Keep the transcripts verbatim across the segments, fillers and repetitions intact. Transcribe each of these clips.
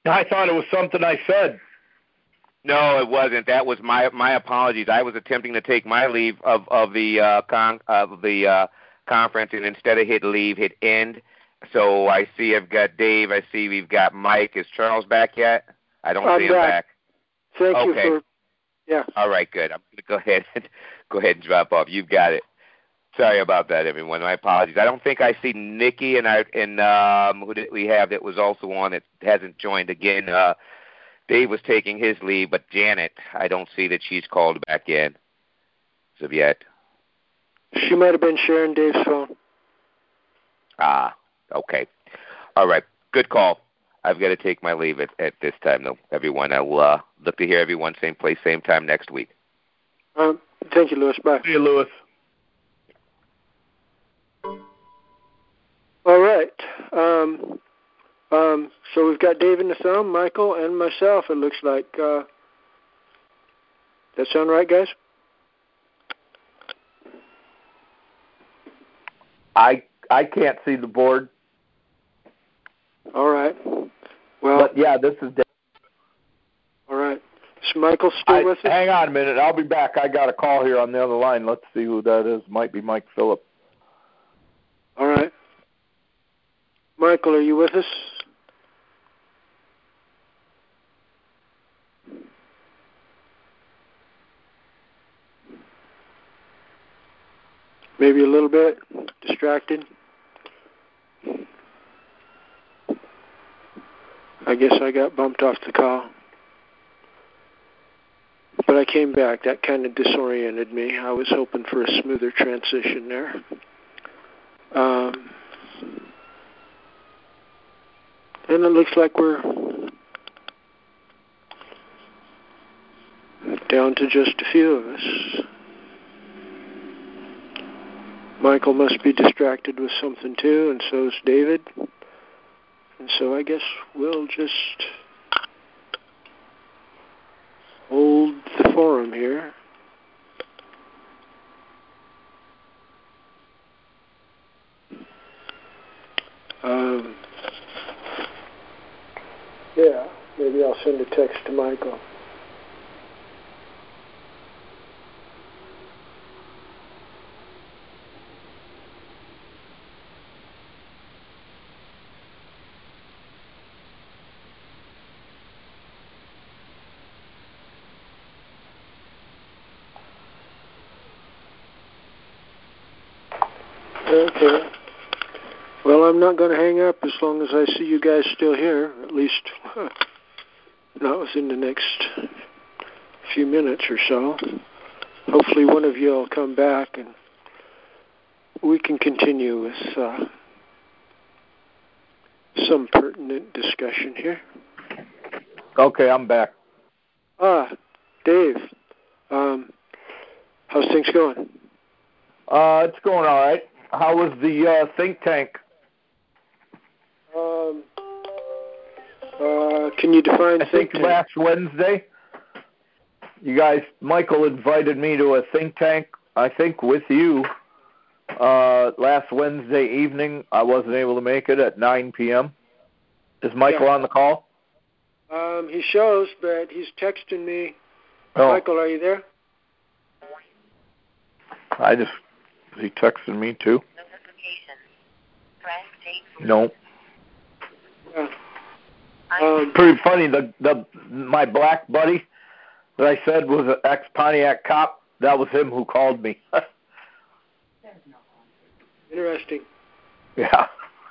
I thought it was something I said. No, it wasn't. That was my my apologies. I was attempting to take my leave of of the uh, con of the uh, conference, and instead of hit leave, hit end. So I see I've got Dave. I see we've got Mike. Is Charles back yet? I don't I'm see him back. back. Thank okay. you for. Yeah. All right. Good. I'm going to go ahead and go ahead and drop off. You've got it. Sorry about that, everyone. My apologies. I don't think I see Nikki, and I and um, who did we have that was also on that hasn't joined again. Uh, Dave was taking his leave, but Janet, I don't see that she's called back in as of yet. She might have been sharing Dave's phone. Ah, okay. All right. Good call. I've got to take my leave at, at this time, though, everyone. I will uh, look to hear everyone same place, same time next week. Um, thank you, Lewis. Bye. See you, Lewis. All right. Um, um, so we've got Dave and the Thumb, Michael, and myself, it looks like. Uh, that sound right, guys? I I can't see the board. All right. Well, but yeah, this is Dave. All right. Is Michael still I, with us? Hang on a minute. I'll be back. I got a call here on the other line. Let's see who that is. Might be Mike Phillip. All right. Michael, are you with us? Maybe a little bit distracted. I guess I got bumped off the call. But I came back. That kind of disoriented me. I was hoping for a smoother transition there. Um, and it looks like we're down to just a few of us. Michael must be distracted with something too, and so is David. And so I guess we'll just hold the forum here. Um, yeah, maybe I'll send a text to Michael. Okay. Well, I'm not going to hang up as long as I see you guys still here, at least uh, not within the next few minutes or so. Hopefully one of you will come back and we can continue with uh, some pertinent discussion here. Okay, I'm back. Ah, Dave, um, how's things going? Uh, it's going all right. How was the uh, think tank? Um, uh, can you define I think think tank? last Wednesday, you guys, Michael invited me to a think tank, I think with you, uh, last Wednesday evening. I wasn't able to make it at nine p.m. Is Michael Yeah. on the call? Um, he shows, but he's texting me. Oh. Michael, are you there? I just, he texted me too. No. Yeah. Um, Pretty funny. The the my black buddy that I said was an ex Pontiac cop. That was him who called me. Interesting. Yeah.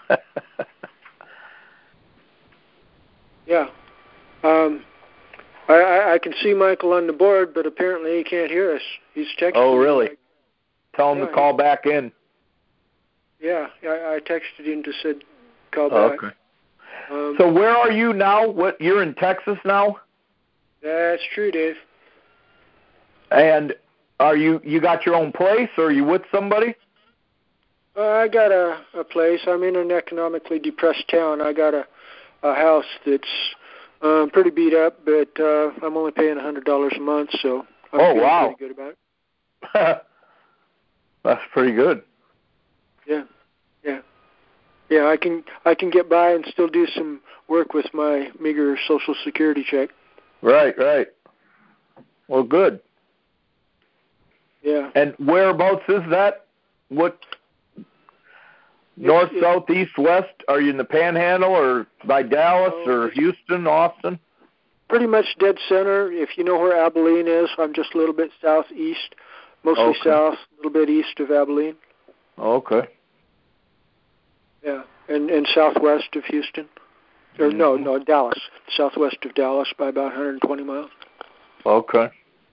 Yeah. Um, I, I, I can see Michael on the board, but apparently he can't hear us. He's texting. Oh, really? Like, Tell him yeah, to call back in. Yeah, I, I texted him to said call Oh, back. okay. Um, So where are you now? What, you're in Texas now? That's true, Dave. And are you you got your own place, or are you with somebody? Uh, I got a, a place. I'm in an economically depressed town. I got a, a house that's um, pretty beat up, but uh, I'm only paying one hundred dollars a month, so I'm Oh, feeling wow. pretty good about it. That's pretty good. Yeah, yeah. Yeah, I can I can get by and still do some work with my meager Social Security check. Right, right. Well, good. Yeah. And whereabouts is that? What? North, it's, south, east, west? Are you in the Panhandle or by Dallas no, or Houston, Austin? Pretty much dead center. If you know where Abilene is, I'm just a little bit southeast, mostly Okay. south, a little bit east of Abilene. Okay. Yeah, and and southwest of Houston. Or Mm-hmm. no, no, Dallas. Southwest of Dallas by about one hundred twenty miles. Okay.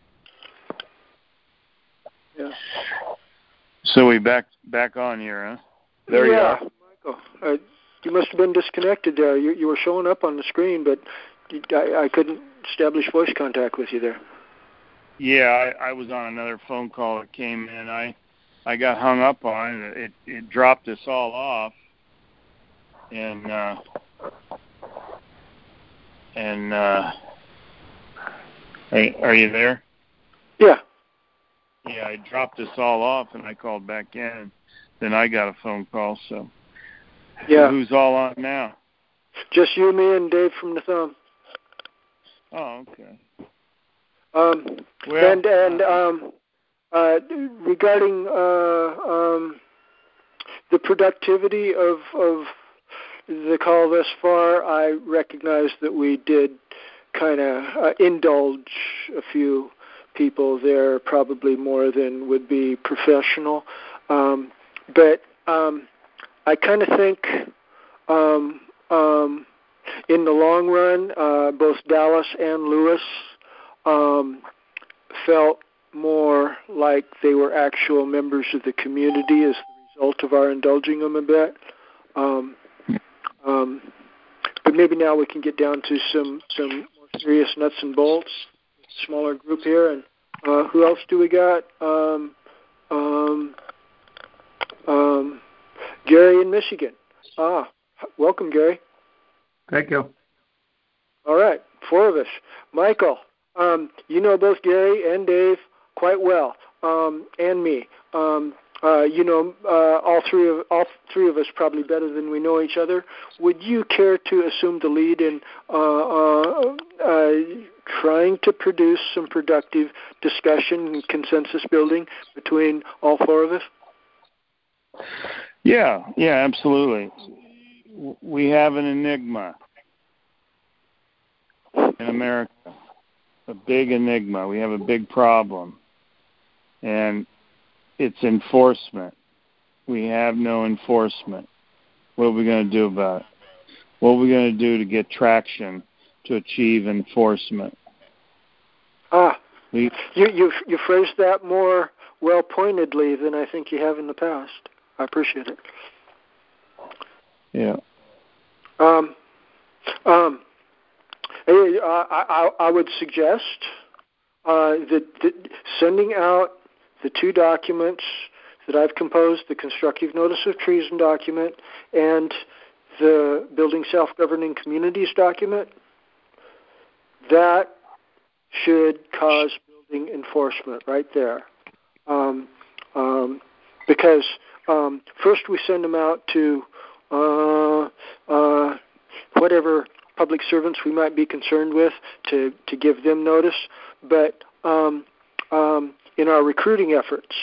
Yeah. So we back back on here, huh? There yeah, you are. Michael, uh, you must have been disconnected there. You you were showing up on the screen, but you, I, I couldn't establish voice contact with you there. Yeah, I, I was on another phone call that came in. I I got hung up on it. It, it dropped us all off, and uh, and uh, hey, are you there? Yeah. Yeah, it dropped us all off, and I called back in. Then I got a phone call. So, yeah. So who's all on now? Just you, me, and Dave from the Thumb. Oh, okay. Um, Well, and and um, uh, regarding uh, um, the productivity of of the call thus far, I recognize that we did kind of uh, indulge a few people there, probably more than would be professional. Um, but um, I kind of think um, um, in the long run, uh, both Dallas and Lewis um, felt more like they were actual members of the community as the result of our indulging them a bit. Um, um, but maybe now we can get down to some, some more serious nuts and bolts, smaller group here. And uh, who else do we got? Um, um, um, Gary in Michigan. Ah, welcome, Gary. Thank you. All right, four of us. Michael, um, you know both Gary and Dave quite well, um, and me. Um, uh, you know uh, all three of all three of us probably better than we know each other. Would you care to assume the lead in uh, uh, uh, trying to produce some productive discussion and consensus building between all four of us? Yeah, yeah, absolutely. We have an enigma in America, a big enigma. We have a big problem, and it's enforcement. We have no enforcement. What are we going to do about it? What are we going to do to get traction to achieve enforcement? Ah, we, you you you phrased that more well pointedly than I think you have in the past. I appreciate it. Yeah. Um. Um. I, I, I would suggest uh, that, that sending out the two documents that I've composed, the constructive notice of treason document and the building self-governing communities document, that should cause building enforcement right there. Um, um, because um, first we send them out to uh, uh, whatever public servants we might be concerned with to, to give them notice. But um, um, in our recruiting efforts,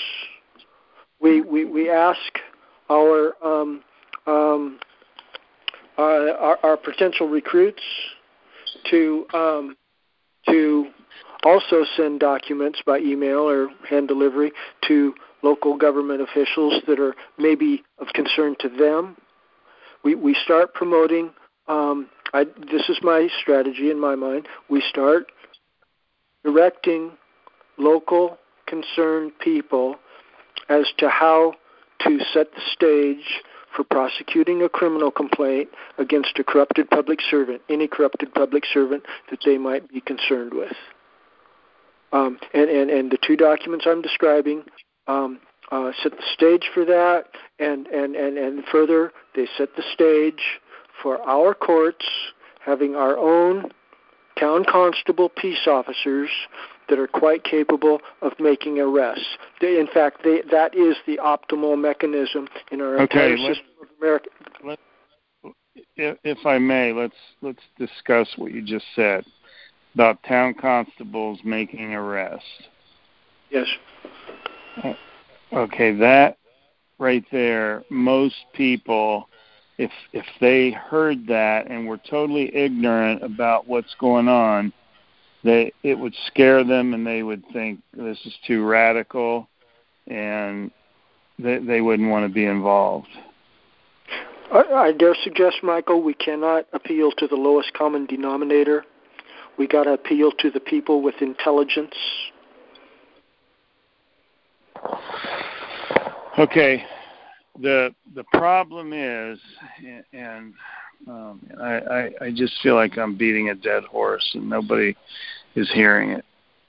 we we, we ask our, um, um, uh, our our potential recruits to um, to also send documents by email or hand delivery to local government officials that are maybe of concern to them. We we start promoting. Um, I, this is my strategy in my mind. We start directing local concerned people as to how to set the stage for prosecuting a criminal complaint against a corrupted public servant, any corrupted public servant that they might be concerned with. Um, and, and, and the two documents I'm describing um, uh, set the stage for that, and, and, and, and further, they set the stage for our courts having our own town constable peace officers that are quite capable of making arrests. They, in fact, they, that is the optimal mechanism in our okay, entire system of America. Let, if, if I may, let's let's discuss what you just said about town constables making arrests. Yes. Okay, that right there, most people, if if they heard that and were totally ignorant about what's going on, they it would scare them, and they would think this is too radical, and they, they wouldn't want to be involved. I, I dare suggest, Michael, we cannot appeal to the lowest common denominator. We got to appeal to the people with intelligence. Okay, the the problem is, and um, I, I I just feel like I'm beating a dead horse, and nobody is hearing it.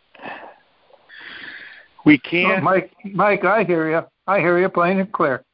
We can't. Oh, Mike, Mike, I hear you. I hear you plain and clear.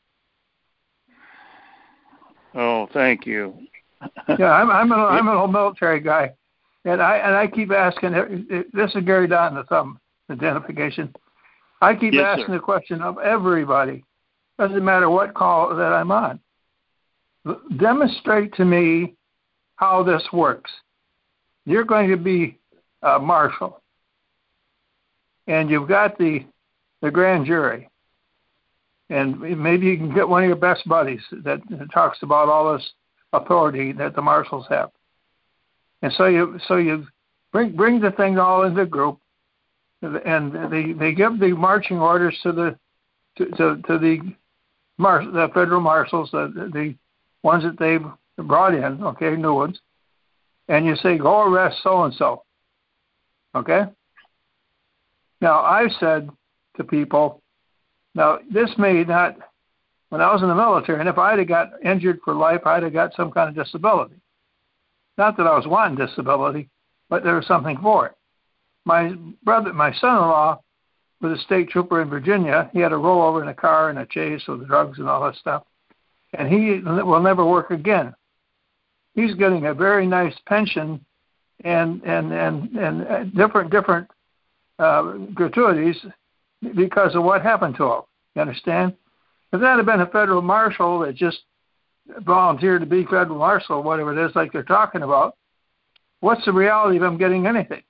Oh, thank you. Yeah, I'm I'm an I'm an old military guy, and I and I keep asking. This is Gary Don, the thumb identification. I keep yes, asking sir. the question of everybody. Doesn't matter what call that I'm on. Demonstrate to me how this works. You're going to be a marshal, and you've got the the grand jury, and maybe you can get one of your best buddies that talks about all this authority that the marshals have. And so you so you bring bring the thing all into the group, and they they give the marching orders to the to to, to the mar- the federal marshals, the the ones that they've brought in, okay, new ones, and you say, go arrest so and so. Okay. Now I've said to people, now this may not. When I was in the military, and if I'd have got injured for life, I'd have got some kind of disability. Not that I was wanting disability, but there was something for it. My brother, my son-in-law, was a state trooper in Virginia. He had a rollover in a car and a chase with drugs and all that stuff, and he will never work again. He's getting a very nice pension and and and and different different uh, gratuities because of what happened to him. You understand? If that had been a federal marshal that just volunteered to be federal marshal or whatever it is like they're talking about, what's the reality of him getting anything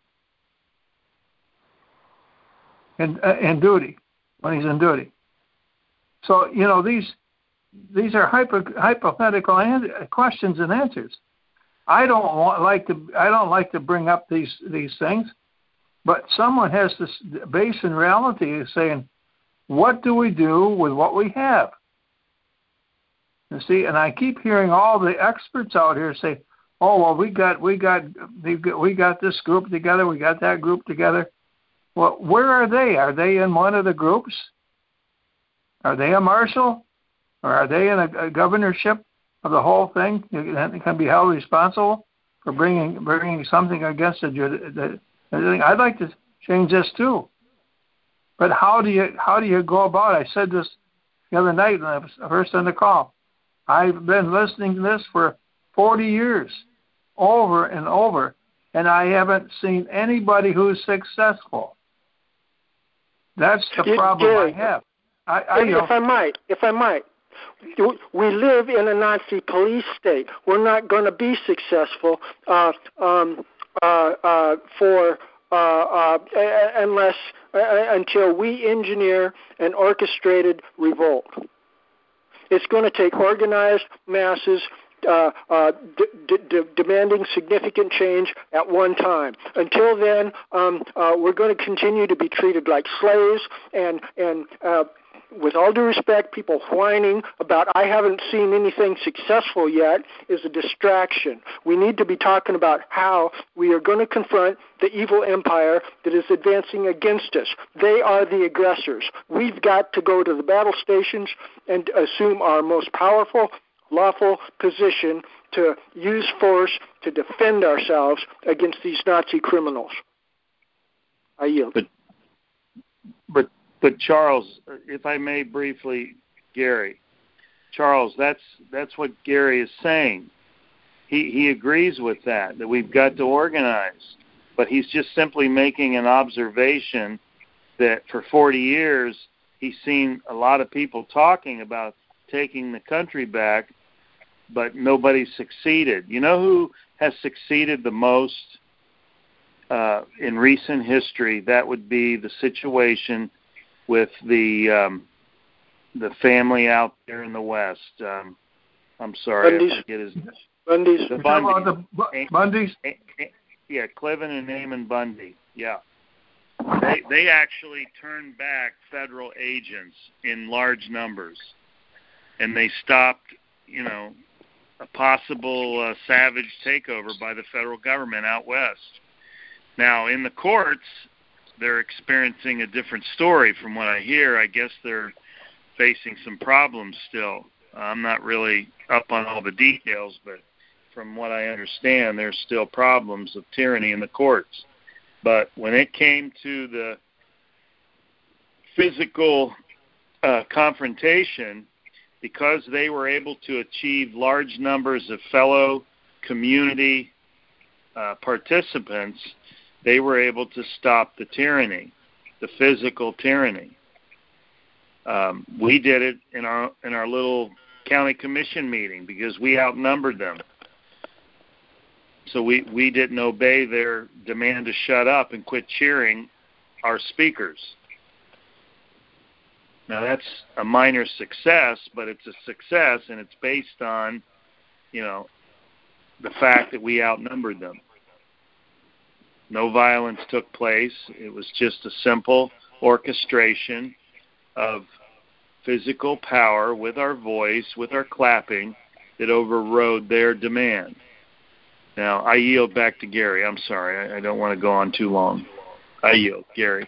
in, uh, in duty, when he's in duty? So, you know, these these are hypo, hypothetical an- questions and answers. I don't want, like to I don't like to bring up these, these things, but someone has to base in reality is saying, what do we do with what we have? You see, and I keep hearing all the experts out here say, "Oh, well, we got, we got, we got this group together, we got that group together." Well, where are they? Are they in one of the groups? Are they a marshal, or are they in a, a governorship of the whole thing? They can be held responsible for bringing bringing something against the. the, the I'd like to change this too. But how do you how do you go about it? I said this the other night when I was first on the call. I've been listening to this for forty years, over and over, and I haven't seen anybody who's successful. That's the You problem did. I have. I, I, if, you know, if I might, if I might, we live in a Nazi police state. We're not going to be successful uh, um, uh, uh, for uh, uh, unless uh, until we engineer an orchestrated revolt. It's going to take organized masses uh, uh, d- d- demanding significant change at one time. Until then, um, uh, we're going to continue to be treated like slaves and and. Uh, With all due respect, people whining about I haven't seen anything successful yet is a distraction. We need to be talking about how we are going to confront the evil empire that is advancing against us. They are the aggressors. We've got to go to the battle stations and assume our most powerful, lawful position to use force to defend ourselves against these Nazi criminals. I yield. But, but But Charles, if I may briefly, Gary, Charles, that's that's what Gary is saying. He he agrees with that, that we've got to organize. But he's just simply making an observation that for forty years he's seen a lot of people talking about taking the country back, but nobody succeeded. You know who has succeeded the most uh, in recent history? That would be the situation with the um, the family out there in the West. Um, I'm sorry, Bundy's. I forget his name. Bundy's. The Bundy's. Bundy. The Bundy's? Yeah, Cliven and Eamon Bundy. Yeah. They they actually turned back federal agents in large numbers, and they stopped, you know, a possible uh, savage takeover by the federal government out west. Now, in the courts, they're experiencing a different story from what I hear. I guess they're facing some problems still. I'm not really up on all the details, but from what I understand, there's still problems of tyranny in the courts. But when it came to the physical uh, confrontation, because they were able to achieve large numbers of fellow community uh, participants, they were able to stop the tyranny, the physical tyranny. Um, we did it in our in our little county commission meeting because we outnumbered them. So we, we didn't obey their demand to shut up and quit cheering our speakers. Now, that's a minor success, but it's a success, and it's based on, you know, the fact that we outnumbered them. No violence took place. It was just a simple orchestration of physical power with our voice, with our clapping, that overrode their demand. Now, I yield back to Gary. I'm sorry. I, I don't want to go on too long. I yield. Gary.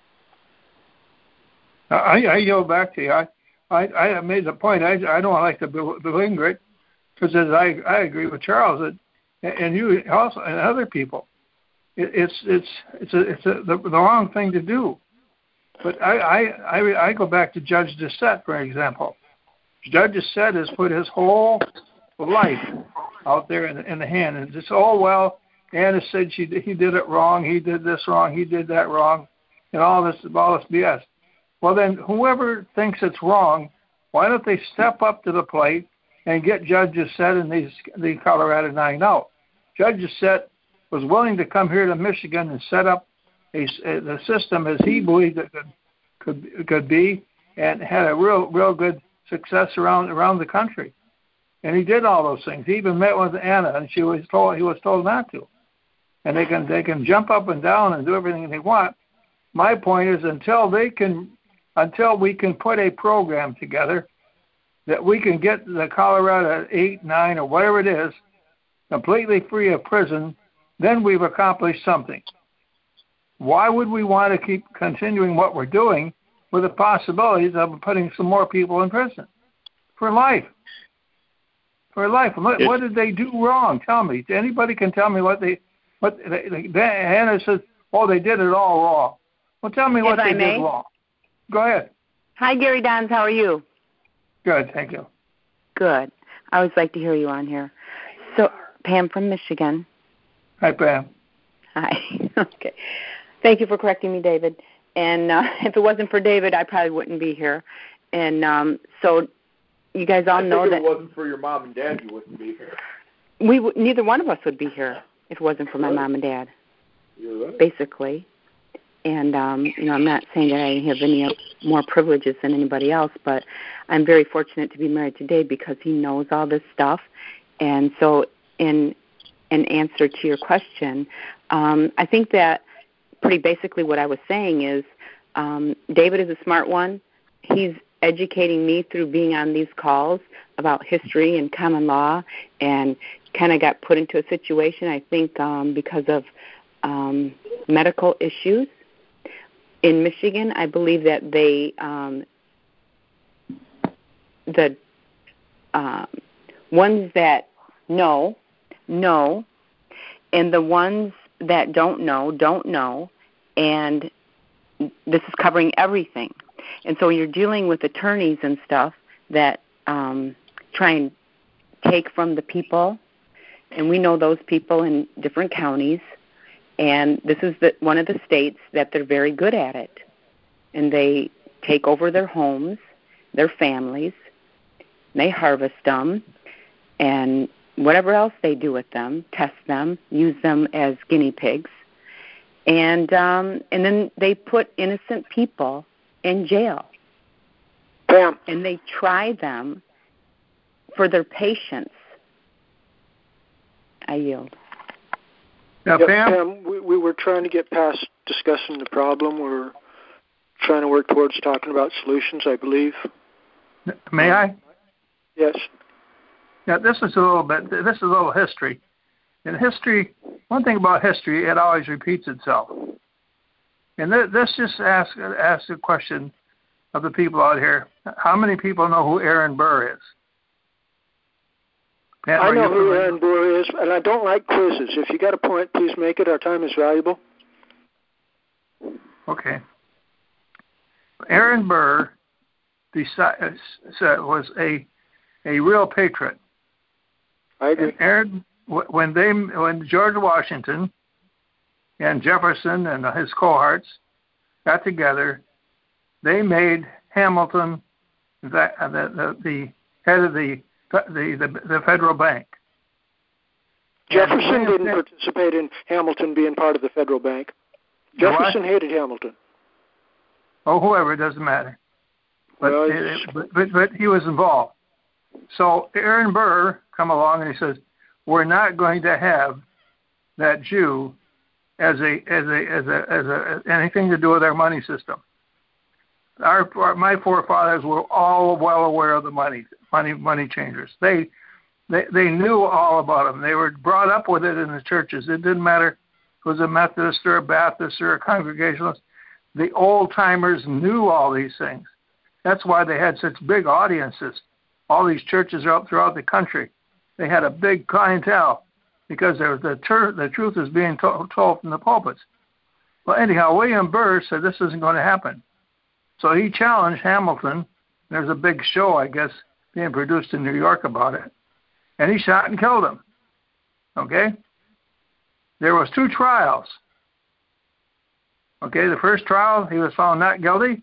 I, I yield back to you. I, I, I made the point. I, I don't like to belinger it because I, I agree with Charles that, and you also and other people. It, it's it's it's a, it's a, the, the wrong thing to do. But I, I, I, I go back to Judge Doucette, for example. Judge Doucette has put his whole life out there in, in the hand, and it's oh well. Anna said she he did it wrong. He did this wrong. He did that wrong, and all this all this B S. Well, then whoever thinks it's wrong, why don't they step up to the plate and get Judge Doucette and these the Colorado Nine out? Judge Doucette was willing to come here to Michigan and set up a, a the system as he believed it could could could be, and had a real real good success around around the country. And he did all those things. He even met with Anna, and she was told he was told not to. And they can they can jump up and down and do everything they want. My point is, until they can, until we can put a program together that we can get the Colorado eight, nine, or whatever it is, completely free of prison, then we've accomplished something. Why would we want to keep continuing what we're doing with the possibilities of putting some more people in prison for life? For life. What, what did they do wrong? Tell me. Anybody can tell me what they, what they, they, Hannah says, oh, they did it all wrong. Well, tell me If what I they may. did wrong. Go ahead. Hi, Gary Dons. How are you? Good, thank you. Good. I always like to hear you on here. So, Pam from Michigan. Hi, Pam. Hi. Okay. Thank you for correcting me, David. And uh, if it wasn't for David, I probably wouldn't be here. And um, so you guys all I know think that if it wasn't for your mom and dad, you wouldn't be here. we w- neither one of us would be here if it wasn't for my Right. mom and dad, You're right. basically. And, um, you know, I'm not saying that I have any more privileges than anybody else, but I'm very fortunate to be married to Dave because he knows all this stuff. And so in in answer to your question, um, I think that pretty basically what I was saying is um, David is a smart one. He's educating me through being on these calls about history and common law, and kind of got put into a situation, I think, um, because of um, medical issues. In Michigan, I believe that they, um, the uh, ones that know, know, and the ones that don't know, don't know, and this is covering everything. And so you're dealing with attorneys and stuff that um, try and take from the people, and we know those people in different counties, and this is the, one of the states that they're very good at it. And they take over their homes, their families, they harvest them, and whatever else they do with them, test them, use them as guinea pigs, and um, and then they put innocent people in jail. Pam. And they try them for their patience. I yield. Now, Yep, Pam? Pam, we, we were trying to get past discussing the problem. We're trying to work towards talking about solutions, I believe. May I? Yes. Yeah, this is a little bit, this is a little history. In history, one thing about history, it always repeats itself. And th- this just asks ask a question of the people out here. How many people know who Aaron Burr is? Pat, I know who familiar? Aaron Burr is, and I don't like quizzes. If you got a point, please make it. Our time is valuable. Okay. Aaron Burr decided, was a a real patriot. I agree. And Aaron, when they, when George Washington and Jefferson and his cohorts got together, they made Hamilton the the, the head of the the, the the federal bank. Jefferson didn't participate in Hamilton being part of the federal bank. Jefferson what? hated Hamilton. Oh, whoever, it doesn't matter. But, well, it, but, but but he was involved. So Aaron Burr come along and he says, "We're not going to have that Jew as a as a as a as a anything to do with our money system." Our, our my forefathers were all well aware of the money money money changers. They they they knew all about them. They were brought up with it in the churches. It didn't matter if it was a Methodist or a Baptist or a Congregationalist. The old timers knew all these things. That's why they had such big audiences. All these churches are up throughout the country. They had a big clientele because there was the, ter- the truth is being to- told from the pulpits. Well, anyhow, William Burr said this isn't going to happen. So he challenged Hamilton. There's a big show, I guess, being produced in New York about it. And he shot and killed him. Okay? There was two trials. Okay, the first trial, he was found not guilty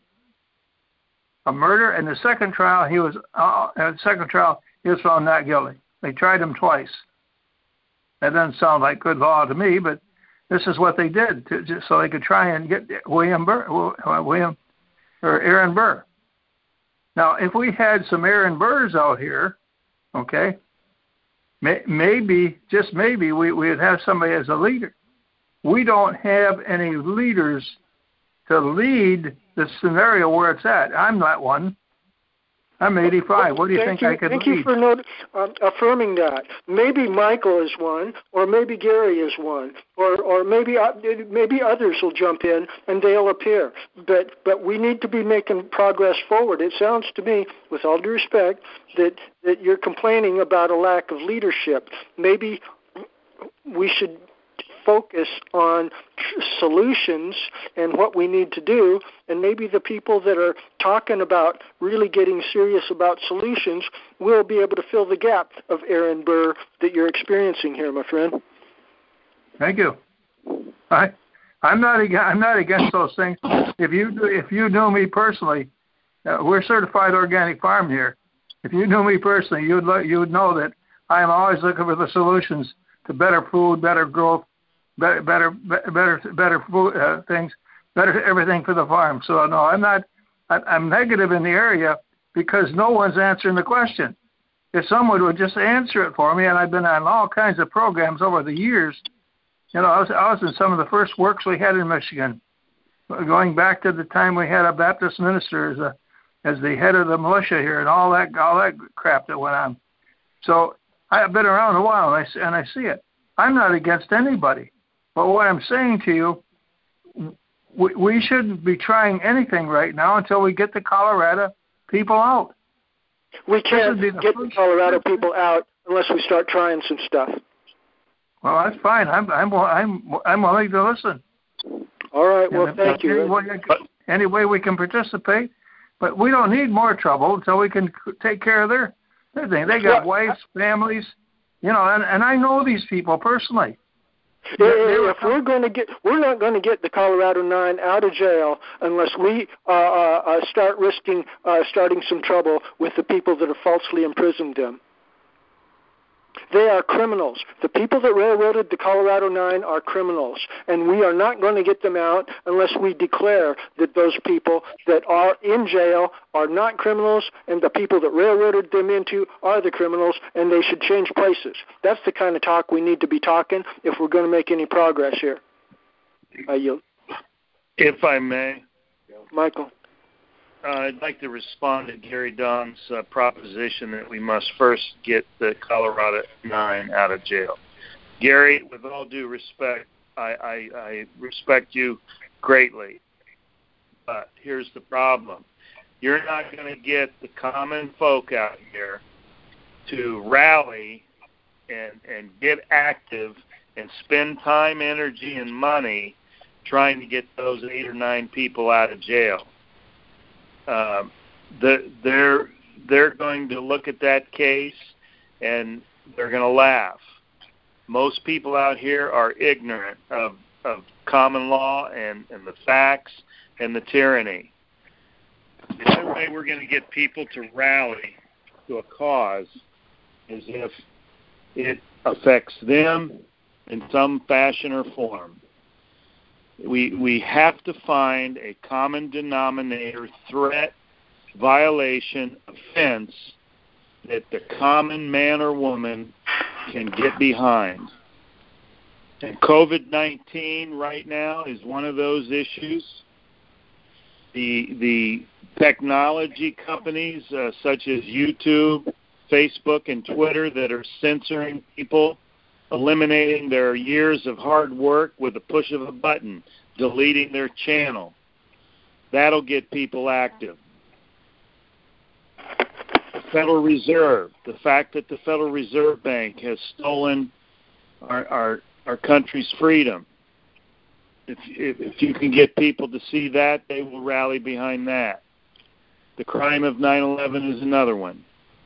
of murder, and the second trial, he was uh, the second trial, he was found not guilty. They tried him twice. That doesn't sound like good law to me, but this is what they did to, just so they could try and get William Burr, William or Aaron Burr. Now, if we had some Aaron Burrs out here, okay, may, maybe just maybe we we'd have somebody as a leader. We don't have any leaders to lead the scenario where it's at. I'm not one. I'm eighty-five. What do you thank think you, I could thank lead? you for not, uh, affirming that. Maybe Michael is one, or maybe Gary is one, or or maybe uh, maybe others will jump in and they'll appear. But but we need to be making progress forward. It sounds to me, with all due respect, that that you're complaining about a lack of leadership. Maybe we should focus on solutions and what we need to do, and maybe the people that are talking about really getting serious about solutions will be able to fill the gap of Aaron Burr that you're experiencing here, my friend. Thank you. I, I'm not I'm not against those things. If you if you know me personally, uh, we're certified organic farm here. If you knew me personally, you'd lo- you would know that I am always looking for the solutions to better food, better growth, better better better better food uh, things, better everything for the farm. So no, I'm not. I'm negative in the area because no one's answering the question. If someone would just answer it for me, and I've been on all kinds of programs over the years. You know, I was I was in some of the first works we had in Michigan, going back to the time we had a Baptist minister as a as the head of the militia here, and all that all that crap that went on. So I've been around a while, and I and I see it. I'm not against anybody. But what I'm saying to you, we, we shouldn't be trying anything right now until we get the Colorado people out. We can't the get the Colorado people out unless we start trying some stuff. Well, that's fine. I'm I'm I'm I'm willing to listen. All right. Well, and thank you. Any way, any way we can participate, but we don't need more trouble until we can take care of their their thing. They got well, wives, families, you know, and, and I know these people personally. If we're going to get, we're not going to get the Colorado Nine out of jail unless we uh, uh, start risking uh, starting some trouble with the people that have falsely imprisoned them. They are criminals. The people that railroaded the Colorado Nine are criminals, and we are not going to get them out unless we declare that those people that are in jail are not criminals, and the people that railroaded them into are the criminals, and they should change places. That's the kind of talk we need to be talking if we're going to make any progress here. I yield. If I may, Michael. Uh, I'd like to respond to Gary Don's uh, proposition that we must first get the Colorado Nine out of jail. Gary, with all due respect, I, I, I respect you greatly, but here's the problem. You're not going to get the common folk out here to rally and, and get active and spend time, energy, and money trying to get those eight or nine people out of jail. Uh, the, they're they're going to look at that case and they're going to laugh. Most people out here are ignorant of, of common law and, and the facts and the tyranny. The only way we're going to get people to rally to a cause is if it affects them in some fashion or form. We we have to find a common denominator, threat, violation, offense that the common man or woman can get behind. And COVID nineteen right now is one of those issues. The the technology companies uh, such as YouTube, Facebook, and Twitter that are censoring people, eliminating their years of hard work with a push of a button, deleting their channel. That'll get people active. The Federal Reserve, the fact that the Federal Reserve Bank has stolen our our, our country's freedom. If, if if you can get people to see that, they will rally behind that. The crime of nine eleven is another one.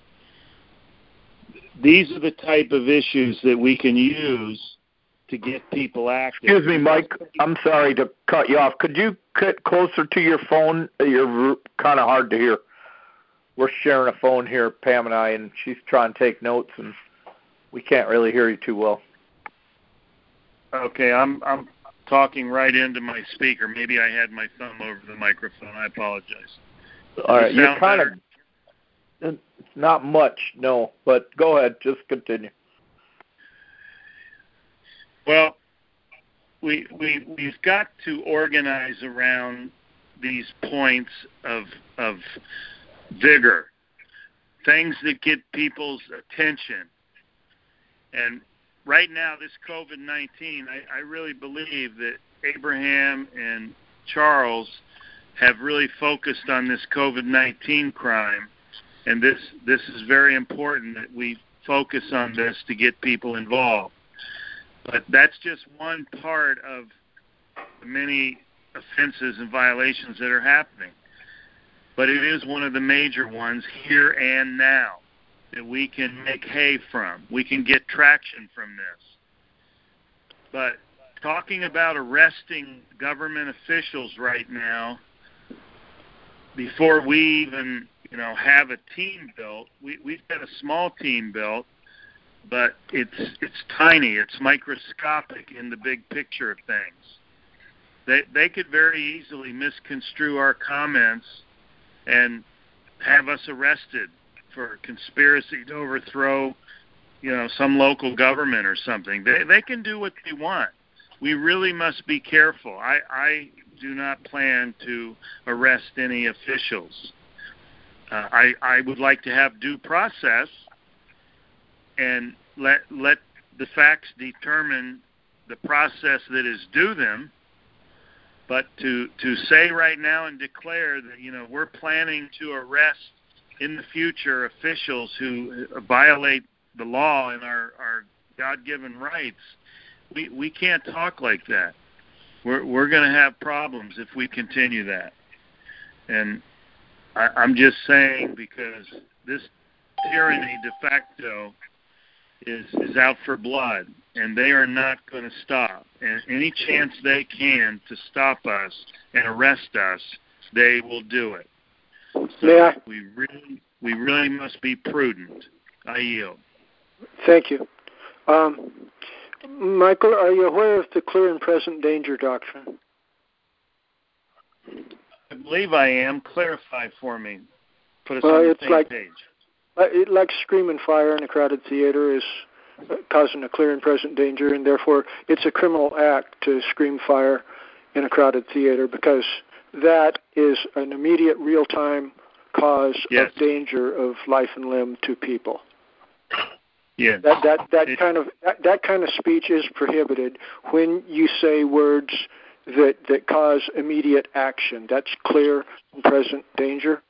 These are the type of issues that we can use to get people active. Excuse me, Mike. I'm sorry to cut you off. Could you get closer to your phone? You're kind of hard to hear. We're sharing a phone here, Pam and I, and she's trying to take notes, and we can't really hear you too well. Okay, I'm I'm talking right into my speaker. Maybe I had my thumb over the microphone. I apologize. All right, you're kind better? of not much, no, but go ahead. Just continue. Well, we we we've got to organize around these points of of vigor, things that get people's attention. And right now, this COVID nineteen, I, I really believe that Abraham and Charles have really focused on this COVID nineteen crime, and this this is very important that we focus on this to get people involved. But that's just one part of the many offenses and violations that are happening. But it is one of the major ones here and now that we can make hay from. We can get traction from this. But talking about arresting government officials right now, before we even, you know, have a team built, we, we've got a small team built, but it's it's tiny, it's microscopic in the big picture of things. They they could very easily misconstrue our comments and have us arrested for conspiracy to overthrow, you know, some local government or something. They they can do what they want. We really must be careful. I, I do not plan to arrest any officials. Uh, I I would like to have due process and let let the facts determine the process that is due them. But to to say right now and declare that, you know, we're planning to arrest in the future officials who violate the law and our, our God-given rights, we we can't talk like that. We're we're going to have problems if we continue that. And I, I'm just saying, because this tyranny de facto is is out for blood, and they are not going to stop. And any chance they can to stop us and arrest us, they will do it. So yeah. we really we really must be prudent. I yield. Thank you. Um, Michael, are you aware of the clear and present danger doctrine? I believe I am. Clarify for me. Put us well, on the it's same like, page. Uh, it, like screaming fire in a crowded theater is uh, causing a clear and present danger, and therefore it's a criminal act to scream fire in a crowded theater because that is an immediate, real-time cause yes. of danger of life and limb to people. Yes. That that that it, kind of that, that kind of speech is prohibited when you say words that that cause immediate action. That's clear and present danger.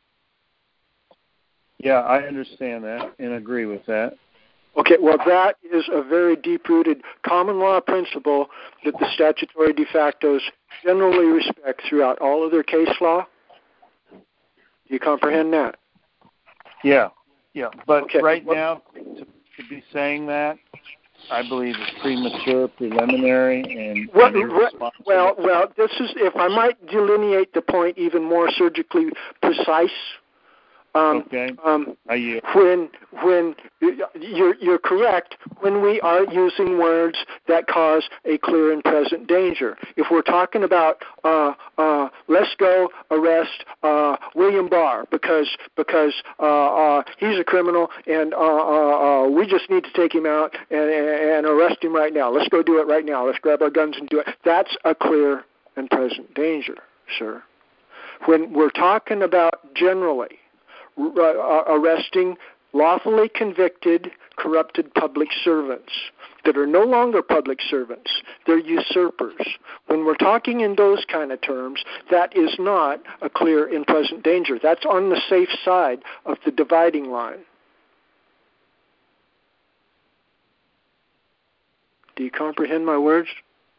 Yeah, I understand that and agree with that. Okay, well, that is a very deep-rooted common law principle that the statutory de factos generally respect throughout all of their case law. Do you comprehend that? Yeah, yeah. But okay. right well, now, to, to be saying that, I believe is premature, preliminary, and, well, and irresponsible. Well, well, this is, if I might delineate the point even more surgically precise. Um, okay. Um, Are you? When when you're you're correct when we are using words that cause a clear and present danger. If we're talking about uh, uh, let's go arrest uh, William Barr because because uh, uh, he's a criminal and uh, uh, uh, we just need to take him out and, and arrest him right now. Let's go do it right now. Let's grab our guns and do it. That's a clear and present danger, sir. When we're talking about generally Uh, arresting lawfully convicted, corrupted public servants that are no longer public servants. They're usurpers. When we're talking in those kind of terms, that is not a clear and present danger. That's on the safe side of the dividing line. Do you comprehend my words?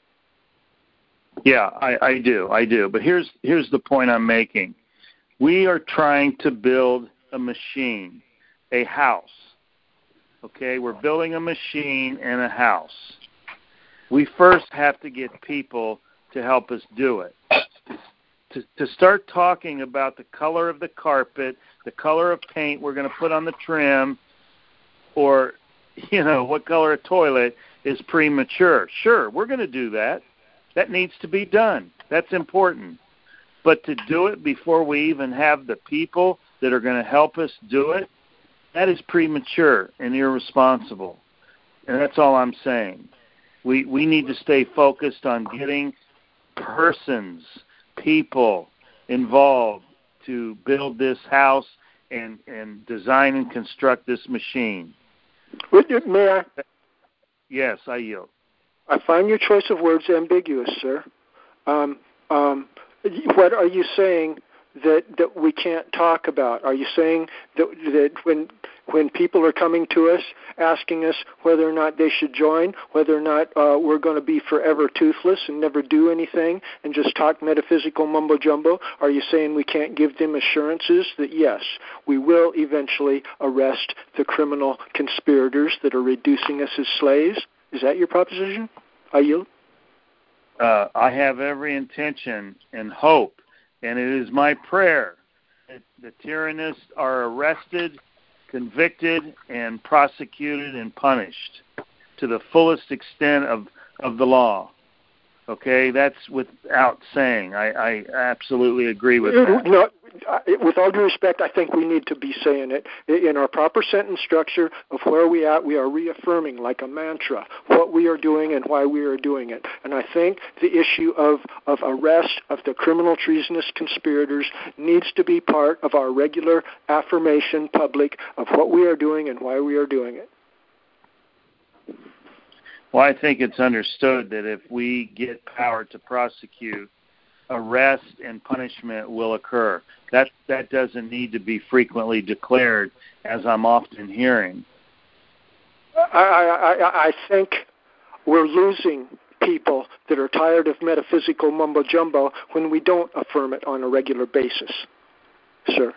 Yeah, I, I do. I do. But here's here's the point I'm making. We are trying to build a machine, a house. Okay, we're building a machine and a house. We first have to get people to help us do it. To, to start talking about the color of the carpet, the color of paint we're going to put on the trim, or, you know, what color of toilet is premature. Sure, we're going to do that. That needs to be done. That's important. But to do it before we even have the people that are going to help us do it, that is premature and irresponsible. And that's all I'm saying. We we need to stay focused on getting persons, people involved to build this house and, and design and construct this machine. May I? Yes, I yield. I find your choice of words ambiguous, sir. Um, um, what are you saying that, that we can't talk about? Are you saying that, that when when people are coming to us asking us whether or not they should join, whether or not uh, we're going to be forever toothless and never do anything and just talk metaphysical mumbo-jumbo, are you saying we can't give them assurances that, yes, we will eventually arrest the criminal conspirators that are reducing us as slaves? Is that your proposition? I yield. Uh, I have every intention and hope, and it is my prayer that the tyrannists are arrested, convicted, and prosecuted and punished to the fullest extent of, of the law. Okay, that's without saying. I, I absolutely agree with that. No, with all due respect, I think we need to be saying it in our proper sentence structure of where we at. We are reaffirming like a mantra what we are doing and why we are doing it. And I think the issue of, of arrest of the criminal treasonous conspirators needs to be part of our regular affirmation public of what we are doing and why we are doing it. Well, I think it's understood that if we get power to prosecute, arrest and punishment will occur. That that doesn't need to be frequently declared, as I'm often hearing. I, I, I think we're losing people that are tired of metaphysical mumbo-jumbo when we don't affirm it on a regular basis, sir.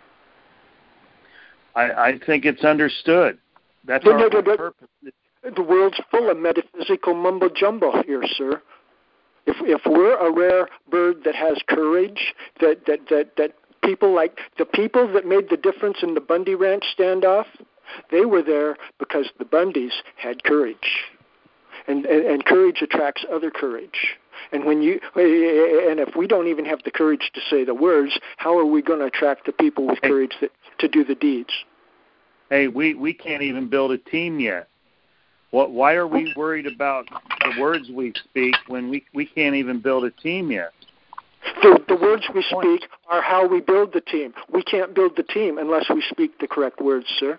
I, I think it's understood. That's no, our no, no, no. purpose. The world's full of metaphysical mumbo-jumbo here, sir. If if we're a rare bird that has courage, that, that, that, that people like the people that made the difference in the Bundy Ranch standoff They were there because the Bundys had courage. And, and, and courage attracts other courage. And when you and if we don't even have the courage to say the words, how are we going to attract the people with courage that, to do the deeds? Hey, we, we can't even build a team yet. What? Why are we worried about the words we speak when we, we can't even build a team yet? The, the words we speak are how we build the team. We can't build the team unless we speak the correct words, sir.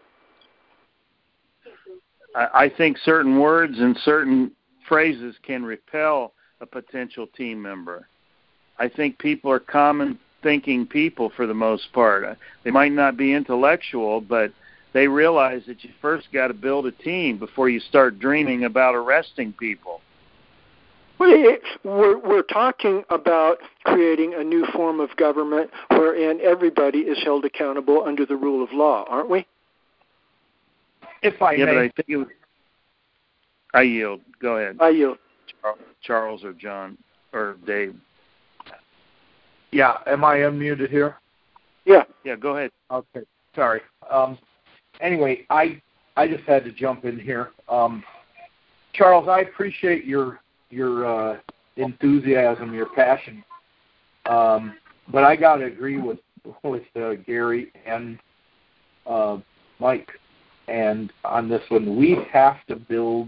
I, I think certain words and certain phrases can repel a potential team member. I think people are common thinking people for the most part. They might not be intellectual, but they realize that you first got to build a team before you start dreaming about arresting people. We're, we're talking about creating a new form of government wherein everybody is held accountable under the rule of law, aren't we? If I yeah, may. But I think it was, I yield. Go ahead. I yield. Charles or John or Dave. Yeah, am I unmuted here? Yeah. Yeah, go ahead. Okay, sorry. Um, anyway, I I just had to jump in here. Um, Charles, I appreciate your your uh, enthusiasm, your passion, um, but I got to agree with with uh, Gary and uh, Mike, and on this one, we have to build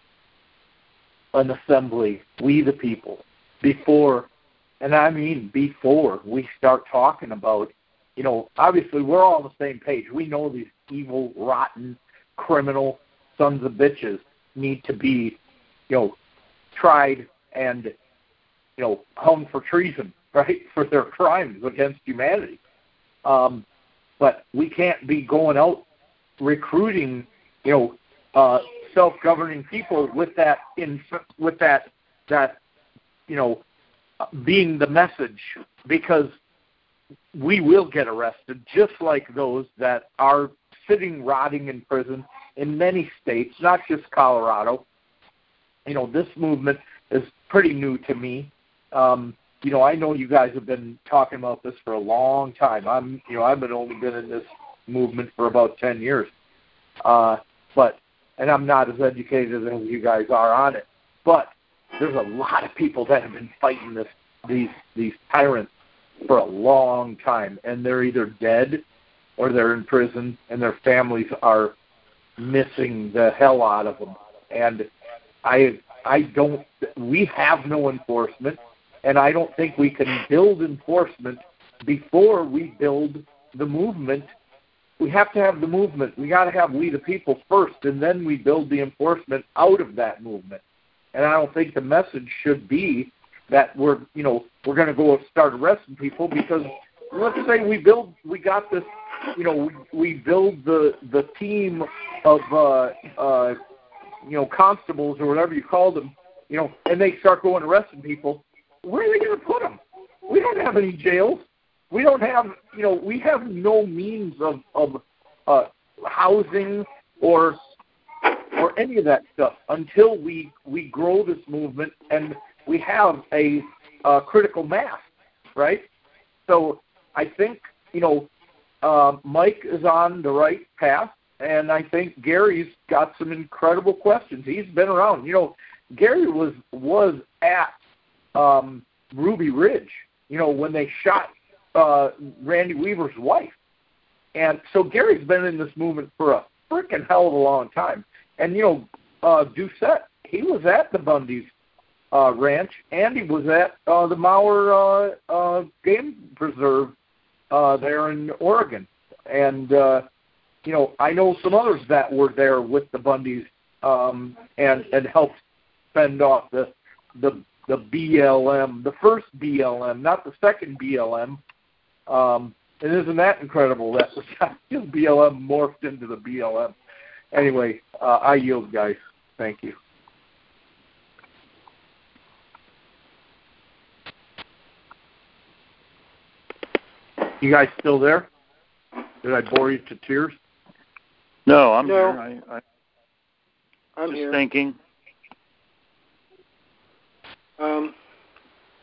an assembly, we the people, before, and I mean before we start talking about, you know, obviously we're all on the same page. We know these evil, rotten, criminal sons of bitches need to be, you know, tried and, you know, hung for treason, right, for their crimes against humanity. Um, but we can't be going out recruiting, you know, uh, self-governing people with that in with that that you know being the message, because we will get arrested just like those that are sitting rotting in prison in many states, not just Colorado. You know, this movement is pretty new to me. Um, you know, I know you guys have been talking about this for a long time. I'm, you know, I've been only been in this movement for about ten years, uh, but. And I'm not as educated as you guys are on it. But there's a lot of people that have been fighting this these these tyrants for a long time, and they're either dead or they're in prison, and their families are missing the hell out of them. And I I don't we have no enforcement, and I don't think we can build enforcement before we build the movement. We have to have the movement. We got to have we the people first, and then we build the enforcement out of that movement. And I don't think the message should be that we're, you know, we're going to go start arresting people, because let's say we build, we got this, you know, we, we build the the team of, uh, uh, you know, constables or whatever you call them, you know, and they start going arresting people. Where are they going to put them? We don't have any jails. We don't have, you know, we have no means of, of uh, housing or or any of that stuff until we, we grow this movement and we have a, a critical mass, right? So I think, you know, uh, Mike is on the right path, and I think Gary's got some incredible questions. He's been around. You know, Gary was was at um, Ruby Ridge, you know, when they shot Uh, Randy Weaver's wife. And so Gary's been in this movement for a freaking hell of a long time. And, you know, uh, Doucette, he was at the Bundy's uh, ranch, and he was at uh, the Mauer uh, uh, Game Preserve uh, there in Oregon. And, uh, you know, I know some others that were there with the Bundys um, and, and helped fend off the, the, the B L M, the first B L M, not the second B L M. Um, and isn't that incredible that the B L M morphed into the B L M? Anyway, uh, I yield, guys. Thank you. You guys still there? Did I bore you to tears? No, I'm no. here. I, I, I'm just here. thinking. Um,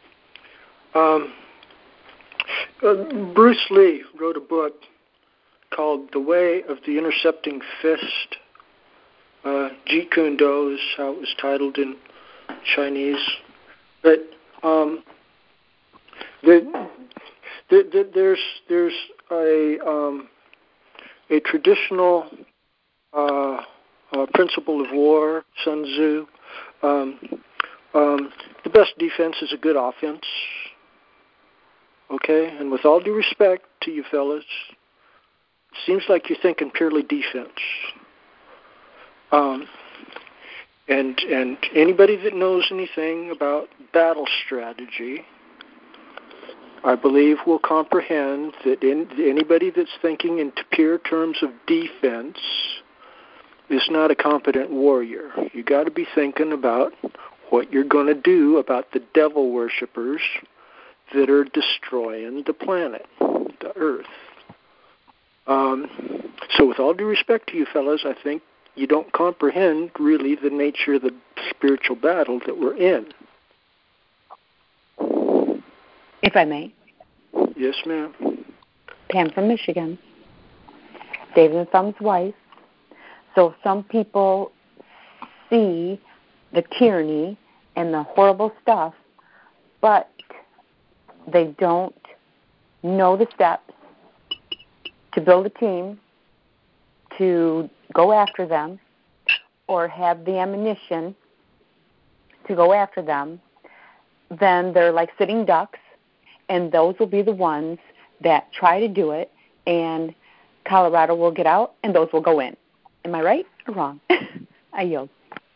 um, uh, Bruce Lee wrote a book called The Way of the Intercepting Fist. Uh, Jeet Kune Do is how it was titled in Chinese. But um, the, the, the, there's there's a um, a traditional uh, uh, principle of war, Sun Tzu. Um, um, the best defense is a good offense. Okay, and with all due respect to you fellas, it seems like you're thinking purely defense. Um, and and anybody that knows anything about battle strategy, I believe, will comprehend that in, anybody that's thinking in pure terms of defense is not a competent warrior. You got to be thinking about what you're going to do about the devil worshippers that are destroying the planet, the Earth. Um, so with all due respect to you fellas, I think you don't comprehend really the nature of the spiritual battle that we're in. If I may. Yes, ma'am. Pam from Michigan. David and Thumb's wife. So some people see the tyranny and the horrible stuff, but they don't know the steps to build a team, to go after them, or have the ammunition to go after them. Then they're like sitting ducks, and those will be the ones that try to do it, and Colorado will get out, and those will go in. Am I right or wrong? I yield.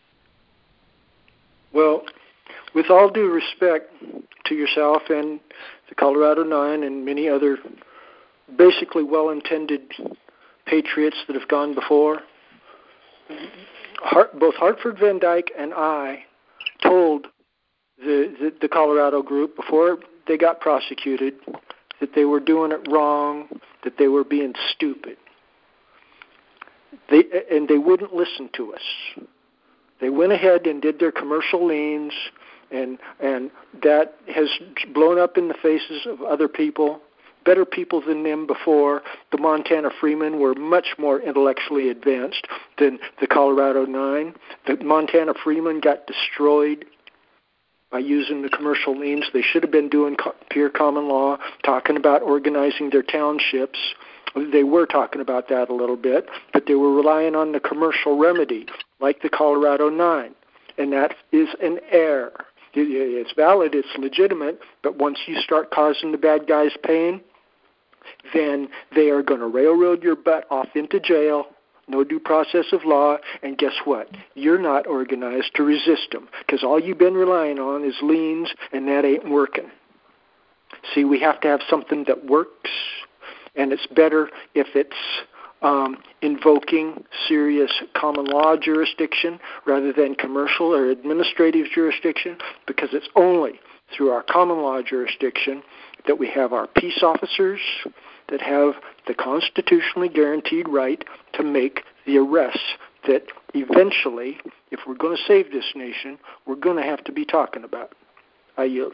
Well, with all due respect to yourself and the Colorado Nine and many other basically well-intended patriots that have gone before, Hart, both Hartford Van Dyke and I told the, the, the Colorado group before they got prosecuted that they were doing it wrong, that they were being stupid. They, and they wouldn't listen to us. They went ahead and did their commercial liens, and and that has blown up in the faces of other people, better people than them before. The Montana Freemen were much more intellectually advanced than the Colorado Nine. The Montana Freemen got destroyed by using the commercial liens. They should have been doing pure common law, talking about organizing their townships. They were talking about that a little bit, but they were relying on the commercial remedy, like the Colorado Nine, and that is an error. It's valid, it's legitimate, but once you start causing the bad guys pain, then they are going to railroad your butt off into jail, no due process of law, and guess what? You're not organized to resist them, because all you've been relying on is liens, and that ain't working. See, we have to have something that works, and it's better if it's um, invoking serious common law jurisdiction rather than commercial or administrative jurisdiction, because it's only through our common law jurisdiction that we have our peace officers that have the constitutionally guaranteed right to make the arrests that eventually, if we're going to save this nation, we're going to have to be talking about. I yield.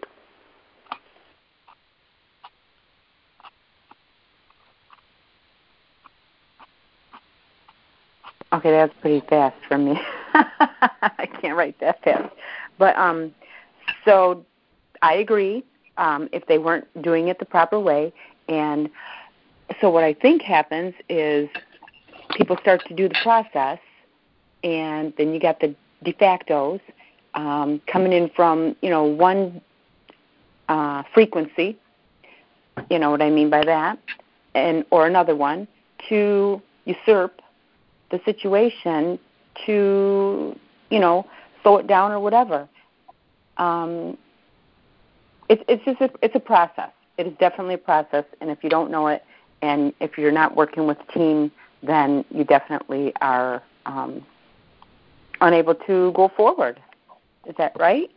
Okay, that's pretty fast for me. I can't write that fast. But um, so I agree um, if they weren't doing it the proper way. And so what I think happens is people start to do the process, and then you got the de factos um, coming in from, you know, one uh, frequency, you know what I mean by that, and or another one, to usurp the situation to, you know, slow it down or whatever. Um, it's it's just a, it's a process. It is definitely a process, and if you don't know it, and if you're not working with a team, then you definitely are um, unable to go forward. Is that right?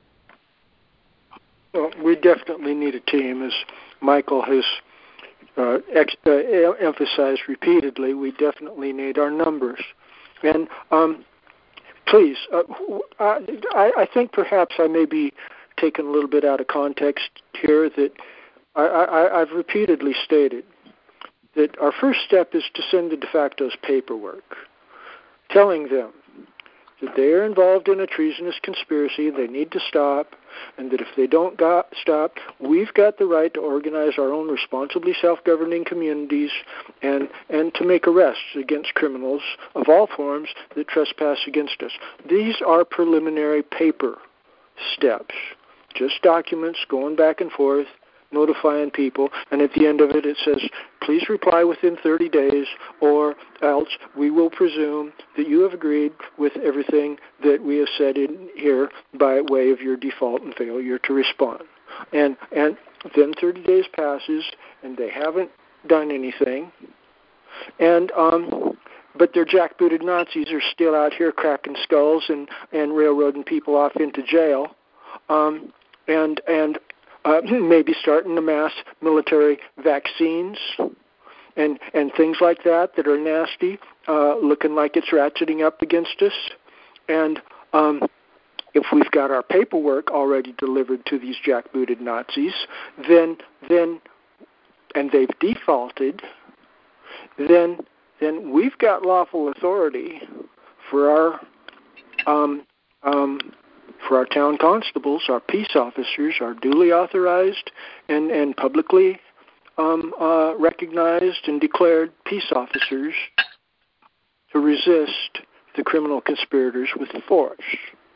Well, we definitely need a team, as Michael has Uh, ex- uh, emphasized repeatedly. We definitely need our numbers. And um, please, uh, I, I think perhaps I may be taken a little bit out of context here, that I, I, I've repeatedly stated that our first step is to send the de facto's paperwork, telling them that they are involved in a treasonous conspiracy, they need to stop, and that if they don't got, stop, we've got the right to organize our own responsibly self-governing communities and, and to make arrests against criminals of all forms that trespass against us. These are preliminary paper steps, just documents going back and forth, notifying people, and at the end of it it says, please reply within thirty days or else we will presume that you have agreed with everything that we have said in here by way of your default and failure to respond. And and then thirty days passes and they haven't done anything. And um but their jackbooted Nazis are still out here cracking skulls and, and railroading people off into jail. Um and and Uh, maybe starting to mass military vaccines and and things like that that are nasty, uh, looking like it's ratcheting up against us. And um, if we've got our paperwork already delivered to these jackbooted Nazis, then then and they've defaulted, then then we've got lawful authority for our um, um, for our town constables, our peace officers, our duly authorized and, and publicly um, uh, recognized and declared peace officers to resist the criminal conspirators with force.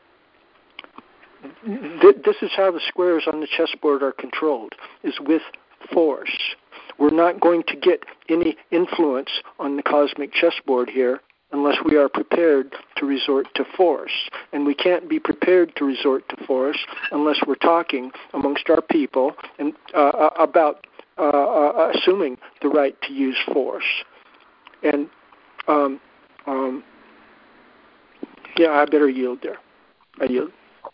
This is how the squares on the chessboard are controlled, is with force. We're not going to get any influence on the cosmic chessboard here unless we are prepared to resort to force. And we can't be prepared to resort to force unless we're talking amongst our people and uh, about uh, uh, assuming the right to use force. And, um, um, yeah, I better yield there. I yield.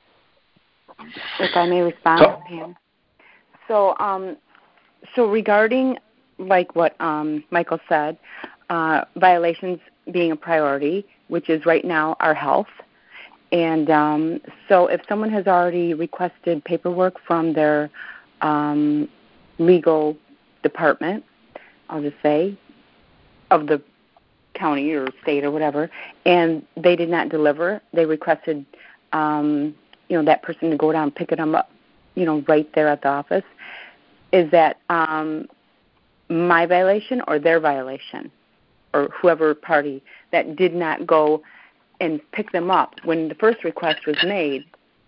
If I may respond, so, Pam. So, um, so regarding, like what um, Michael said, uh, violations being a priority, which is right now our health. And um, so if someone has already requested paperwork from their um, legal department, I'll just say, of the county or state or whatever, and they did not deliver, they requested, um, you know, that person to go down and pick them up, you know, right there at the office, is that um, my violation or their violation? Or whoever party that did not go and pick them up when the first request was made.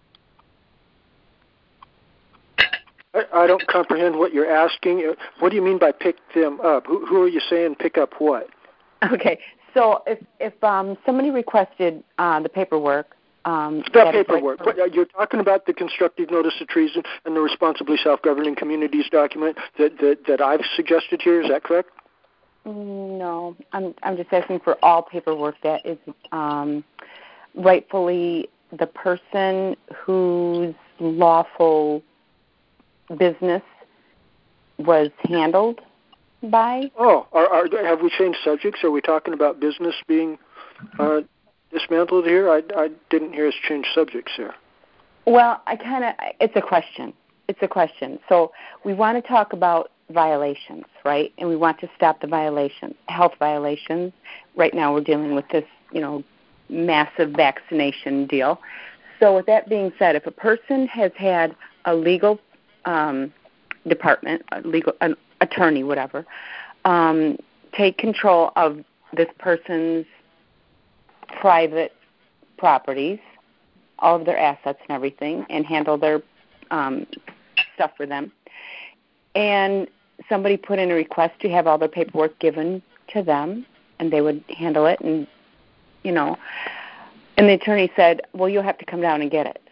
I, I don't comprehend what you're asking. What do you mean by pick them up? Who, who are you saying pick up what? Okay, so if if um, somebody requested uh, the paperwork, um, the paperwork. Like, you're talking about the constructive notice of treason and the responsibly self-governing communities document that, that that I've suggested here. Is that correct? No, I'm I'm just asking for all paperwork that is um, rightfully the person whose lawful business was handled by. Oh, are, are, have we changed subjects? Are we talking about business being uh, dismantled here? I, I didn't hear us change subjects here. Well, I kind of, it's a question. It's a question. So we want to talk about violations, right? And we want to stop the violations, health violations. Right now we're dealing with this, you know, massive vaccination deal. So with that being said, if a person has had a legal um, department, a legal an attorney, whatever, um, take control of this person's private properties, all of their assets and everything, and handle their um, stuff for them, and somebody put in a request to have all their paperwork given to them, and they would handle it, and, you know, and the attorney said, well, you'll have to come down and get it.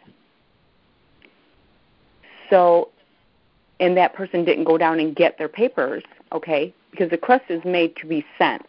So, and that person didn't go down and get their papers, okay, because the request is made to be sent,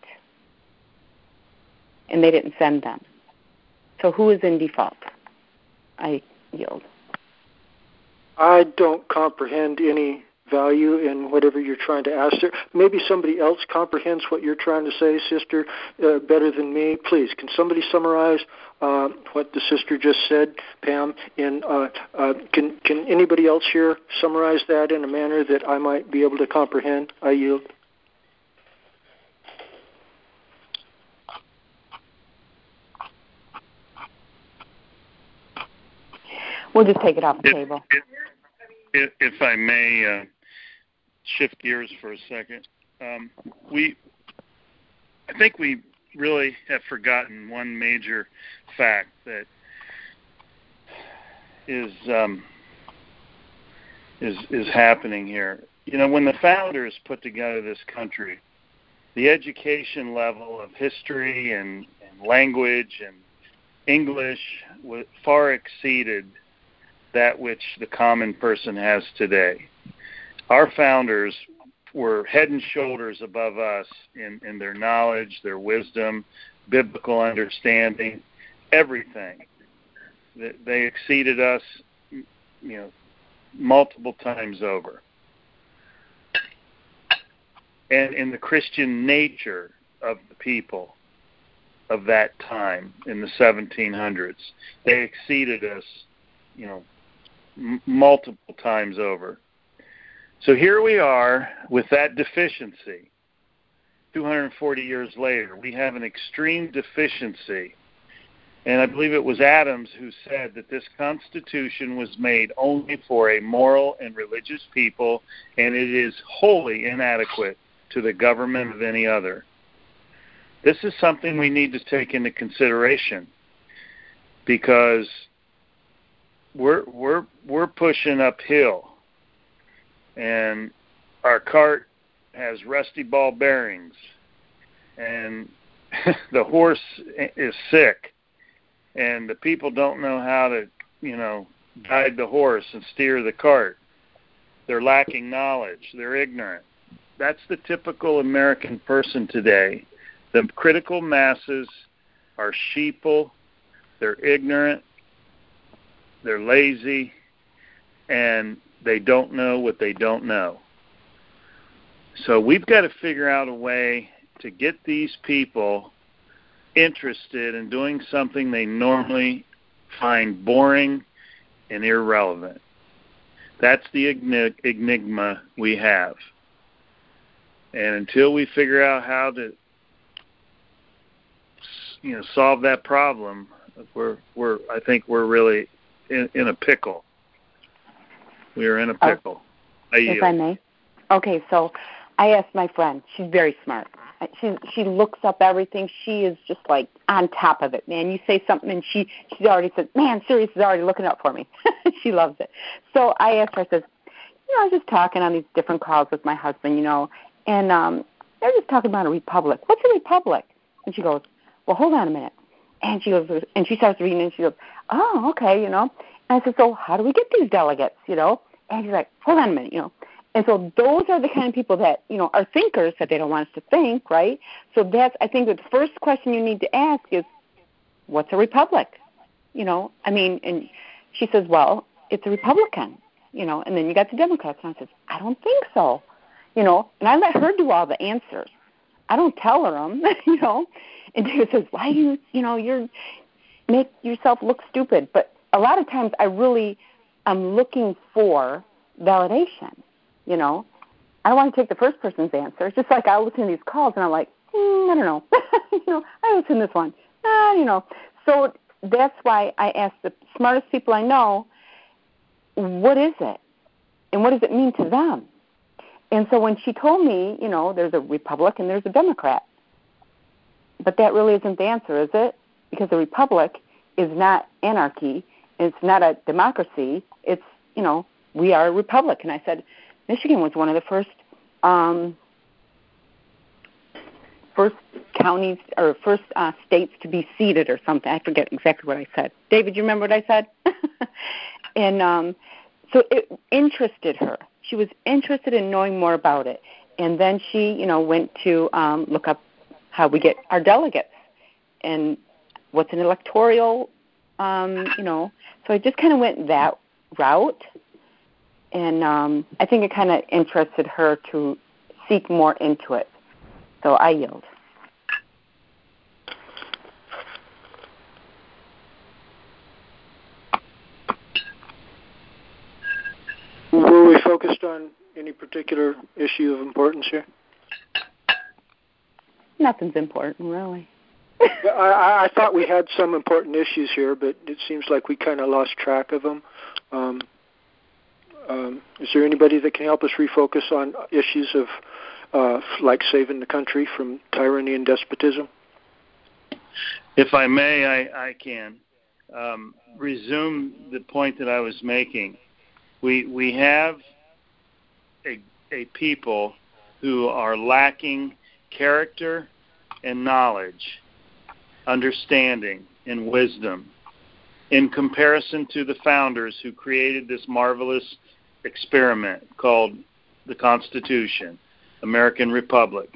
and they didn't send them. So who is in default? I yield. I don't comprehend any value in whatever you're trying to ask there. Maybe somebody else comprehends what you're trying to say, sister, uh, better than me. Please, can somebody summarize uh, what the sister just said, Pam? In uh, uh, can can anybody else here summarize that in a manner that I might be able to comprehend? I yield. We'll just take it off the if, table. If, if I may uh, shift gears for a second, um, we, I think we really have forgotten one major fact that is um, is is happening here. You know, when the founders put together this country, the education level of history and, and language and English far exceeded that which the common person has today. Our founders were head and shoulders above us in, in their knowledge, their wisdom, biblical understanding, everything. They exceeded us, you know, multiple times over. And in the Christian nature of the people of that time in the seventeen hundreds, they exceeded us, you know, m- multiple times over. So here we are with that deficiency. two hundred forty years later, we have an extreme deficiency. And I believe it was Adams who said that this Constitution was made only for a moral and religious people, and it is wholly inadequate to the government of any other. This is something we need to take into consideration, because we're we're we're pushing uphill, and our cart has rusty ball bearings, and the horse is sick, and the people don't know how to, you know, guide the horse and steer the cart. They're lacking knowledge. They're ignorant. That's the typical American person today. The critical masses are sheeple, they're ignorant, they're lazy, and they don't know what they don't know. So we've got to figure out a way to get these people interested in doing something they normally find boring and irrelevant. That's the enigma we have. And until we figure out how to, you know, solve that problem, we're we're I think we're really in, in a pickle. We are in a pickle. Oh, if I may. Okay, so I asked my friend. She's very smart. She she looks up everything. She is just like on top of it, man. You say something and she she's already said, man, Sirius is already looking up for me. She loves it. So I asked her, I said, you know, I was just talking on these different calls with my husband, you know, and um, they're just talking about a republic. What's a republic? And she goes, well, hold on a minute. And she goes, and she starts reading, and she goes, oh, okay, you know. And I said, so how do we get these delegates, you know? And she's like, hold on a minute, you know. And so those are the kind of people that, you know, are thinkers, that they don't want us to think, right? So that's, I think, the first question you need to ask is, what's a republic? You know, I mean, and she says, well, it's a Republican, you know, and then you got the Democrats. And I said, I don't think so, you know, and I let her do all the answers. I don't tell her them, you know. And David says, why do you, you know, you're, make yourself look stupid. But a lot of times I really am looking for validation. You know, I don't want to take the first person's answer. It's just like I listen to these calls and I'm like, mm, I don't know. you know, I listen to this one. Ah, you know. So that's why I ask the smartest people I know, what is it? And what does it mean to them? And so when she told me, you know, there's a Republic and there's a Democrat. But that really isn't the answer, is it? Because a republic is not anarchy. It's not a democracy. It's, you know, we are a republic. And I said, Michigan was one of the first um, first counties or first uh, states to be seated or something. I forget exactly what I said. David, you remember what I said? and um, so it interested her. She was interested in knowing more about it. And then she, you know, went to um, look up how we get our delegates and what's an electoral, um, you know. So I just kind of went that route. And um, I think it kind of interested her to seek more into it. So I yield. Were we focused on any particular issue of importance here? Nothing's important, really. I, I thought we had some important issues here, but it seems like we kind of lost track of them. Um, um, is there anybody that can help us refocus on issues of uh, like saving the country from tyranny and despotism? If I may, I, I can um, resume the point that I was making. We we have a, a people who are lacking character and knowledge, understanding, and wisdom in comparison to the founders who created this marvelous experiment called the Constitution, American Republic.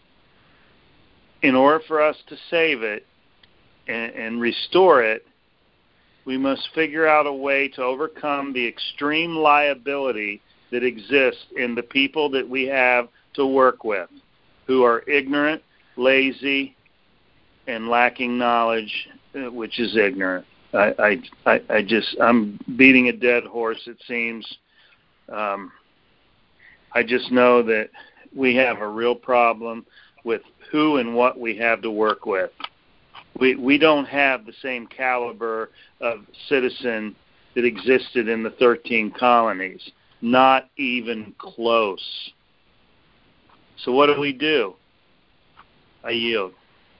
In order for us to save it and, and restore it, we must figure out a way to overcome the extreme liability that exists in the people that we have to work with, who are ignorant, lazy, and lacking knowledge, which is ignorant. I, I, I just, I'm beating a dead horse, it seems. Um, I just know that we have a real problem with who and what we have to work with. We we don't have the same caliber of citizen that existed in the thirteen colonies. Not even close. So what do we do? I yield.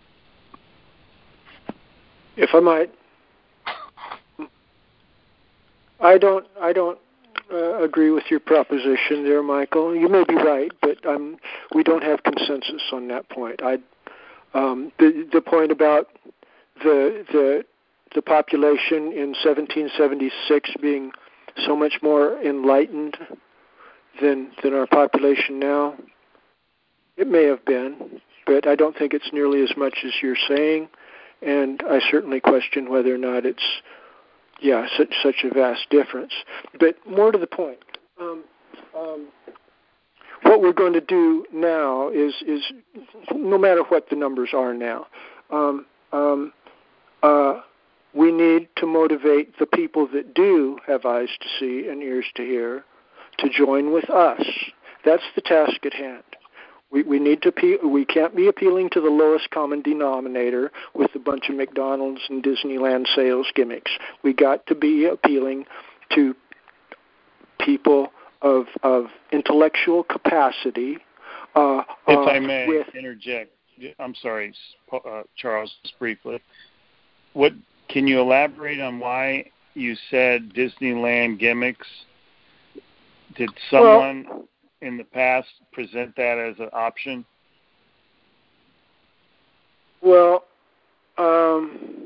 If I might, I don't I don't uh, agree with your proposition there, Michael. You may be right, but um, we don't have consensus on that point. I um, the the point about the the the population in seventeen seventy-six being so much more enlightened than than our population now. It may have been, but I don't think it's nearly as much as you're saying, and I certainly question whether or not it's yeah such such a vast difference. But more to the point, um, um, what we're going to do now is is no matter what the numbers are now. Um, um, uh, we need to motivate the people that do have eyes to see and ears to hear to join with us. That's the task at hand. We we need to pe- we can't be appealing to the lowest common denominator with a bunch of McDonald's and Disneyland sales gimmicks. We got to be appealing to people of of intellectual capacity. Uh, if uh, I may with, interject, I'm sorry, uh, Charles, just briefly. What can you elaborate on why you said Disneyland gimmicks? Did someone well, in the past present that as an option? Well, um,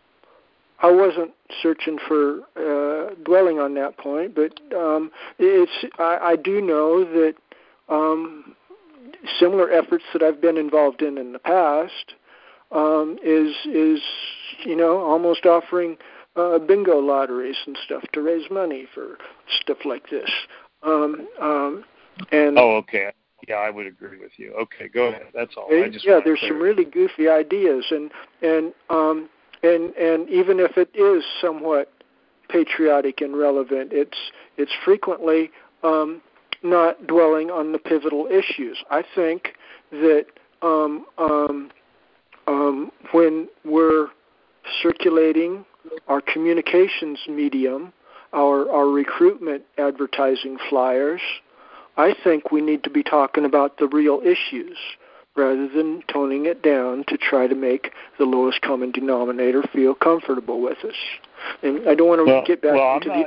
I wasn't searching for uh, dwelling on that point, but um, it's I, I do know that um, similar efforts that I've been involved in in the past um, is is you know almost offering uh, bingo lotteries and stuff to raise money for stuff like this. Um, um, and oh, okay. Yeah, I would agree with you. Okay, go ahead. That's all. I just yeah, there's some it. really goofy ideas, and and um, and and even if it is somewhat patriotic and relevant, it's it's frequently um, not dwelling on the pivotal issues. I think that um, um, um, when we're circulating our communications medium, our our recruitment advertising flyers, I think we need to be talking about the real issues rather than toning it down to try to make the lowest common denominator feel comfortable with us. And I don't want to well, get back well, into I'm not,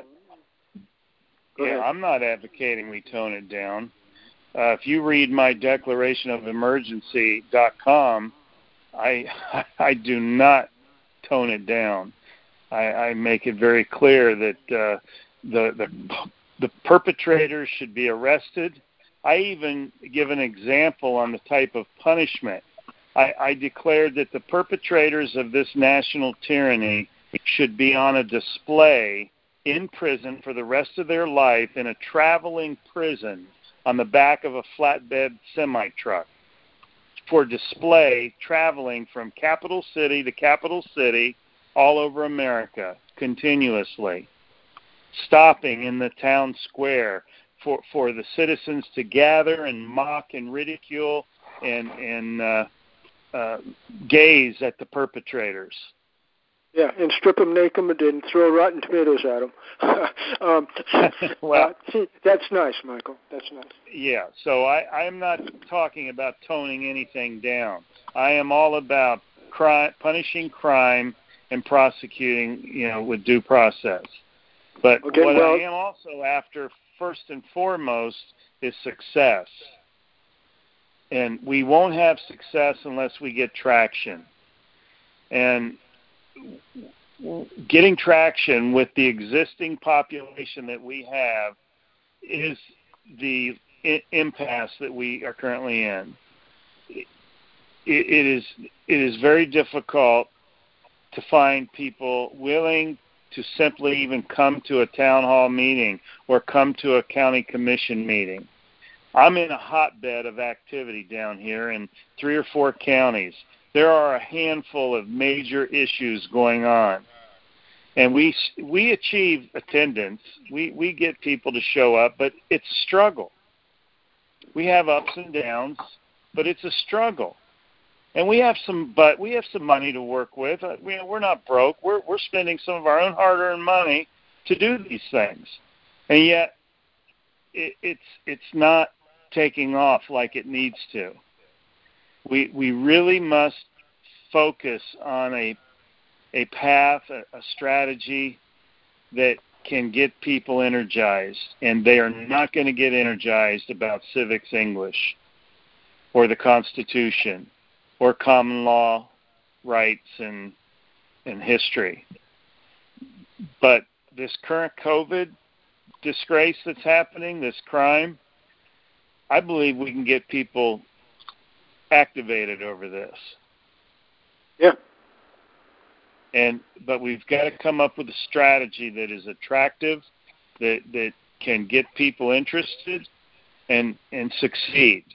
the... Yeah, ahead. I'm not advocating we tone it down. Uh, if you read my declaration of emergency dot com, I I do not tone it down. I, I make it very clear that uh, the the the perpetrators should be arrested. I even give an example on the type of punishment. I, I declared that the perpetrators of this national tyranny should be on a display in prison for the rest of their life in a traveling prison on the back of a flatbed semi-truck for display traveling from capital city to capital city all over America continuously, stopping in the town square for, for the citizens to gather and mock and ridicule and, and uh, uh, gaze at the perpetrators. Yeah, and strip them naked and then throw rotten tomatoes at them. um, well, uh, see, that's nice, Michael. That's nice. Yeah, so I, I'm not talking about toning anything down. I am all about crime, punishing crime and prosecuting, you know, with due process. But okay, what well, I am also after, first and foremost, is success. And we won't have success unless we get traction. And getting traction with the existing population that we have is the impasse that we are currently in. It, it is it is very difficult to find people willing to simply even come to a town hall meeting or come to a county commission meeting. I'm in a hotbed of activity down here in three or four counties. There are a handful of major issues going on. And we we achieve attendance. We, we get people to show up, but it's a struggle. We have ups and downs, but it's a struggle. And we have some but we have some money to work with. We, we're not broke. We're we're spending some of our own hard-earned money to do these things. And yet it, it's it's not taking off like it needs to. We we really must focus on a a path, a, a strategy that can get people energized, and they are not going to get energized about civics English or the Constitution or common law rights and and history. But this current COVID disgrace that's happening, this crime, I believe we can get people activated over this. Yeah. And but we've got to come up with a strategy that is attractive, that that can get people interested and and succeed.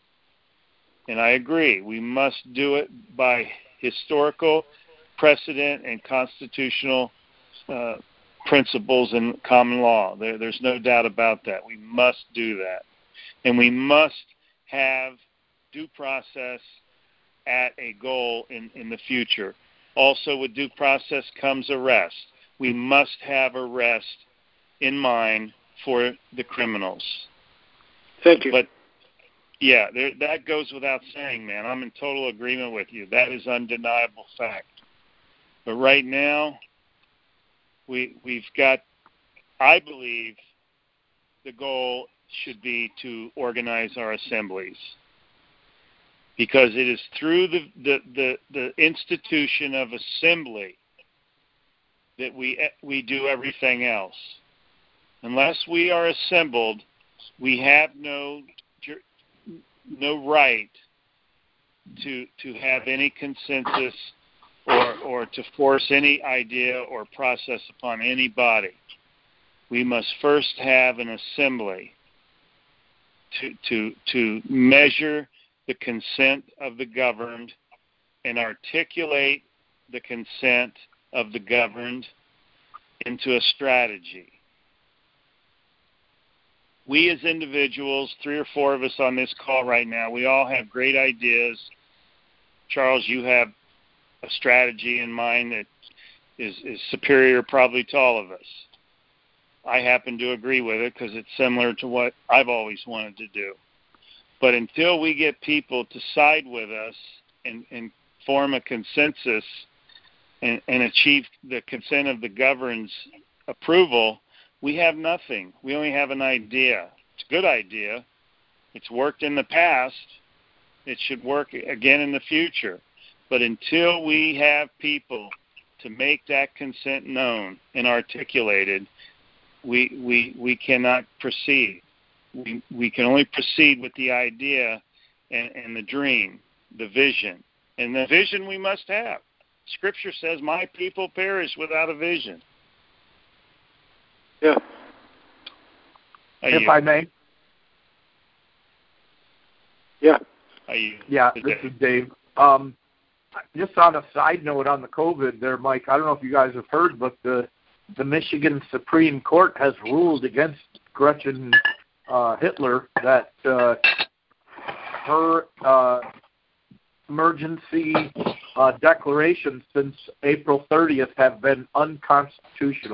And I agree, we must do it by historical precedent and constitutional uh, principles and common law. There, there's no doubt about that. We must do that. And we must have due process at a goal in, in the future. Also, with due process comes arrest. We must have arrest in mind for the criminals. Thank you. But, yeah, there, that goes without saying, man. I'm in total agreement with you. That is undeniable fact. But right now, we, we've got, I believe, the goal should be to organize our assemblies. Because it is through the, the, the, the institution of assembly that we we do everything else. Unless we are assembled, we have no no right to to have any consensus or or to force any idea or process upon anybody. We must first have an assembly to to to measure the consent of the governed and articulate the consent of the governed into a strategy. We as individuals, three or four of us on this call right now, we all have great ideas. Charles, you have a strategy in mind that is, is superior probably to all of us. I happen to agree with it because it's similar to what I've always wanted to do. But until we get people to side with us and, and form a consensus and, and achieve the consent of the governed's approval, we have nothing. We only have an idea. It's a good idea. It's worked in the past. It should work again in the future. But until we have people to make that consent known and articulated, we we, we cannot proceed. We we can only proceed with the idea and, and the dream, the vision. And the vision we must have. Scripture says, my people perish without a vision. Yeah. Are if you, I may. Yeah. Are you, Yeah, today? this is Dave. Um, just on a side note on the COVID there, Mike, I don't know if you guys have heard, but the the Michigan Supreme Court has ruled against Gretchen Uh, Hitler that uh, her uh, emergency uh, declarations since April thirtieth have been unconstitutional.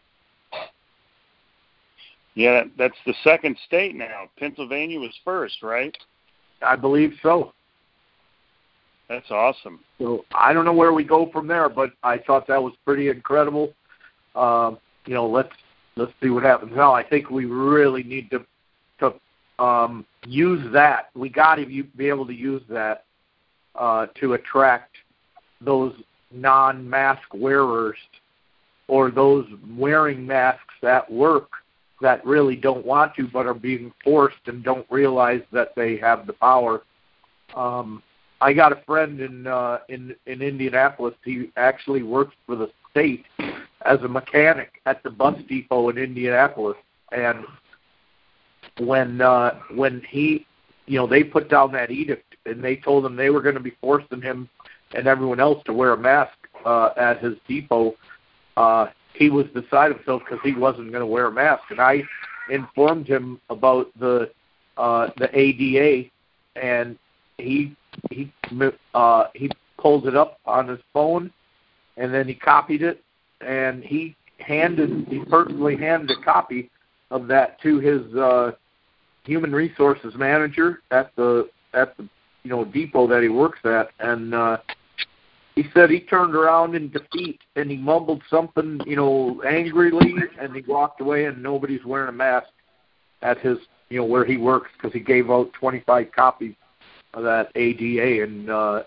Yeah, that's the second state now. Pennsylvania was first, right? I believe so. That's awesome. So I don't know where we go from there, but I thought that was pretty incredible. Uh, you know, let's let's see what happens now. I think we really need to to um, use that. We got to be able to use that uh, to attract those non-mask wearers or those wearing masks at work that really don't want to but are being forced and don't realize that they have the power. Um, I got a friend in uh, in in Indianapolis. He actually works for the state as a mechanic at the bus depot in Indianapolis. And when uh, when he, you know, they put down that edict and they told him they were going to be forcing him and everyone else to wear a mask uh, at his depot, uh, he was beside himself because he wasn't going to wear a mask. And I informed him about the uh, the A D A, and he he uh, he pulled it up on his phone, and then he copied it, and he handed he personally handed a copy of that to his uh, human resources manager at the at the you know depot that he works at, and uh, he said he turned around in defeat and he mumbled something you know angrily, and he walked away, and nobody's wearing a mask at his you know where he works because he gave out twenty-five copies of that A D A, and uh,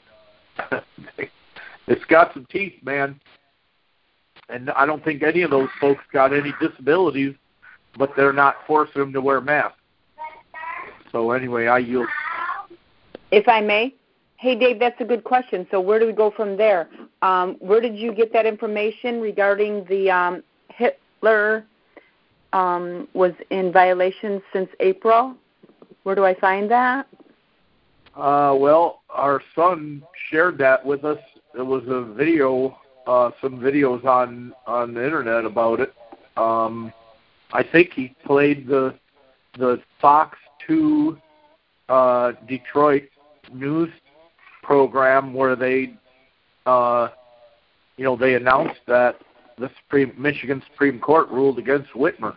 it's got some teeth, man. And I don't think any of those folks got any disabilities, but they're not forcing them to wear masks. So anyway, I yield. If I may, hey Dave, that's a good question. So where do we go from there? Um, where did you get that information regarding the um, Hitler um, was in violation since April? Where do I find that? Uh, well, our son shared that with us. There was a video, uh, some videos on, on the internet about it. Um, I think he played the the Fox two uh, Detroit news program where they, uh, you know, they announced that the Supreme Michigan Supreme Court ruled against Whitmer.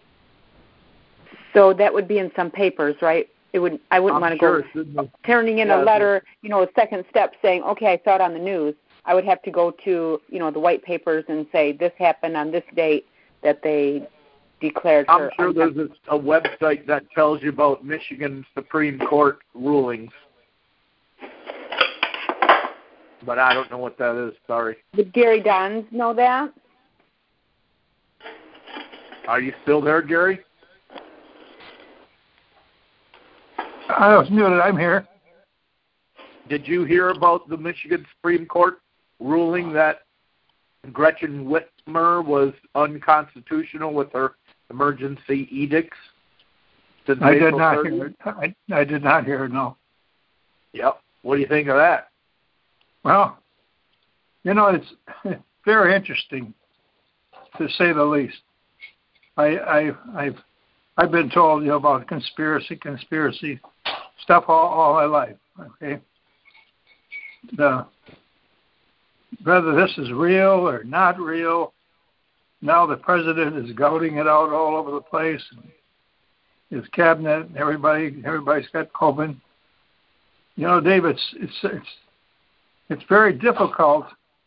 So that would be in some papers, right? It would. I wouldn't I'm want to sure go turning in yeah, a letter, you know, a second step saying, okay, I saw it on the news. I would have to go to, you know, the white papers and say this happened on this date that they declared I'm her. sure there's a, a website that tells you about Michigan Supreme Court rulings, but I don't know what that is. Sorry. Did Gary Dons know that? Are you still there, Gary? I was muted. I'm here. Did you hear about the Michigan Supreme Court ruling that Gretchen Whitmer was unconstitutional with her emergency edicts? I did not hear it. I, I did not hear it, no. Yep. What do you think of that? Well, you know, it's very interesting, to say the least. I, I, I've I've been told, you know, about conspiracy, conspiracy stuff all, all my life. Okay, the whether this is real or not real, now the president is goading it out all over the place. His cabinet, everybody, everybody's got COVID. You know, Dave, it's it's it's it's very difficult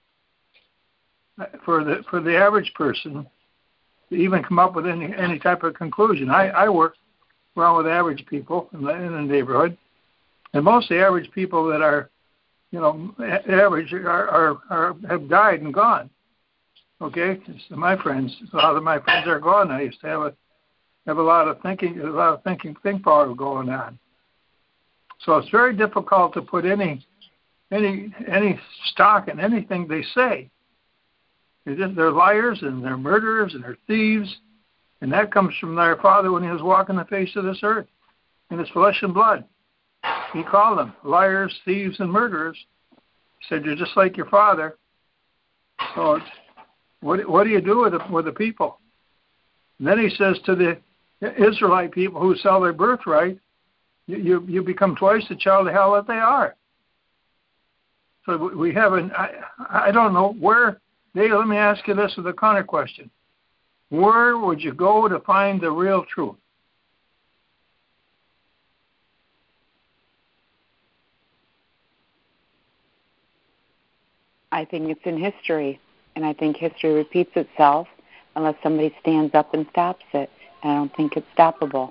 for the for the average person to even come up with any any type of conclusion. I, I work around with average people in the, in the neighborhood, and most of the average people that are, you know, average are, are, are have died and gone. Okay, so my friends, a lot of my friends are gone. I used to have a have a lot of thinking, a lot of thinking, think power going on. So it's very difficult to put any any any stock in anything they say. They're, just, they're liars and they're murderers and they're thieves, and that comes from their father when he was walking the face of this earth in his flesh and blood. He called them liars, thieves, and murderers. He said, "You're just like your father." So it's, what what do you do with the, with the people? And then he says to the Israelite people who sell their birthright, you, you, you become twice the child of hell that they are. So we haven't, I, I don't know where, Dave, let me ask you this with a counter question. Where would you go to find the real truth? I think it's in history, and I think history repeats itself unless somebody stands up and stops it, and I don't think it's stoppable.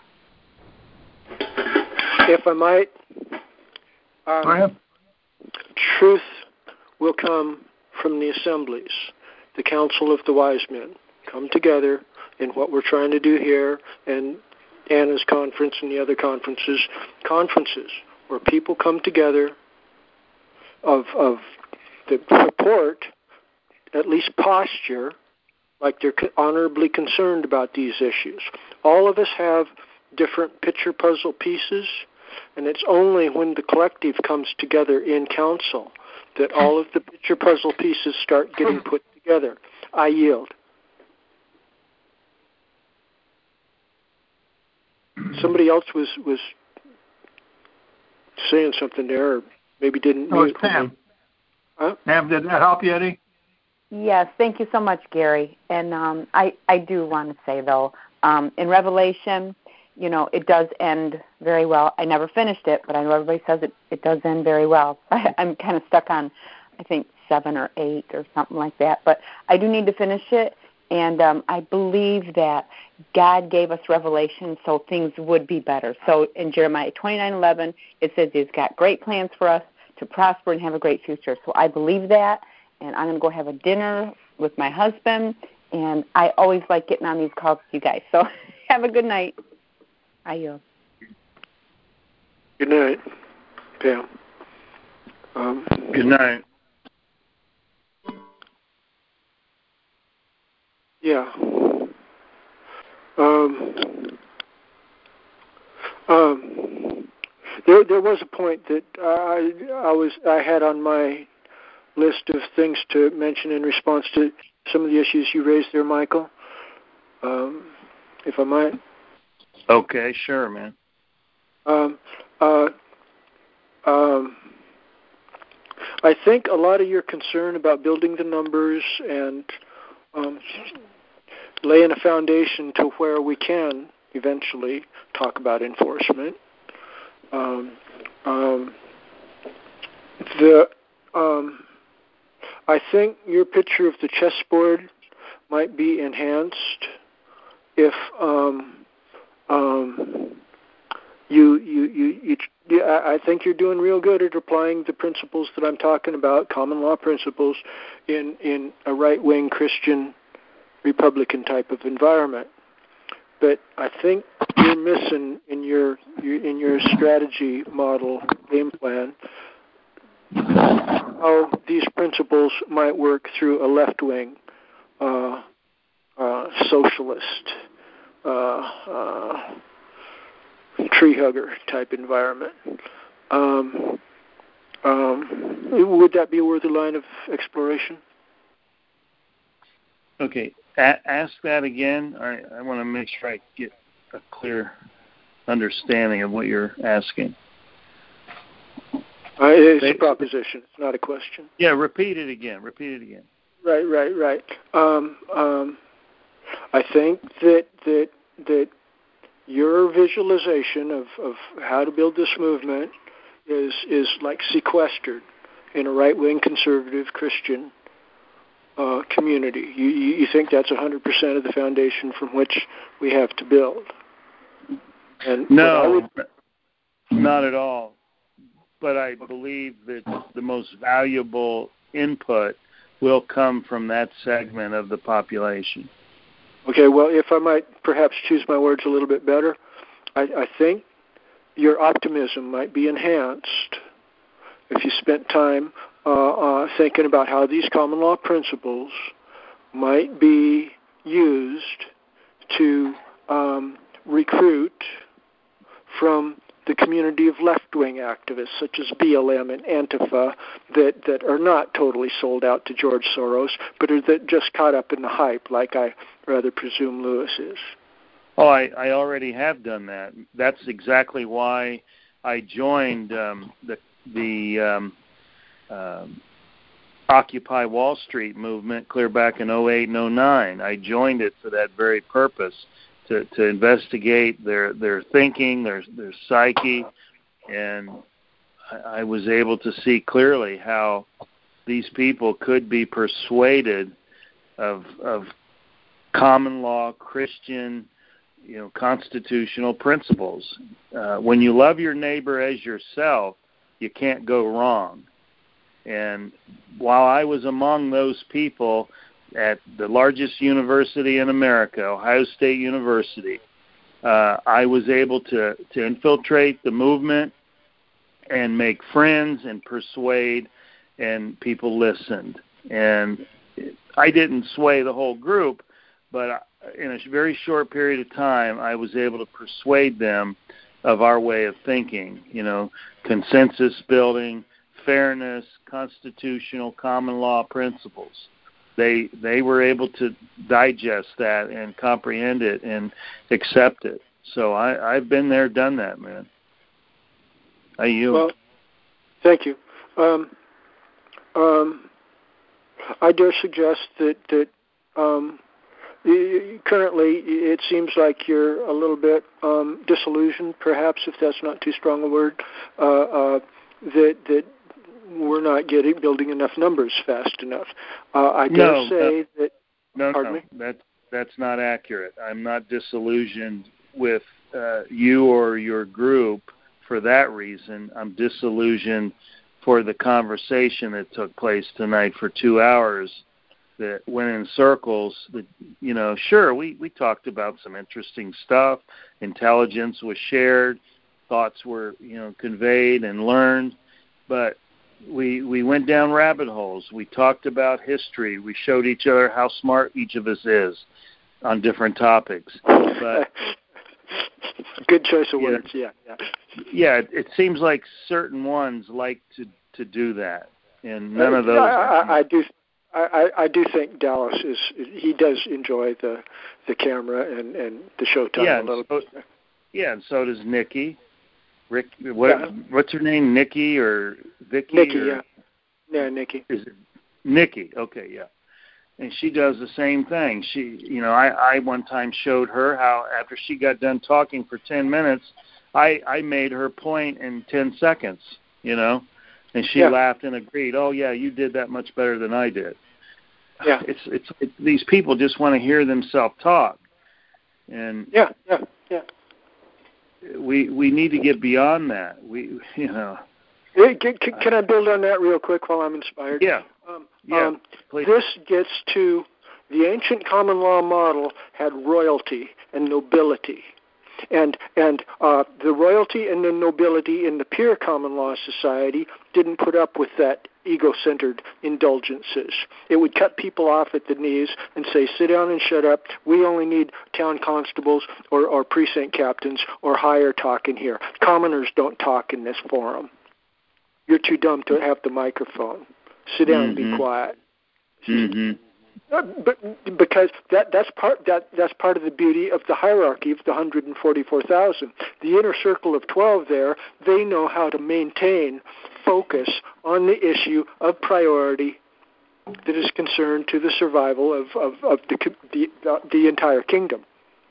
If I might, um, Go ahead. Truth will come from the assemblies, the council of the wise men. Come together in what we're trying to do here, and Anna's conference and the other conferences, conferences where people come together of of the purport, at least posture, like they're honorably concerned about these issues. All of us have different picture puzzle pieces, and it's only when the collective comes together in council that all of the picture puzzle pieces start getting put together. I yield. Somebody else was, was saying something there, or maybe didn't. Oh, it's Pam. Huh? Pam, did that help you, Eddie? Yes, thank you so much, Gary. And um, I, I do want to say, though, um, in Revelation, you know, it does end very well. I never finished it, but I know everybody says it, it does end very well. I, I'm kind of stuck on, I think, seven or eight or something like that. But I do need to finish it, and um, I believe that God gave us revelation so things would be better. So in Jeremiah twenty-nine eleven, it says He's got great plans for us to prosper and have a great future. So I believe that, and I'm going to go have a dinner with my husband, and I always like getting on these calls with you guys. So have a good night. I yield. Good night, Pam. Um, Good night. Yeah. Um, um, there, there was a point that I, I was, I had on my list of things to mention in response to some of the issues you raised there, Michael. Um, if I might. Okay, sure, man. Um, uh, um, I think a lot of your concern about building the numbers and um, laying a foundation to where we can eventually talk about enforcement. Um, um, the um, I think your picture of the chessboard might be enhanced if um, um, you, you, you, you, you, I think you're doing real good at applying the principles that I'm talking about, common law principles, in, in a right-wing Christian Republican type of environment. But I think you're missing in your, your in your strategy model game plan how these principles might work through a left-wing uh, uh, socialist uh, uh, tree hugger type environment. Um, um, would that be a worthy line of exploration? Okay, a- ask that again. I, I want to make sure I get a clear understanding of what you're asking. Uh, it's a proposition. It's not a question. Yeah, repeat it again. Repeat it again. Right, right, right. Um, um, I think that that that your visualization of, of how to build this movement is is like sequestered in a right-wing conservative Christian uh, community. You, you you think that's one hundred percent of the foundation from which we have to build? And no, would... not at all. But I believe that the most valuable input will come from that segment of the population. Okay, well, if I might perhaps choose my words a little bit better, I, I think your optimism might be enhanced if you spent time uh, uh, thinking about how these common law principles might be used to um, recruit from the community of left-wing activists such as B L M and Antifa that, that are not totally sold out to George Soros, but are that just caught up in the hype, like I rather presume Lewis is. Oh, I, I already have done that. That's exactly why I joined um, the the um, um, Occupy Wall Street movement clear back in oh eight and oh nine. I joined it for that very purpose, to, to investigate their, their thinking, their, their psyche, and I, I was able to see clearly how these people could be persuaded of, of common law, Christian, you know, constitutional principles. Uh, when you love your neighbor as yourself, you can't go wrong. And while I was among those people at the largest university in America, Ohio State University, uh, I was able to, to infiltrate the movement and make friends and persuade, and people listened. And I didn't sway the whole group, but in a very short period of time, I was able to persuade them of our way of thinking, you know, consensus building, fairness, constitutional, common law principles. They they were able to digest that and comprehend it and accept it. So I, I've been there, done that, man. How you? Well, thank you. Um, um, I dare suggest that that um, currently it seems like you're a little bit um, disillusioned, perhaps, if that's not too strong a word. Uh, uh, that that we're not getting building enough numbers fast enough. Uh, I dare no, say no, that. No, pardon no, me? that that's not accurate. I'm not disillusioned with uh, you or your group for that reason. I'm disillusioned for the conversation that took place tonight for two hours that went in circles. That, you know, sure, we, we talked about some interesting stuff. Intelligence was shared. Thoughts were, you know, conveyed and learned. But we we went down rabbit holes. We talked about history. We showed each other how smart each of us is on different topics. But good choice of yeah, words. Yeah, yeah. Yeah, it, it seems like certain ones like to, to do that, and none of those. I, I, I do. I, I do think Dallas is. He does enjoy the the camera and, and the showtime yeah, a little. So, yeah, and so does Nikki. Rick, what, yeah. what's her name? Nikki or Vicky? Nikki, or, yeah, yeah, Nikki. Is it Nikki? Okay, yeah. And she does the same thing. She, you know, I, I one time showed her how after she got done talking for ten minutes, I, I made her point in ten seconds, you know, and she yeah. laughed and agreed. Oh yeah, you did that much better than I did. Yeah. It's it's it, these people just want to hear themselves talk, and yeah, yeah, yeah. We we need to get beyond that. We you know. Hey, can, can I build on that real quick while I'm inspired? Yeah. Um, yeah. Um, please. This gets to the ancient common law model had royalty and nobility. And and uh, the royalty and the nobility in the pure common law society didn't put up with that ego-centered indulgences. It would cut people off at the knees and say, sit down and shut up. We only need town constables or, or precinct captains or higher talking here. Commoners don't talk in this forum. You're too dumb to have the microphone. Sit down mm-hmm. and be quiet. Mm-hmm. Uh, but because that that's part that that's part of the beauty of the hierarchy of the one hundred forty-four thousand. The inner circle of twelve there, they know how to maintain focus on the issue of priority that is concerned to the survival of, of, of the, the the entire kingdom.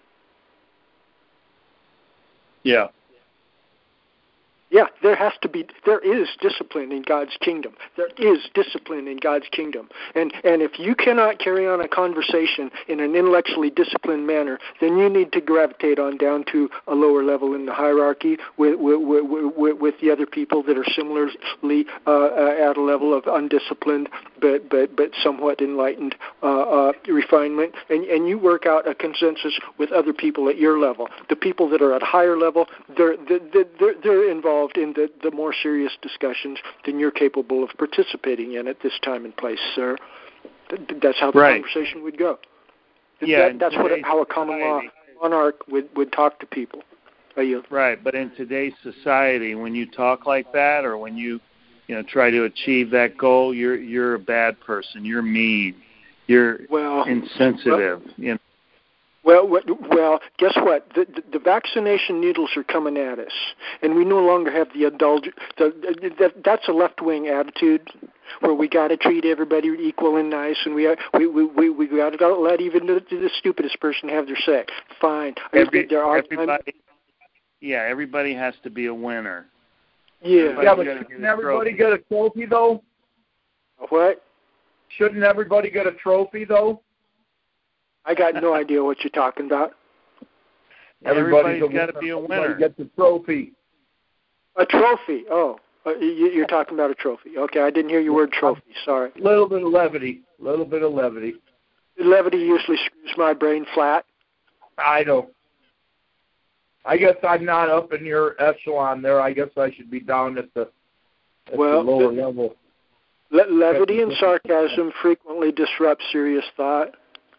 Yeah. Yeah, there has to be, there is discipline in God's kingdom. There is discipline in God's kingdom. And and if you cannot carry on a conversation in an intellectually disciplined manner, then you need to gravitate on down to a lower level in the hierarchy with with, with, with the other people that are similarly uh, at a level of undisciplined but but, but somewhat enlightened uh, uh, refinement. And, and you work out a consensus with other people at your level. The people that are at a higher level, they're, they're, they're involved in the, the more serious discussions than you're capable of participating in at this time and place, sir. That's how the right. conversation would go. Yeah, that, that's what how a common law monarch would, would talk to people. Right, but in today's society, when you talk like that, or when you, you know, try to achieve that goal, you're you're a bad person. You're mean. You're well, insensitive. Well, you know. Well, well, guess what? The, the, the vaccination needles are coming at us, and we no longer have the indulge. The, the, that's a left-wing attitude, where we got to treat everybody equal and nice, and we are, we we we, we got to let even the, the stupidest person have their say. Fine. Every, there are everybody, yeah, everybody has to be a winner. Yeah. Yeah, but shouldn't everybody get a trophy though? What? Shouldn't everybody get a trophy though? I got no idea what you're talking about. Everybody's, Everybody's got to be a winner. Everybody gets a trophy. A trophy. Oh, you're talking about a trophy. Okay, I didn't hear your word trophy. Sorry. A little bit of levity. A little bit of levity. Levity usually screws my brain flat. I know. I guess I'm not up in your echelon there. I guess I should be down at the, at well, the lower the, level. Le- levity and sarcasm frequently disrupt serious thought.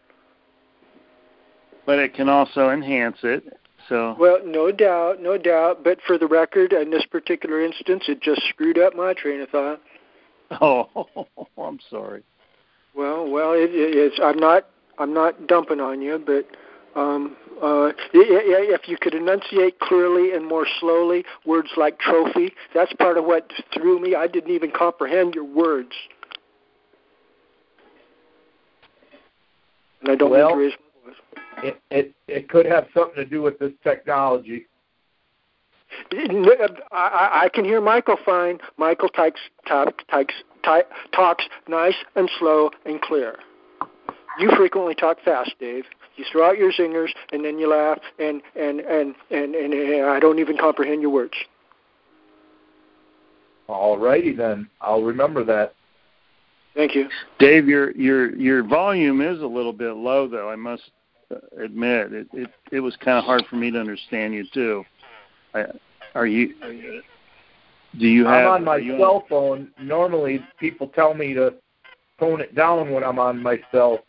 But it can also enhance it. So well, no doubt, no doubt. But for the record, in this particular instance, it just screwed up my train of thought. Oh, I'm sorry. Well, well, it, it, it's. I'm not. I'm not dumping on you, but um, uh, if you could enunciate clearly and more slowly words like trophy, that's part of what threw me. I didn't even comprehend your words, and I don't well, mean to raise. It, it it could have something to do with this technology. I, I can hear Michael fine. Michael types, types, types, types, talks nice and slow and clear. You frequently talk fast, Dave. You throw out your zingers and then you laugh, and and, and, and, and, and I don't even comprehend your words. All righty then. I'll remember that. Thank you. Dave, your your your volume is a little bit low, though, I must admit. It it, it was kind of hard for me to understand you, too. I, are you... Do you have... I'm on my cell on... phone. Normally, people tell me to tone it down when I'm on my cell.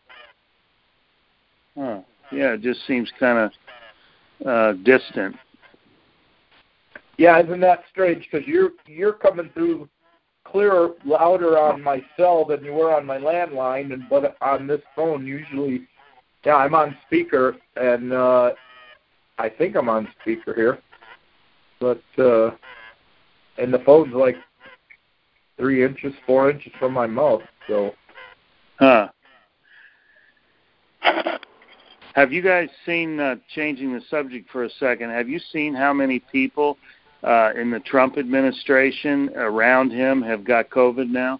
Huh. Yeah, it just seems kind of uh, distant. Yeah, isn't that strange? Because you're, you're coming through clearer, louder on my cell than you were on my landline, and but on this phone, usually... Yeah, I'm on speaker, and uh, I think I'm on speaker here. But, uh, and the phone's like three inches, four inches from my mouth, so. Huh. Have you guys seen, uh, changing the subject for a second, have you seen how many people uh, in the Trump administration around him have got COVID now?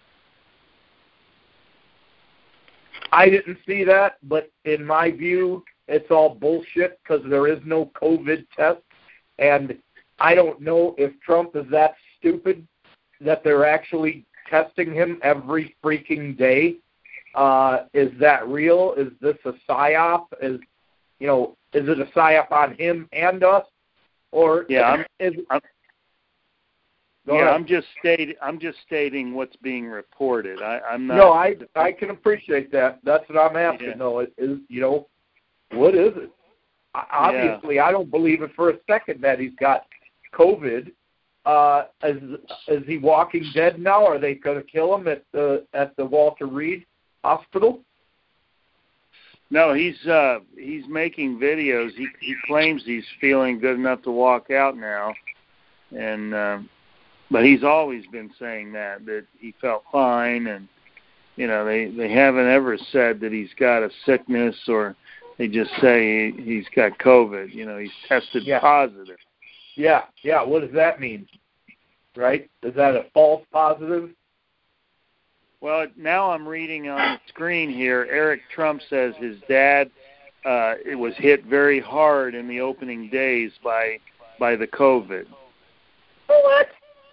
I didn't see that, but in my view, it's all bullshit because there is no COVID test. And I don't know if Trump is that stupid that they're actually testing him every freaking day. Uh, is that real? Is this a psyop? Is, you know, is it a psyop on him and us? Or yeah, I'm, is, I'm, Go yeah, ahead. I'm just stating. I'm just stating what's being reported. I, I'm not. No, I I can appreciate that. That's what I'm asking. Yeah. though. It is, you know, what is it? Obviously, yeah. I don't believe it for a second that he's got COVID. Uh, is is he walking dead now? Are they going to kill him at the at the Walter Reed Hospital? No, he's uh, he's making videos. He he claims he's feeling good enough to walk out now, and. Uh, But he's always been saying that, that he felt fine, and, you know, they, they haven't ever said that he's got a sickness, or they just say he, he's got COVID. You know, he's tested yeah. positive. Yeah, yeah. What does that mean? Right? Is that a false positive? Well, now I'm reading on the screen here, Eric Trump says his dad uh, it was hit very hard in the opening days by by the COVID. What?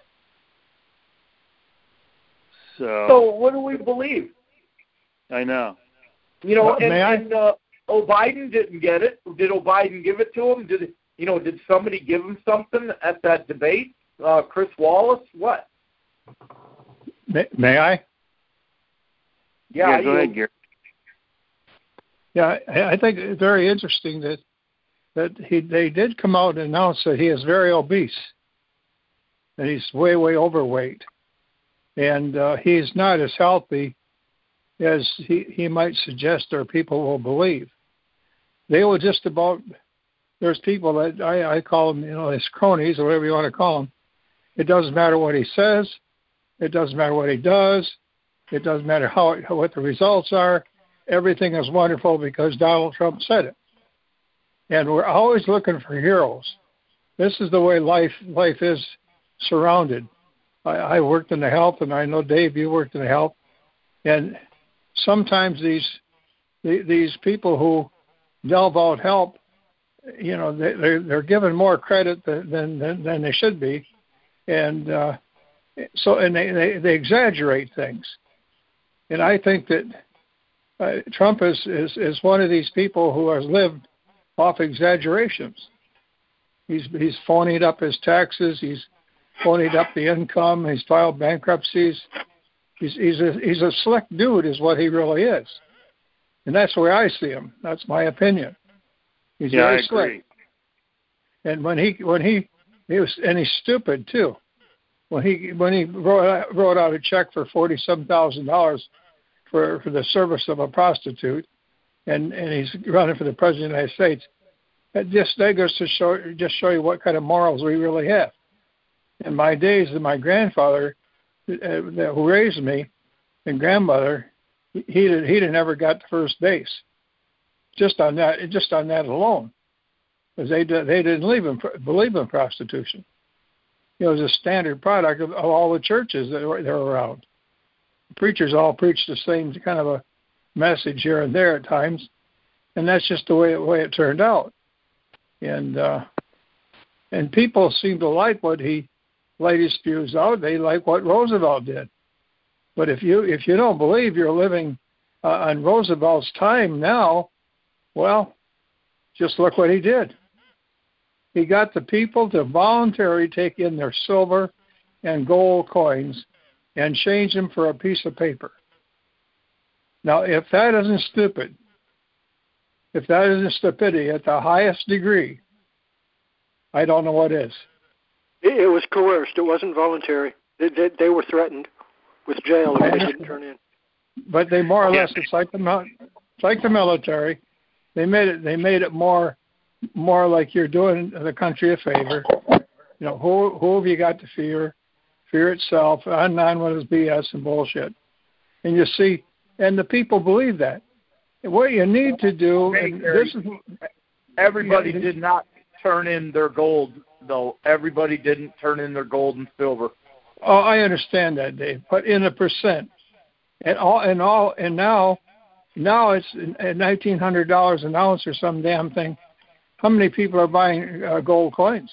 So, so what do we believe? I know. You know, well, and, I... and uh, oh, Biden didn't get it. Did O'Biden give it to him? Did you know? Did somebody give him something at that debate? Uh, Chris Wallace? What? May, may I? Yeah, yeah go you, ahead, Gary. Yeah, I, I think it's very interesting that that he they did come out and announce that he is very obese, and he's way way overweight. And uh, he's not as healthy as he, he might suggest or people will believe. they will just about. There's people that I, I call them, you know, his cronies or whatever you want to call them. It doesn't matter what he says. It doesn't matter what he does. It doesn't matter how, how what the results are. Everything is wonderful because Donald Trump said it. And we're always looking for heroes. This is the way life life is surrounded. I, I worked in the health, and I know, Dave, you worked in the health. And sometimes these these people who delve out help, you know, they, they're, they're given more credit than, than, than they should be. And uh, so, and they, they, they exaggerate things. And I think that uh, Trump is, is, is one of these people who has lived off exaggerations. He's, he's phonied up his taxes. He's phonied up the income. He's filed bankruptcies. He's, he's, a, he's a slick dude is what he really is. And that's the way I see him. That's my opinion. He's yeah, very I slick. agree. And when he when he he was and he's stupid too. When he when he wrote out, wrote out a check for forty some thousand dollars for for the service of a prostitute, and and he's running for the president of the United States. That just that goes to show just show you what kind of morals we really have. In my days, my grandfather, uh, who raised me, and grandmother, he he'd, he'd have never got to first base. Just on that, just on that alone, because they did, they didn't believe in, believe in prostitution. It was a standard product of, of all the churches that were, that were around. The preachers all preached the same kind of a message here and there at times, and that's just the way, way it turned out. And uh, and people seem to like what he laid his spews out. They like what Roosevelt did. But if you if you don't believe you're living uh, on Roosevelt's time now, well, just look what he did. He got the people to voluntarily take in their silver and gold coins and change them for a piece of paper. Now, if that isn't stupid, if that isn't stupidity at the highest degree, I don't know what is. It was coerced. It wasn't voluntary. They, they, they were threatened with jail if they didn't turn in. But they more or less, it's like the, it's like the military. They made it. They made it more, more like you're doing the country a favor. You know, who who have you got to fear? Fear itself. On and on with this B S and bullshit. And you see, and the people believe that. And what you need to do, and this is, everybody yeah, did not turn in their gold, though. Everybody didn't turn in their gold and silver. Oh, I understand that, Dave. But in a percent, and all, and all, and now. Now it's at nineteen hundred dollars an ounce or some damn thing. How many people are buying uh, gold coins?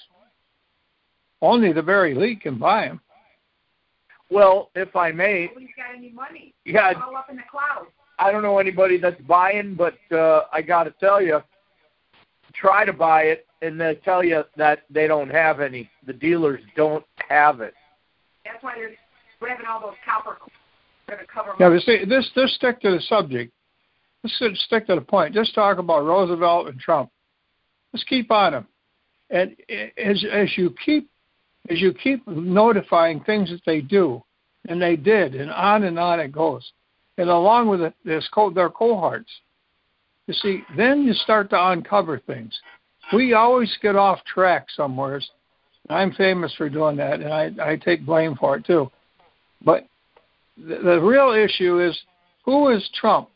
Only the very elite can buy them. Well, if I may. Well, you got any money? Yeah. It's all up in the clouds. I don't know anybody that's buying, but uh, I got to tell you, try to buy it, and they tell you that they don't have any. The dealers don't have it. That's why they're grabbing all those copper coins to cover. Yeah, but see, this this stick to the subject. Let's stick to the point. Just talk about Roosevelt and Trump. Let's keep on them. And as as you keep as you keep notifying things that they do, and they did, and on and on it goes. And along with it, there's co- their cohorts. You see, then you start to uncover things. We always get off track somewhere. I'm famous for doing that, and I, I take blame for it too. But the, the real issue is, who is Trump?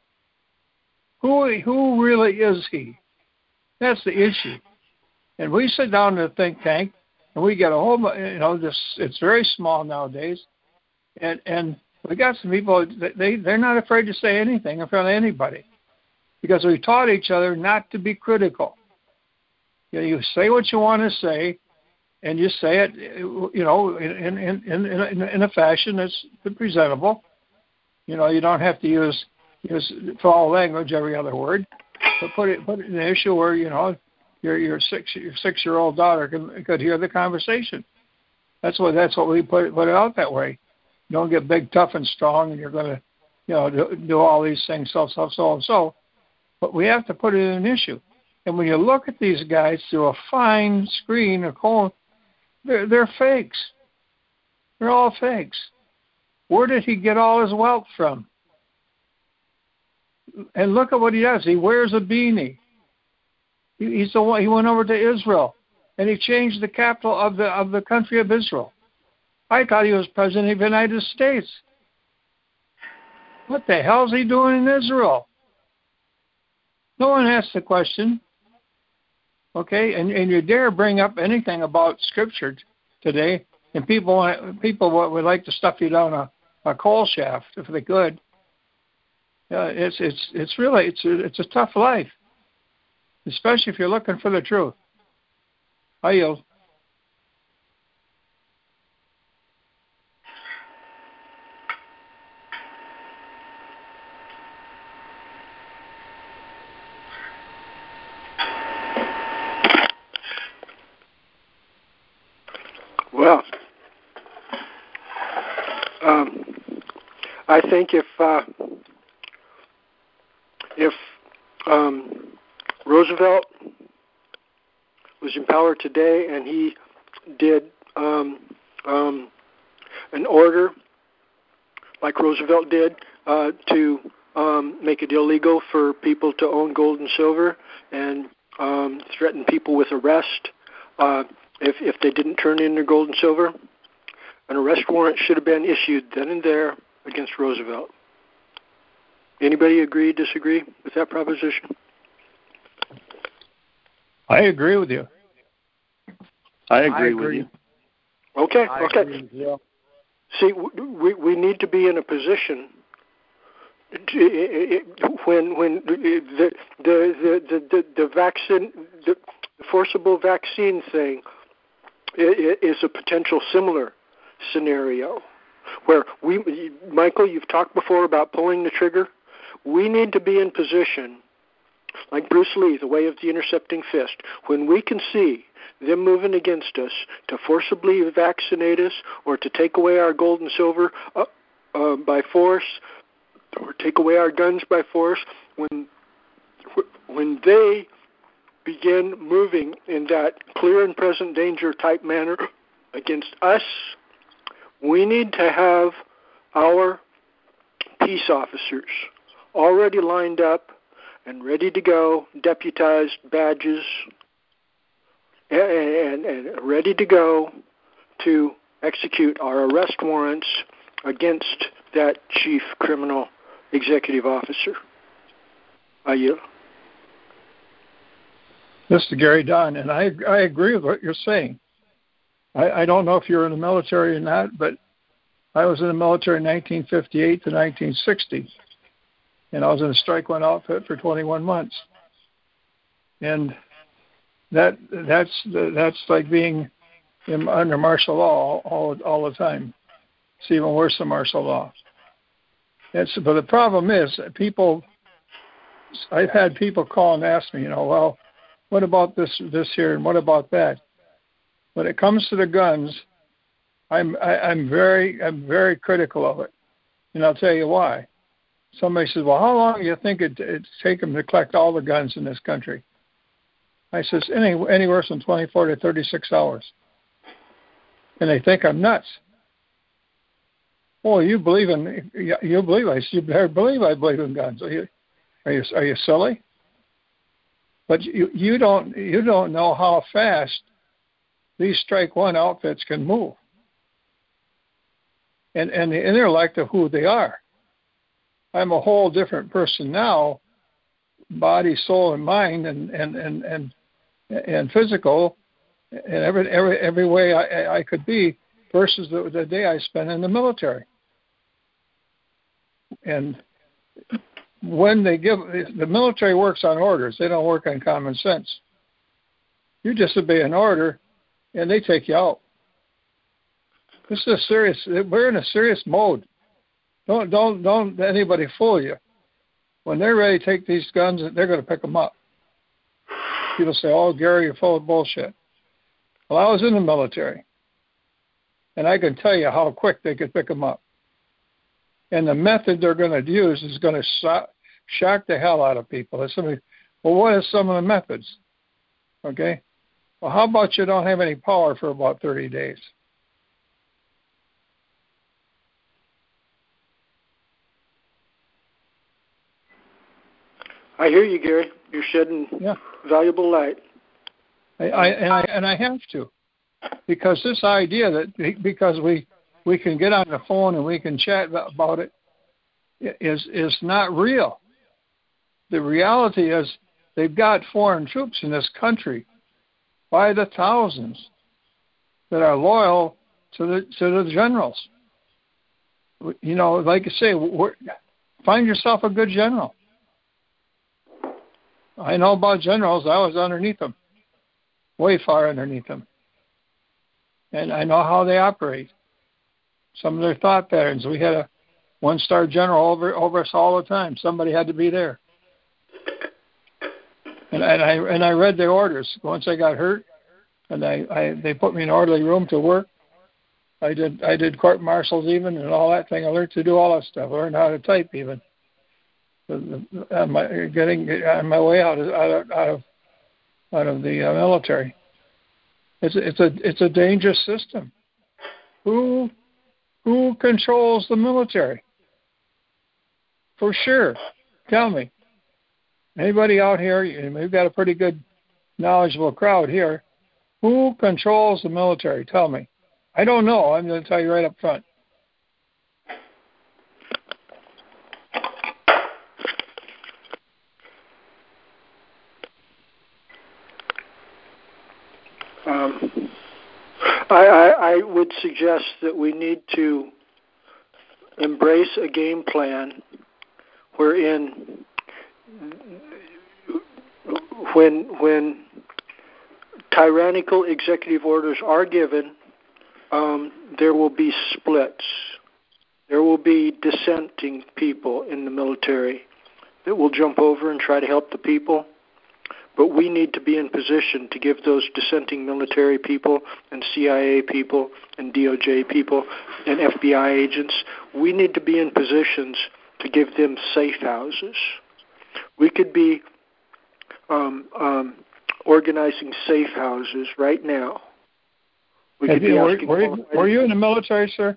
Who who really is he? That's the issue. And we sit down in a think tank, and we get a whole, you know, this. It's very small nowadays, and and we got some people. They they're not afraid to say anything in front of anybody, because we taught each other not to be critical. You know, you say what you want to say, and you say it, you know, in in in in, in a fashion that's presentable. You know, you don't have to use. Use foul language every other word, but put it put it in an issue where you know your your six your six year old daughter can could hear the conversation. That's what that's what we put it, put it out that way. You don't get big, tough, and strong, and you're going to you know do, do all these things so so so and so. But we have to put it in an issue. And when you look at these guys through a fine screen of colon, they're they're fakes. They're all fakes. Where did he get all his wealth from? And look at what he does. He wears a beanie. He, he's the one. He went over to Israel, and he changed the capital of the of the country of Israel. I thought he was president of the United States. What the hell is he doing in Israel? No one asked the question. Okay, and, and you dare bring up anything about Scripture today, and people want, people would like to stuff you down a, a coal shaft if they could. Uh, it's it's it's really it's a, it's a tough life, especially if you're looking for the truth. I yield. Well, um, I think if uh, if um, Roosevelt was in power today and he did um, um, an order like Roosevelt did uh, to um, make it illegal for people to own gold and silver and um, threaten people with arrest uh, if if they didn't turn in their gold and silver, an arrest warrant should have been issued then and there against Roosevelt. Anybody agree, disagree with that proposition? I agree with you. I agree, I agree. with you. Okay, I okay. agree with you. See, we we need to be in a position to, when when the the the the, the, the vaccine the forcible vaccine thing is a potential similar scenario where we, Michael, you've talked before about pulling the trigger. We need to be in position, like Bruce Lee, the way of the intercepting fist, when we can see them moving against us to forcibly vaccinate us or to take away our gold and silver uh, uh, by force or take away our guns by force. When when they begin moving in that clear and present danger type manner against us, we need to have our peace officers already lined up and ready to go, deputized badges, and, and, and ready to go to execute our arrest warrants against that chief criminal executive officer. Are you? Mister Gary Don, and I I agree with what you're saying. I, I don't know if you're in the military or not, but I was in the military in nineteen fifty-eight to nineteen sixty, and I was in a Strike One outfit for twenty-one months. And that that's that's like being in, under martial law all all the time. It's even worse than martial law. It's, but the problem is, people. I've had people call and ask me, you know, well, what about this this here and what about that? When it comes to the guns, I'm I, I'm very I'm very critical of it, and I'll tell you why. Somebody says, well, how long do you think it, it'd take them to collect all the guns in this country? I says, Any, anywhere from twenty-four to thirty-six hours. And they think I'm nuts. Oh, you believe in you believe I you better believe I believe in guns. Are you are you are you silly? But you you don't you don't know how fast these Strike One outfits can move, and and the intellect of who they are. I'm a whole different person now, body, soul, and mind, and and and and, and physical, and every every every way I, I could be versus the, the day I spent in the military. And when they give the military works on orders, they don't work on common sense. You disobey an order, and they take you out. This is a serious. We're in a serious mode. Don't don't don't let anybody fool you. When they're ready to take these guns, they're going to pick them up. People say, "Oh, Gary, you're full of bullshit." Well, I was in the military, and I can tell you how quick they could pick them up. And the method they're going to use is going to shock, shock the hell out of people. There's somebody, well, what are some of the methods? Okay. Well, how about you don't have any power for about thirty days? I hear you, Gary. You're shedding yeah. valuable light. I, I and I and I have to, because this idea that because we we can get on the phone and we can chat about it is is not real. The reality is they've got foreign troops in this country by the thousands that are loyal to the to the generals. You know, like I say, we're, find yourself a good general. I know about generals. I was underneath them, way far underneath them. And I know how they operate, some of their thought patterns. We had a one-star general over over us all the time. Somebody had to be there. And, and I and I read their orders. Once I got hurt, and I, I they put me in an orderly room to work. I did I did court martials even and all that thing. I learned to do all that stuff. I learned how to type even. On my, getting on my way out of out of out of, out of the uh, military. It's a, it's a it's a dangerous system. Who who controls the military? For sure. Tell me. Anybody out here? We've got a pretty good, knowledgeable crowd here. Who controls the military? Tell me. I don't know. I'm going to tell you right up front. Um, I, I, I would suggest that we need to embrace a game plan wherein when when tyrannical executive orders are given, um, there will be splits. There will be dissenting people in the military that will jump over and try to help the people. But we need to be in position to give those dissenting military people and C I A people and D O J people and F B I agents, we need to be in positions to give them safe houses. We could be um, um, organizing safe houses right now. We could you, be were, asking were, you, were you in the military, sir?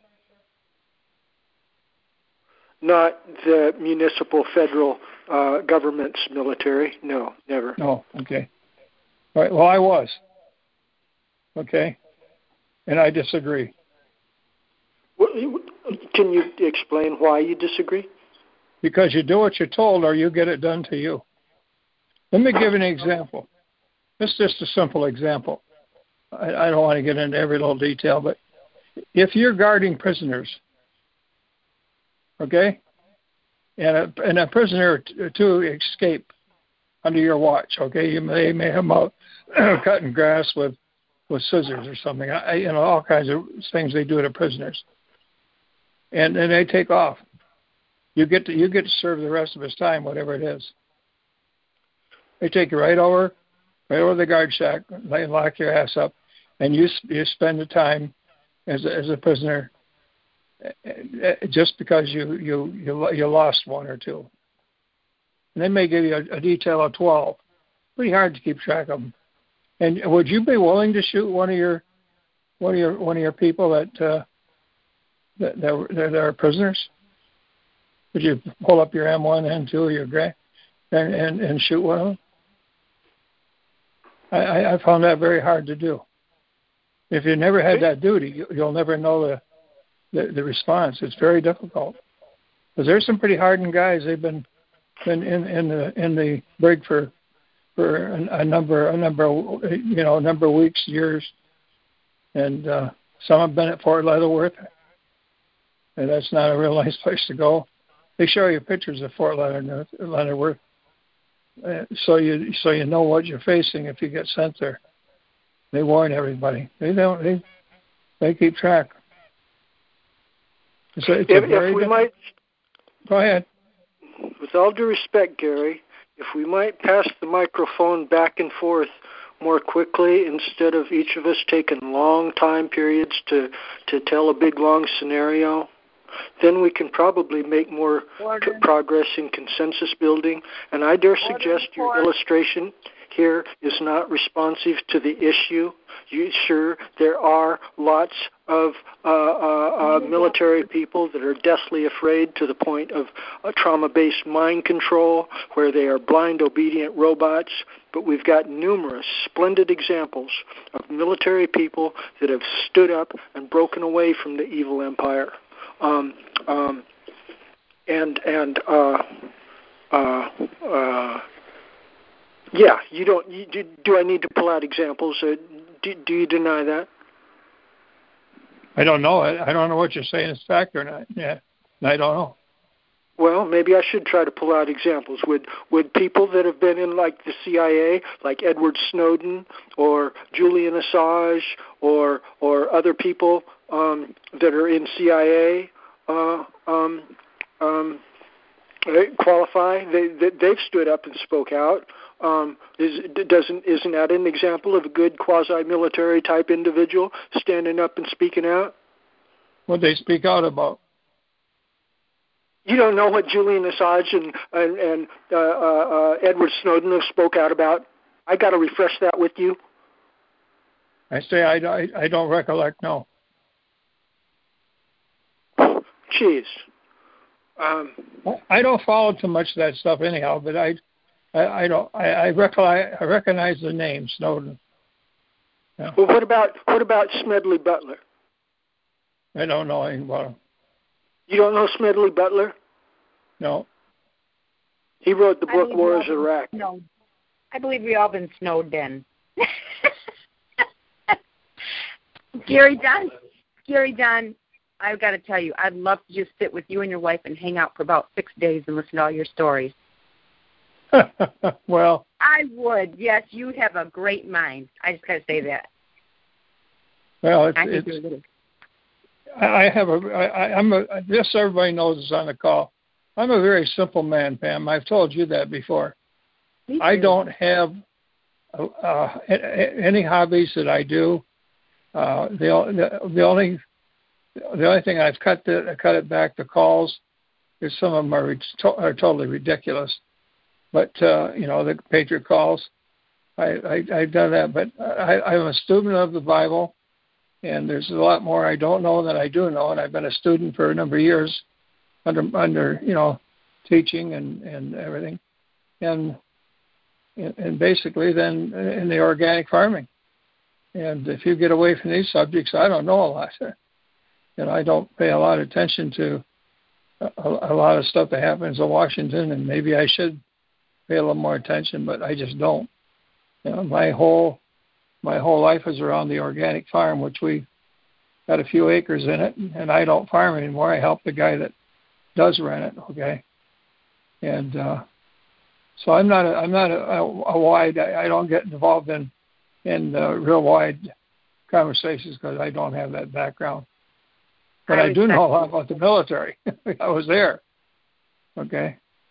Not the municipal federal uh, government's military. No, never. No, okay. All right, well, I was. Okay. And I disagree. Well, can you explain why you disagree? Because you do what you're told or you get it done to you. Let me give you an example. This is just a simple example. I, I don't want to get into every little detail, but if you're guarding prisoners, okay, and a, and a prisoner to, to escape under your watch, okay, you may, may have them out cutting grass with, with scissors or something, I, you know, all kinds of things they do to prisoners. And then they take off. You get to you get to serve the rest of his time, whatever it is. They take you right over, right over the guard shack, they lock your ass up, and you you spend the time as a, as a prisoner, just because you you you you lost one or two. And they may give you a, a detail of twelve. Pretty hard to keep track of them. And would you be willing to shoot one of your one of your one of your people that uh, that, that, that are prisoners? Would you pull up your M one, M two, or your Grey, and, and, and shoot one of them? I, I found that very hard to do. If you never had that duty, you, you'll never know the, the, the response. It's very difficult. Because there's some pretty hardened guys. They've been been in, in the in the brig for for a, a number a number of, you know a number of weeks, years, and uh, some have been at Fort Leavenworth, and that's not a real nice place to go. They show you pictures of Fort Leavenworth, Leavenworth uh, so you so you know what you're facing if you get sent there. They warn everybody. They don't. They they keep track. It's a, it's if, a very if we different... might, go ahead. With all due respect, Gary, if we might pass the microphone back and forth more quickly instead of each of us taking long time periods to to tell a big long scenario. Then we can probably make more c- progress in consensus building. And I dare suggest your illustration here is not responsive to the issue. You, sure, there are lots of uh, uh, uh, military people that are deathly afraid to the point of uh, trauma-based mind control, where they are blind, obedient robots. But we've got numerous splendid examples of military people that have stood up and broken away from the evil empire. Um, um, and and uh, uh, uh, yeah, you don't. You, do, do I need to pull out examples? Uh, do, do you deny that? I don't know. I, I don't know what you're saying is fact or not. Yeah, I don't know. Well, maybe I should try to pull out examples. Would would people that have been in like the C I A, like Edward Snowden or Julian Assange, or or other people um, that are in C I A, uh, um, um, qualify? They, they they've stood up and spoke out. Um, is doesn't isn't that an example of a good quasi-military type individual standing up and speaking out? What they speak out about? You don't know what Julian Assange and and, and uh, uh, Edward Snowden have spoke out about? I got to refresh that with you. I say I, I, I don't recollect. No. Jeez. Um, well, I don't follow too much of that stuff anyhow, but I, I, I don't. I, I recognize I recognize the name Snowden. Yeah. Well, what about what about Smedley Butler? I don't know anything about him. You don't know Smedley Butler? No. He wrote the book War is Iraq. No. I believe we all been snowed in. Gary John, Gary John, I've got to tell you, I'd love to just sit with you and your wife and hang out for about six days and listen to all your stories. Well. I would. Yes, you have a great mind. I just got to say that. Well, it's, I think it's, you're I have a, I, I'm a, just so everybody knows this on the call, I'm a very simple man, Pam. I've told you that before. I don't have uh, any hobbies that I do. Uh, the, the, the only the only thing I've cut the, cut it back to calls, because some of them are, are totally ridiculous. But, uh, you know, the Patriot calls, I, I, I've done that. But I, I'm a student of the Bible. And there's a lot more I don't know than I do know, and I've been a student for a number of years under, under you know, teaching and, and everything. And and basically then in the organic farming. And if you get away from these subjects, I don't know a lot. And I don't pay a lot of attention to a, a lot of stuff that happens in Washington, and maybe I should pay a little more attention, but I just don't. You know, my whole... My whole life is around the organic farm, which we got a few acres in it, and I don't farm anymore. I help the guy that does rent it, okay? And uh, so I'm not a, I'm not a, a wide. I, I don't get involved in in uh, real wide conversations because I don't have that background. But I, I do know a lot about the military. I was there, okay?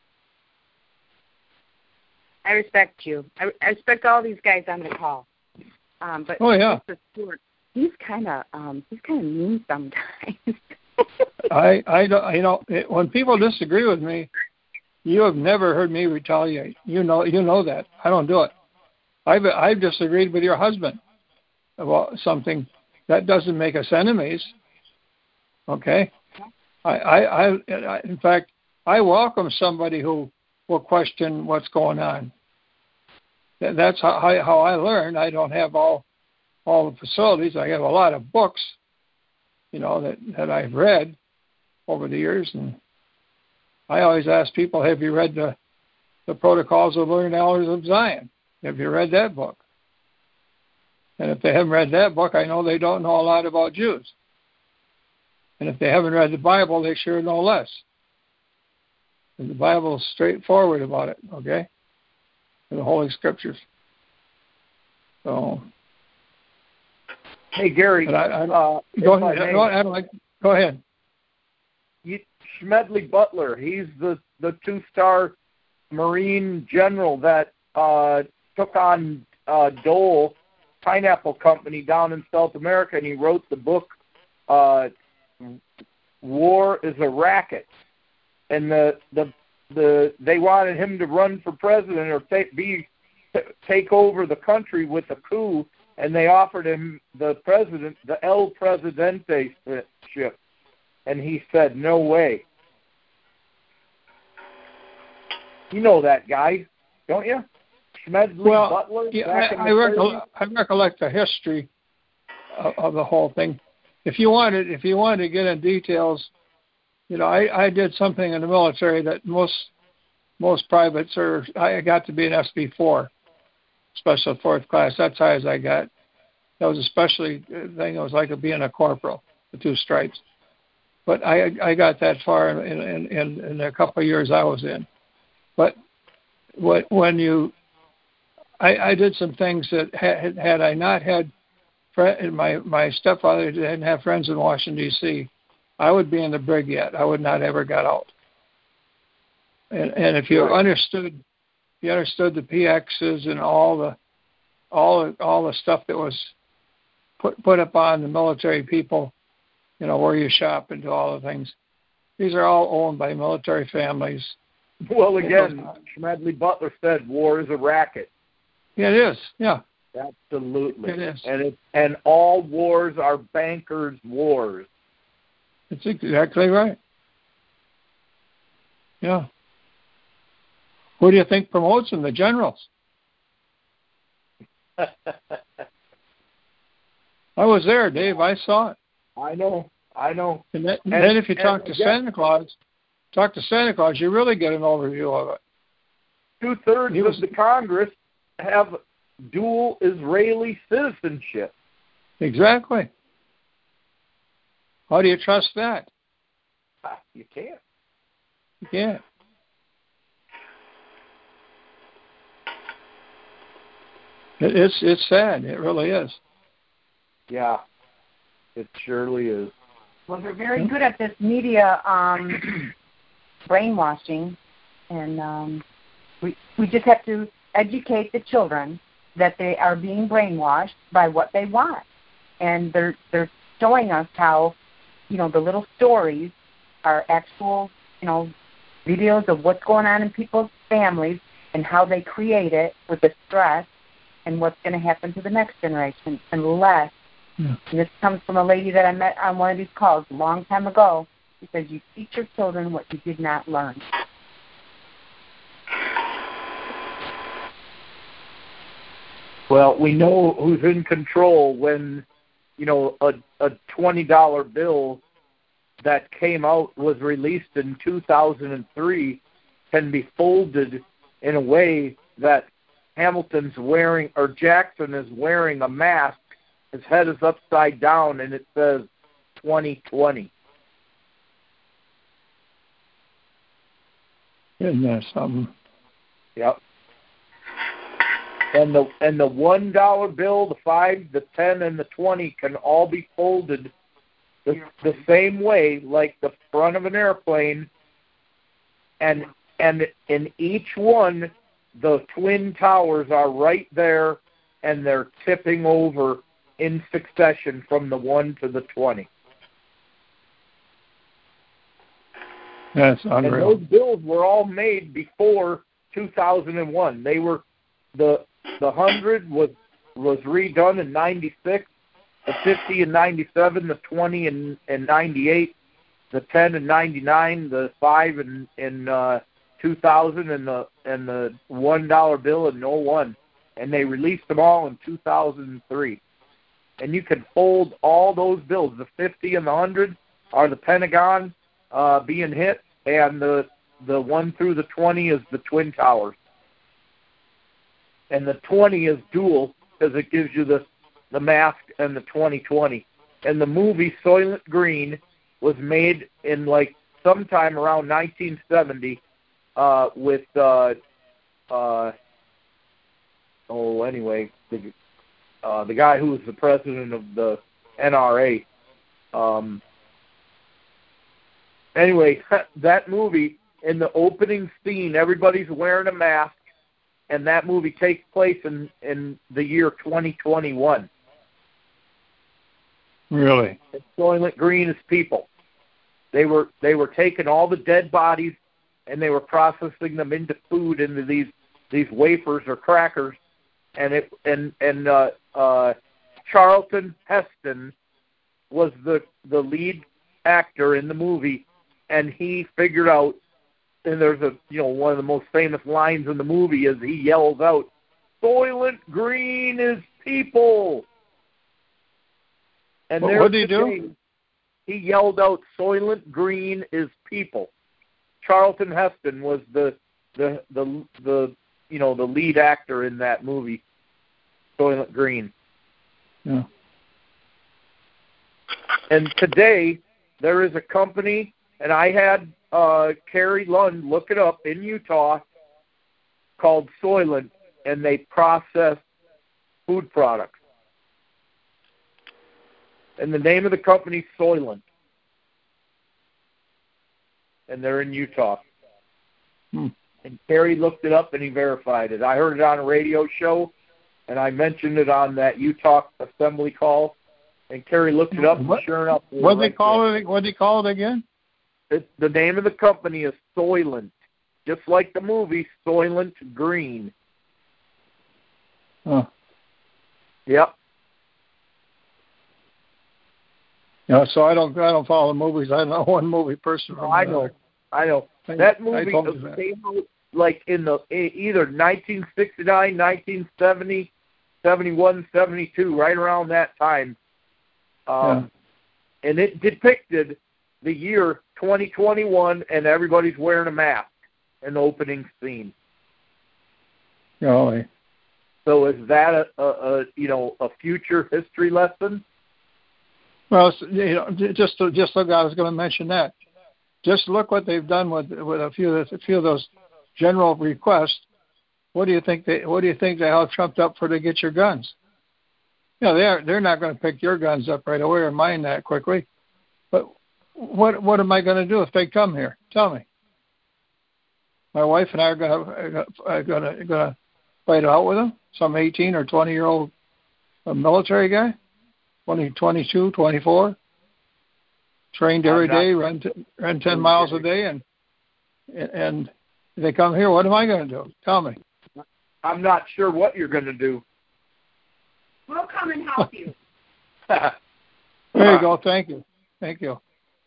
I respect you. I, I respect all these guys on the call. Um, but oh yeah, Mister Stewart, he's kind of um, he's kind of mean sometimes. I I don't you know it, when people disagree with me, you have never heard me retaliate. You know you know that I don't do it. I've I've disagreed with your husband about something. That doesn't make us enemies. Okay, I I, I in fact I welcome somebody who will question what's going on. That's how I, how I learn. I don't have all all the facilities. I have a lot of books, you know, that, that I've read over the years. And I always ask people, have you read the, the Protocols of Learned Elders of Zion? Have you read that book? And if they haven't read that book, I know they don't know a lot about Jews. And if they haven't read the Bible, they sure know less. And the Bible is straightforward about it, okay? The Holy Scriptures. So, hey Gary, I, I, uh, go ahead. Go ahead. Like, go ahead. You, Smedley Butler, he's the the two-star Marine general that uh, took on uh, Dole Pineapple Company down in South America, and he wrote the book uh, "War is a Racket," and the the. The they wanted him to run for president or take, be t- take over the country with a coup, and they offered him the president, the El Presidente ship, and he said, no way. You know that guy, don't you? Smedley well, Butler? Yeah, I, I, recollect, I recollect the history of, of the whole thing. If you wanted, if you wanted to get in details, you know, I, I did something in the military that most most privates are. I got to be an S B four, special fourth class. That's high as I got. That was a specialty thing. It was like being a corporal, the two stripes. But I I got that far in in, in, in a couple of years I was in. But what when you I, I did some things that had, had I not had my my stepfather didn't have friends in Washington D C, I would be in the brig yet. I would not ever got out. And, and if you right. understood, if you understood the P Xs and all the all all the stuff that was put put upon the military people, you know, where you shop and do all the things. These are all owned by military families. Well, again, Smedley Butler said war is a racket. Yeah, it is. Yeah. Absolutely. It is. And it, and all wars are bankers' wars. That's exactly right. Yeah. Who do you think promotes them? The generals. I was there, Dave. I saw it. I know. I know. And then, and, then if you talk to again, Santa Claus, talk to Santa Claus, you really get an overview of it. Two-thirds was, of the Congress have dual Israeli citizenship. Exactly. How do you trust that? You can't. You can't. It, it's it's sad. It really is. Yeah, it surely is. Well, they're very good at this media um, brainwashing, and um, we we just have to educate the children that they are being brainwashed by what they want, and they're they're showing us how, you know, the little stories are actual, you know, videos of what's going on in people's families and how they create it with the stress and what's going to happen to the next generation unless, yeah. And this comes from a lady that I met on one of these calls a long time ago. She says, you teach your children what you did not learn. Well, we know who's in control when, you know, a, a twenty dollar bill that came out was released in two thousand three can be folded in a way that Hamilton's wearing, or Jackson is wearing a mask. His head is upside down, and it says twenty twenty. Isn't that something? Yep. And the and the one dollar bill, the five, the ten, and the twenty can all be folded the, the same way, like the front of an airplane. And and in each one, the twin towers are right there, and they're tipping over in succession from the one to the twenty. That's unreal. And those bills were all made before two thousand one. They were the the hundred was was redone in ninety-six, the fifty in ninety-seven, the twenty in in ninety-eight, the ten in ninety-nine, the five in in uh, two thousand, and the and the one dollar bill in oh one. And they released them all in two thousand three. And you can fold all those bills. The fifty and the hundred are the Pentagon uh, being hit, and the the one through the twenty is the Twin Towers. And the twenty is dual because it gives you the the mask and the twenty twenty. And the movie Soylent Green was made in like sometime around nineteen seventy uh, with uh, uh, oh anyway the uh, the guy who was the president of the N R A. Um, anyway, that movie, in the opening scene, everybody's wearing a mask, and that movie takes place in, in the year twenty twenty-one. Really? And Soylent Green is people. They were they were taking all the dead bodies and they were processing them into food, into these these wafers or crackers, and it and and uh, uh, Charlton Heston was the the lead actor in the movie, and he figured out. And there's a you know one of the most famous lines in the movie is he yells out, "Soylent Green is people." And well, what did he do? He yelled out, "Soylent Green is people." Charlton Heston was the the the the you know the lead actor in that movie, Soylent Green. Yeah. And today there is a company, and I had uh, Carrie Lund look it up in Utah, called Soylent, and they process food products. And the name of the company is Soylent. And they're in Utah. Hmm. And Kerry looked it up and he verified it. I heard it on a radio show, and I mentioned it on that Utah assembly call. And Kerry looked it up, and what, sure enough, what they right call there. it? What do they call it again? It, the name of the company is Soylent, just like the movie Soylent Green. Oh. Yep. Yeah, so I don't I don't follow movies. I know one movie person. Oh, I know, I know. I, that movie that. came out like in the either nineteen sixty-nine, nineteen seventy, seventy-one, seventy-two, right around that time. Um, yeah. And it depicted the year twenty twenty-one, and everybody's wearing a mask in the opening scene. Golly. So is that a, a, a you know a future history lesson? Well, you know, just to, just look. I was going to mention that. Just look what they've done with with a few of a few of those general requests. What do you think they What do you think they all trumped up for to get your guns? You know, they're they're not going to pick your guns up right away or mine that quickly. But what what am I going to do if they come here? Tell me. My wife and I are going to are going to going to fight it out with them. Some eighteen or twenty year old military guy. twenty, twenty-two, twenty-four, trained every day, run t- run ten miles a day, and and if they come here, what am I going to do? Tell me. I'm not sure what you're going to do. We'll come and help you. There you go. Thank you. Thank you.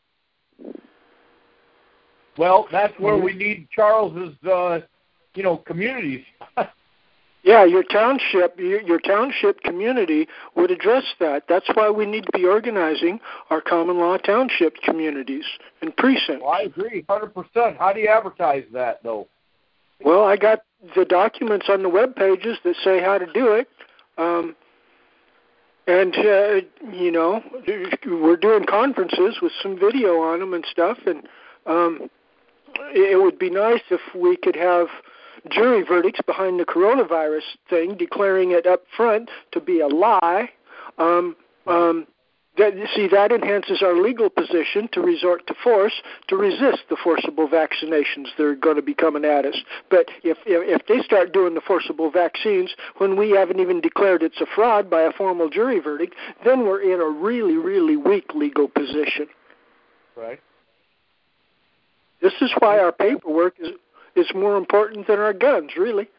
Well, that's where we need Charles's, uh, you know, communities. Yeah, your township, your, your township community would address that. That's why we need to be organizing our common law township communities and precincts. Well, I agree, one hundred percent. How do you advertise that, though? Well, I got the documents on the web pages that say how to do it. Um, and, uh, you know, we're doing conferences with some video on them and stuff. And um, it would be nice if we could have jury verdicts behind the coronavirus thing, declaring it up front to be a lie. Um, um, that, see, that enhances our legal position to resort to force to resist the forcible vaccinations that are going to be coming at us. But if, if if they start doing the forcible vaccines when we haven't even declared it's a fraud by a formal jury verdict, then we're in a really, really weak legal position. Right. This is why our paperwork is is more important than our guns, really.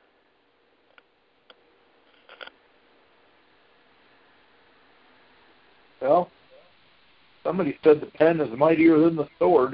Well, somebody said the pen is mightier than the sword.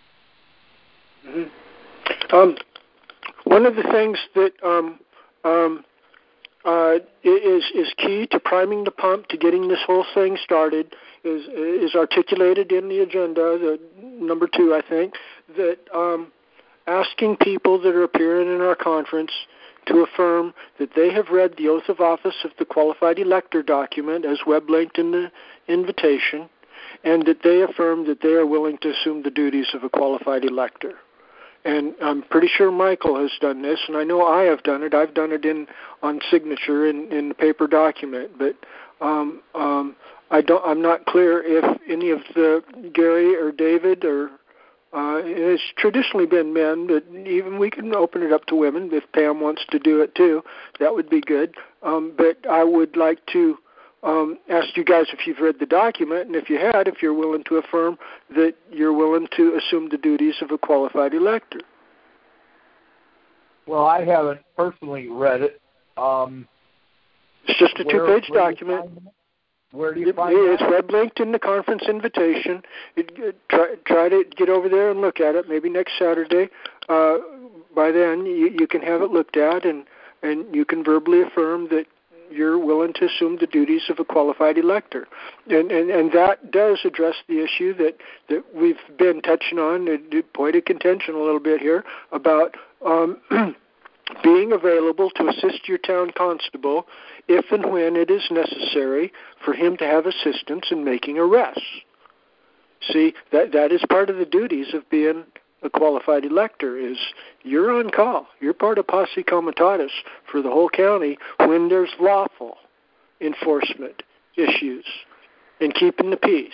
Mm-hmm. Um, one of the things that um, um, uh, is is key to priming the pump to getting this whole thing started is is articulated in the agenda, the number two, I think, that um, asking people that are appearing in our conference to affirm that they have read the oath of office of the qualified elector document as web-linked in the invitation, and that they affirm that they are willing to assume the duties of a qualified elector. And I'm pretty sure Michael has done this, and I know I have done it. I've done it in on signature in, in the paper document, but um, um, I don't. I'm not clear if any of the Gary or David or Uh, it's traditionally been men, but even we can open it up to women if Pam wants to do it too. That would be good. Um, but I would like to um, ask you guys if you've read the document, and if you had, if you're willing to affirm that you're willing to assume the duties of a qualified elector. Well, I haven't personally read it. Um, It's just a Where- two-page where do you document. find them? Where do you It, find it's that? web linked in the conference invitation. It, it, try, try to get over there and look at it. Maybe next Saturday. Uh, by then, you, you can have it looked at, and, and you can verbally affirm that you're willing to assume the duties of a qualified elector. And, and, and that does address the issue that, that we've been touching on, the point of contention a little bit here, about um, being available to assist your town constable if and when it is necessary for him to have assistance in making arrests. See, that that is part of the duties of being a qualified elector, is you're on call. You're part of posse comitatus for the whole county when there's lawful enforcement issues and keeping the peace.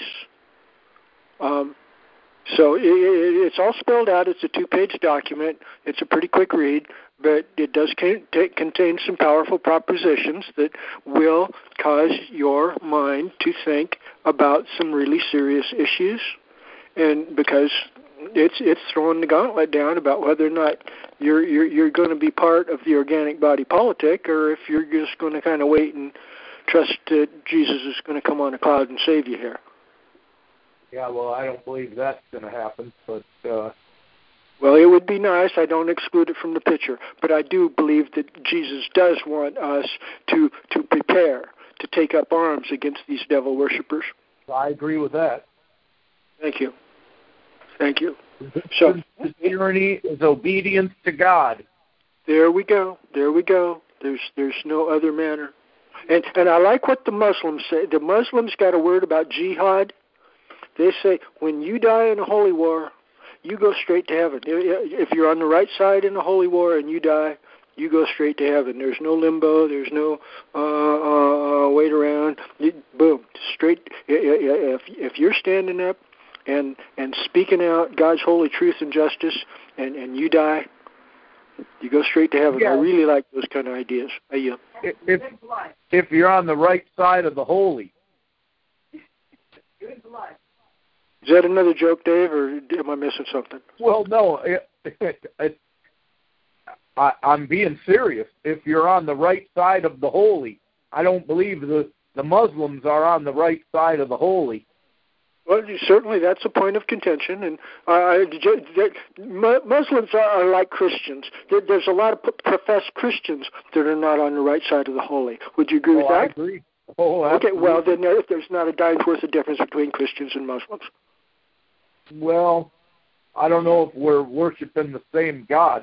Um, so it, it, it's all spelled out. It's a two-page document. It's a pretty quick read, but it does con- t- contain some powerful propositions that will cause your mind to think about some really serious issues, and because it's it's throwing the gauntlet down about whether or not you're you're, you're going to be part of the organic body politic, or if you're just going to kind of wait and trust that Jesus is going to come on a cloud and save you here. Yeah, well, I don't believe that's going to happen, but... Uh... Well, it would be nice. I don't exclude it from the picture, but I do believe that Jesus does want us to to prepare to take up arms against these devil worshippers. I agree with that. Thank you. Thank you. So, tyranny is obedience to God. There we go. There we go. There's there's no other manner. And and I like what the Muslims say. The Muslims got a word about jihad. They say when you die in a holy war, you go straight to heaven. If you're on the right side in a holy war and you die, you go straight to heaven. There's no limbo. There's no uh, uh, wait around. You, boom, straight. If if you're standing up and and speaking out God's holy truth and justice, and, and you die, you go straight to heaven. Yeah. I really like those kind of ideas. I, uh, if if you're on the right side of the holy. Is that another joke, Dave, or am I missing something? Well, no. It, it, it, I, I'm being serious. If you're on the right side of the holy, I don't believe the, the Muslims are on the right side of the holy. Well, certainly that's a point of contention, and uh, Muslims are, are like Christians. There, there's a lot of professed Christians that are not on the right side of the holy. Would you agree oh, with that? I agree. Oh, absolutely. Okay, well, then there, there's not a dime's worth of difference between Christians and Muslims. Well, I don't know if we're worshiping the same God.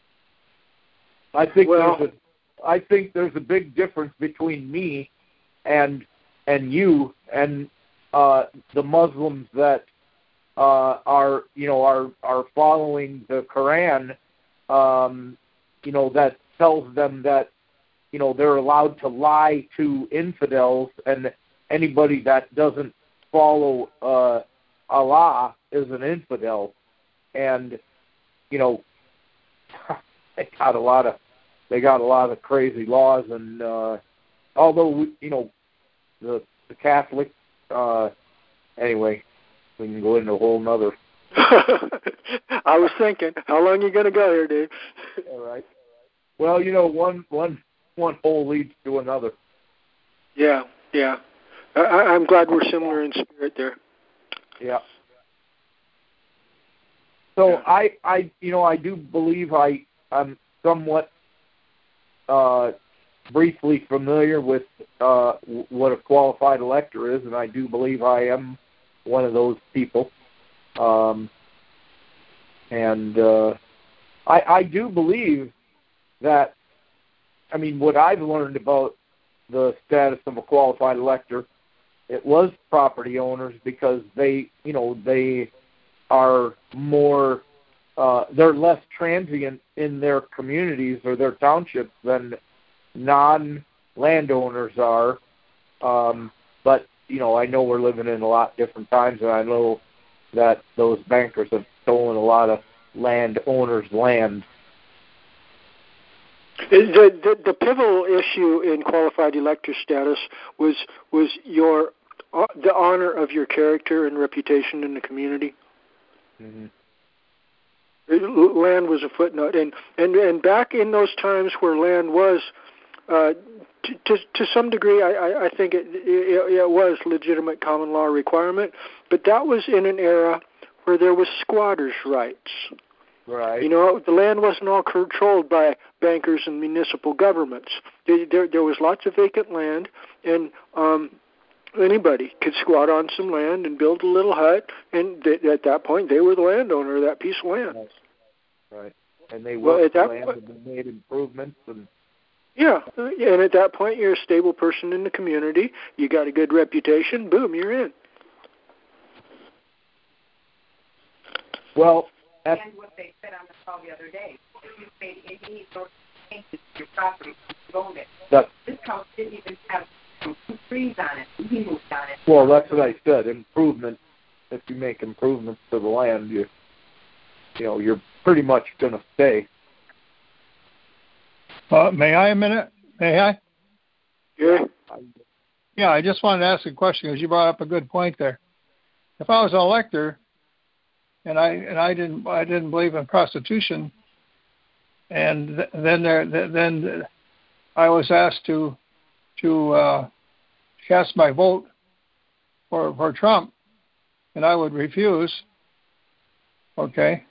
I think well, there's a, I think there's a big difference between me and and you and uh, the Muslims that uh, are you know are are following the Quran. Um, you know that tells them that you know they're allowed to lie to infidels, and anybody that doesn't follow uh, Allah is an infidel. And you know they got a lot of they got a lot of crazy laws, and uh, although you know the the Catholic uh, anyway, we can go into a whole nother. I was thinking, how long are you going to go here, Dave? All right. Well, you know, one one one hole leads to another. Yeah, yeah. I, I'm glad we're similar in spirit there. Yeah. So I, I, you know, I do believe I, I'm somewhat uh, briefly familiar with uh, what a qualified elector is, and I do believe I am one of those people. Um, and uh, I, I do believe that, I mean, what I've learned about the status of a qualified elector, it was property owners because they, you know, they are more, uh, they're less transient in their communities or their townships than non-landowners are. Um, but, you know, I know we're living in a lot different times, and I know that those bankers have stolen a lot of landowners' land. The, the, the pivotal issue in qualified elector status was was your uh, the honor of your character and reputation in the community. Mm-hmm. Land was a footnote, and, and and back in those times where land was uh, to, to to some degree, I, I, I think it, it it was legitimate common law requirement, but that was in an era where there was squatters' rights. Right. You know, the land wasn't all controlled by bankers and municipal governments. There, there, there was lots of vacant land, and um, anybody could squat on some land and build a little hut, and th- at that point, they were the landowner of that piece of land. Right. Right. And they well, worked at the that land point, and made improvements. And yeah, and at that point, you're a stable person in the community. You got a good reputation. Boom, you're in. Well, and what they said on the call the other day, if you made any sort of changes to your property, you owned it. That, this house didn't even have two trees on it. He moved on it. Well, that's what I said. Improvement. If you make improvements to the land, you you know you're pretty much going to stay. Uh, may I a minute? May I? Yeah. Yeah, I just wanted to ask a question because you brought up a good point there. If I was an elector, and I and I didn't I didn't believe in prostitution, and th- then there th- then I was asked to to uh, cast my vote for for Trump, and I would refuse. Okay,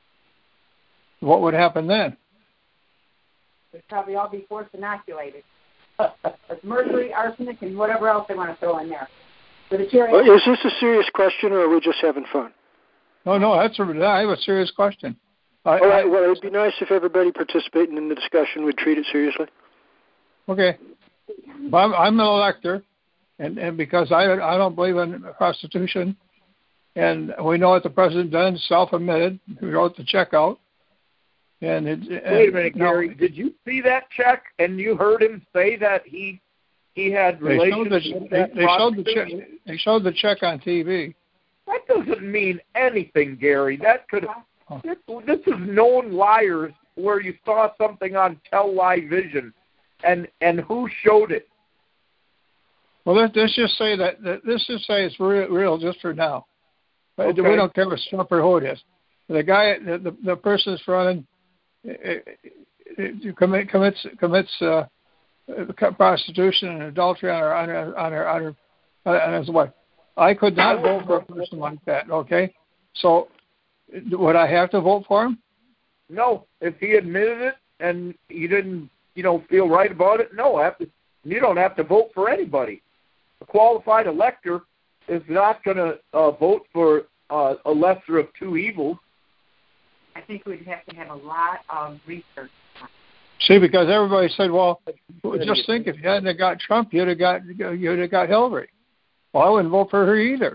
what would happen then? They'd probably all be forced inoculated. With mercury, arsenic, and whatever else they want to throw in there. But it's your well, is this a serious question, or are we just having fun? No, no, that's a, I have a serious question. I, All right, I, well, it'd be nice if everybody participating in the discussion would treat it seriously. Okay. Well, I'm, I'm an elector, and, and because I I don't believe in prostitution, and we know what the president done, self-admitted, he wrote the check out. And it, and, Wait a minute, Gary. No, did you see that check? And you heard him say that he he had relations they showed the, with that they, they showed the check. prostitute? They showed the check on T V. That doesn't mean anything, Gary. That could this, this is known liars where you saw something on television, and and who showed it? Well, let's, let's just say that, that let's just say it's real, real just for now. But Okay. we don't care if it's Trump or who it is. The guy, the the, the person that's running, it, it commit, commits commits uh, prostitution and adultery on her on her on her on, her, on his wife. I could not vote for a person like that. Okay, so would I have to vote for him? No, if he admitted it and you didn't, you know, feel right about it, no, have to, you don't have to vote for anybody. A qualified elector is not going to uh, vote for uh, a lesser of two evils. I think we'd have to have a lot of research. See, because everybody said, well, just think if you hadn't got Trump, you'd have got you'd have got Hillary. Well, I wouldn't vote for her either.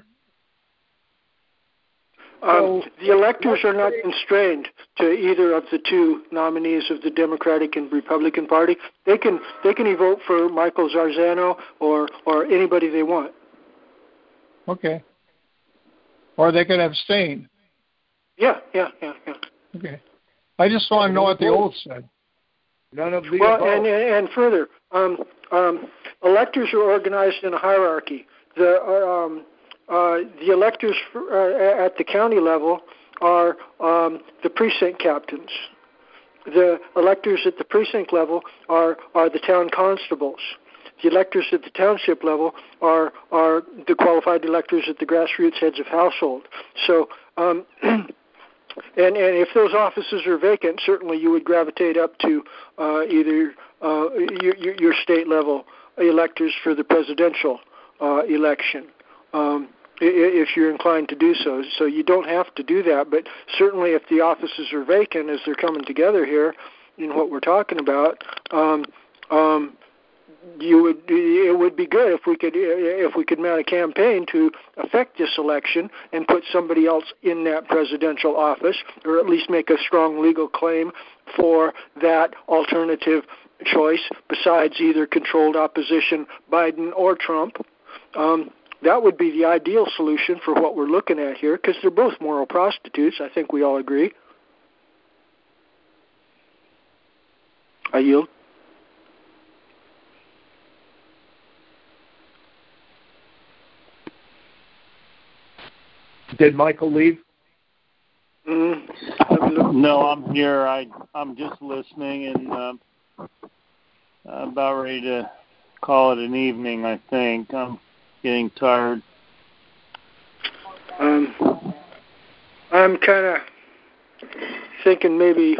Um, the electors are not constrained to either of the two nominees of the Democratic and Republican Party. They can they can vote for Michael Zarzano or or anybody they want. Okay. Or they could abstain. Yeah, yeah, yeah, yeah. Okay. I just want to know what the oath said. None of the well, above. and and further, um, um, electors are organized in a hierarchy. The uh, um, uh, the electors for, uh, at the county level are um, the precinct captains. The electors at the precinct level are are the town constables. The electors at the township level are are the qualified electors at the grassroots heads of household. So, um, and and if those offices are vacant, certainly you would gravitate up to uh, either uh, your, your state level electors for the presidential uh, election, um, if you're inclined to do so. So you don't have to do that, but certainly if the offices are vacant as they're coming together here in what we're talking about, um, um, you would it would be good if we could if we could mount a campaign to affect this election and put somebody else in that presidential office, or at least make a strong legal claim for that alternative choice besides either controlled opposition Biden or Trump. Um, that would be the ideal solution for what we're looking at here, because they're both moral prostitutes. I think we all agree. I yield. Did Michael leave? Mm-hmm. No, I'm here. I I'm just listening and uh, about ready to call it an evening, I think. I'm getting tired. Um, I'm kind of thinking maybe,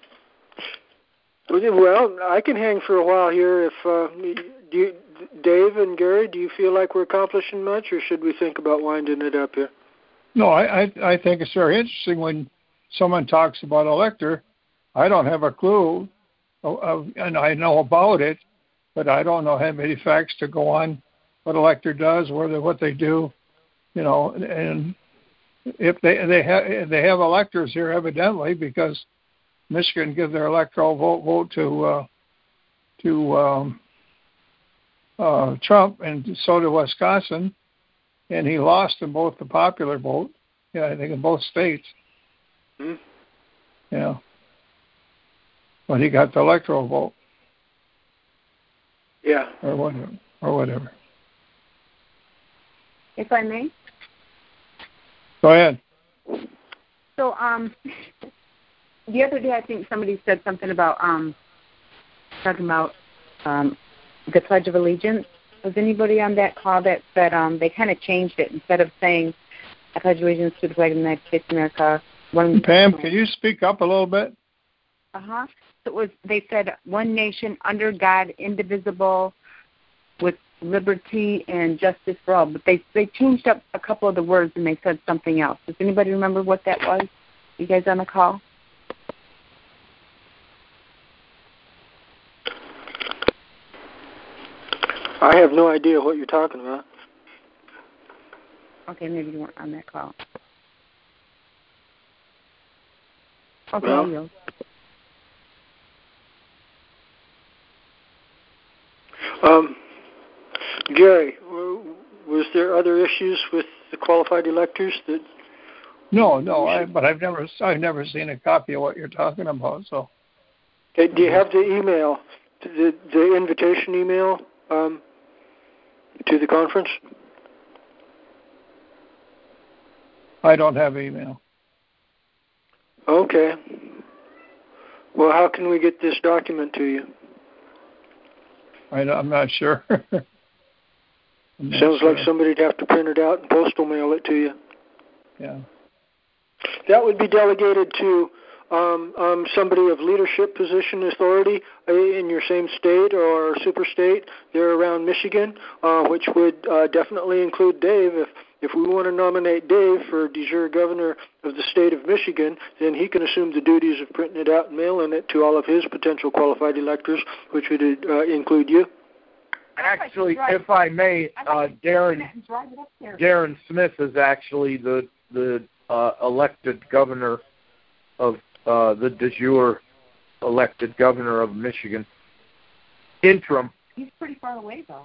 well, I can hang for a while here. If uh, do you, Dave and Gary, do you feel like we're accomplishing much, or should we think about winding it up here? No, I, I, I think it's very interesting when someone talks about Elector. I don't have a clue, of, of, and I know about it, but I don't know how many facts to go on what Elector does, whether what they do, you know, and if they they have they have electors here evidently because Michigan gives their electoral vote vote to uh, to um, uh, Trump, and so did Wisconsin, and he lost in both the popular vote, yeah, I think in both states. Mm-hmm. Yeah, but he got the electoral vote. Yeah, or whatever, or whatever. If I may. Go ahead. So, um, the other day I think somebody said something about um, talking about um, the Pledge of Allegiance. Was anybody on that call that said um, they kind of changed it instead of saying I pledge allegiance to the flag of the United States of America? One, Pam, can you speak up a little bit? Uh huh. So it was. They said one nation under God, indivisible, with liberty and justice for all. But they they changed up a couple of the words and they said something else. Does anybody remember what that was? You guys on the call? I have no idea what you're talking about. Okay, maybe you weren't on that call. Okay, well, you. Um, Gary, was there other issues with the qualified electors that? No, no, I, but I've never, I've never seen a copy of what you're talking about. So, okay, do you have the email, the the invitation email um, to the conference? I don't have email. Okay. Well, how can we get this document to you? I, I'm not sure. I'm not Sounds sure. like somebody'd have to print it out and postal mail it to you. Yeah. That would be delegated to um, um, somebody of leadership position authority in your same state or super state there around Michigan, uh, which would uh, definitely include Dave. If if we want to nominate Dave for de jure governor of the state of Michigan, then he can assume the duties of printing it out and mailing it to all of his potential qualified electors, which would uh, include you. Actually, if I may, uh, Darren Darren Smith is actually the the uh, elected governor of uh, the de jure elected governor of Michigan. Interim. He's pretty far away, though.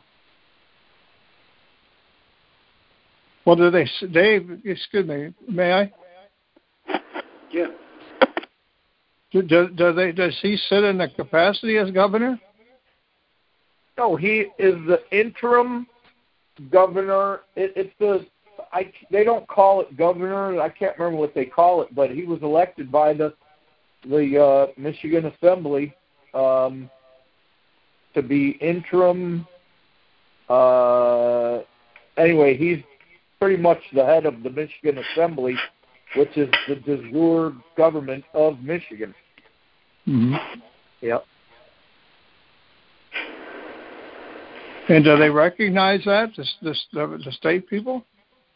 Well, do they, Dave? Excuse me, may I? Yeah. Do, do, do they? Does he sit in the capacity as governor? No, he is the interim governor. It, it's the I. They don't call it governor. I can't remember what they call it, but he was elected by the the uh, Michigan Assembly um, to be interim. Uh, anyway, he's pretty much the head of the Michigan Assembly, which is the de jure government of Michigan. Mm-hmm. Yep. And do they recognize that, the, the, the state people?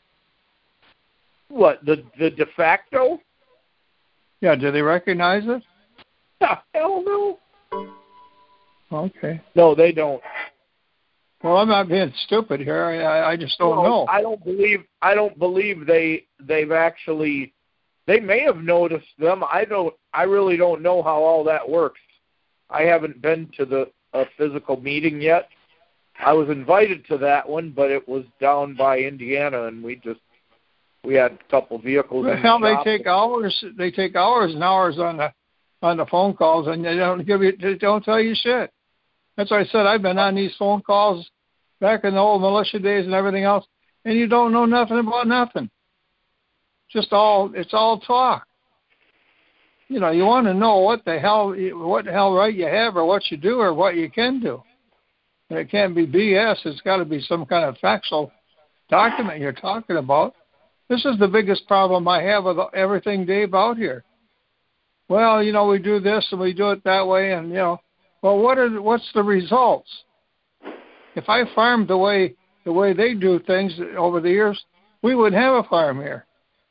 What, the the de facto? Yeah, do they recognize it? Hell no. Okay. No, they don't. Well, I'm not being stupid here. I, I just don't no, know. I don't believe. I don't believe they they've actually. They may have noticed them. I don't. I really don't know how all that works. I haven't been to the a physical meeting yet. I was invited to that one, but it was down by Indiana, and we just we had a couple vehicles. Well, in hell, the they shop. take hours. They take hours and hours on the on the phone calls, and they don't give you. They don't tell you shit. That's why I said I've been on these phone calls back in the old militia days and everything else, and you don't know nothing about nothing. Just all it's all talk. You know, you want to know what the hell what the hell right you have, or what you do, or what you can do. And it can't be B S. It's got to be some kind of factual document you're talking about. This is the biggest problem I have with everything, Dave, out here. Well, you know, we do this and we do it that way, and, you know, well, what are the, what's the results? If I farmed the way the way they do things over the years, we wouldn't have a farm here.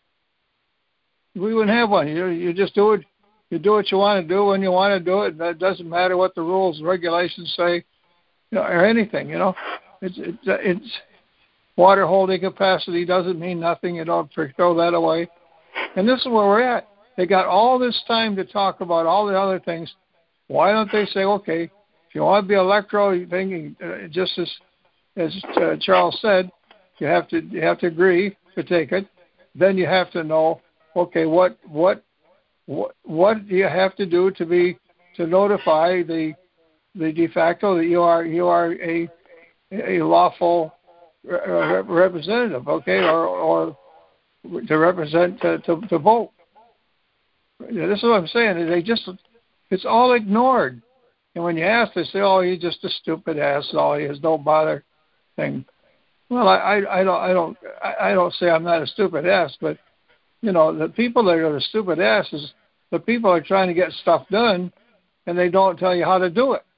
We wouldn't have one. You you just do it. You do what you want to do when you want to do it. And it doesn't matter what the rules and regulations say, you know, or anything. You know, it's it's, it's water holding capacity doesn't mean nothing. You don't throw that away. And this is where we're at. They got all this time to talk about all the other things. Why don't they say, okay, if you want to be electro thinking, uh, just as as uh, Charles said, you have to you have to agree to take it. Then you have to know, okay, what what what what do you have to do to be to notify the the de facto that you are you are a a lawful re- representative, okay, or or to represent to to, to vote. This is what I'm saying. They just it's all ignored. And when you ask, they say, "Oh, he's just a stupid ass. Oh, he has no bother thing." Well, I, I, I don't, I don't, I don't say I'm not a stupid ass, but you know, the people that are the stupid asses, the people are trying to get stuff done, and they don't tell you how to do it.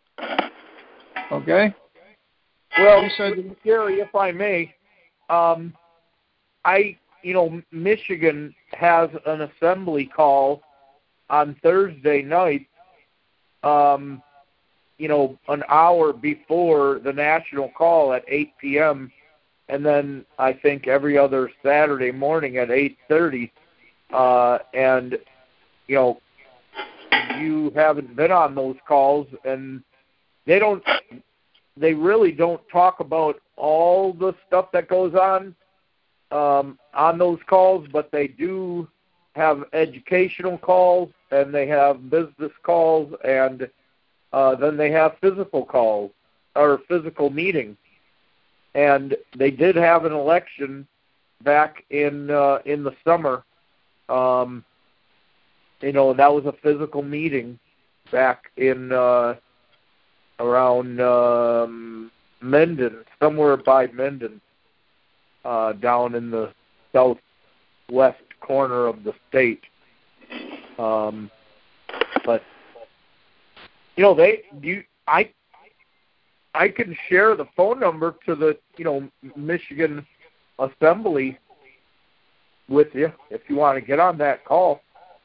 Okay. Well, said, Gary, if I may, um, I, you know, Michigan has an assembly call on Thursday night. Um, you know, an hour before the national call at eight p.m., and then I think every other Saturday morning at eight thirty. Uh, and, you know, you haven't been on those calls, and they don't, they really don't talk about all the stuff that goes on um, on those calls, but they do have educational calls, and they have business calls, and uh, then they have physical calls or physical meetings. And they did have an election back in uh, in the summer. Um, you know, that was a physical meeting back in uh, around um, Menden, somewhere by Menden, uh, down in the southwest corner of the state. Um, but you know, they you I I can share the phone number to the you know Michigan Assembly with you if you want to get on that call.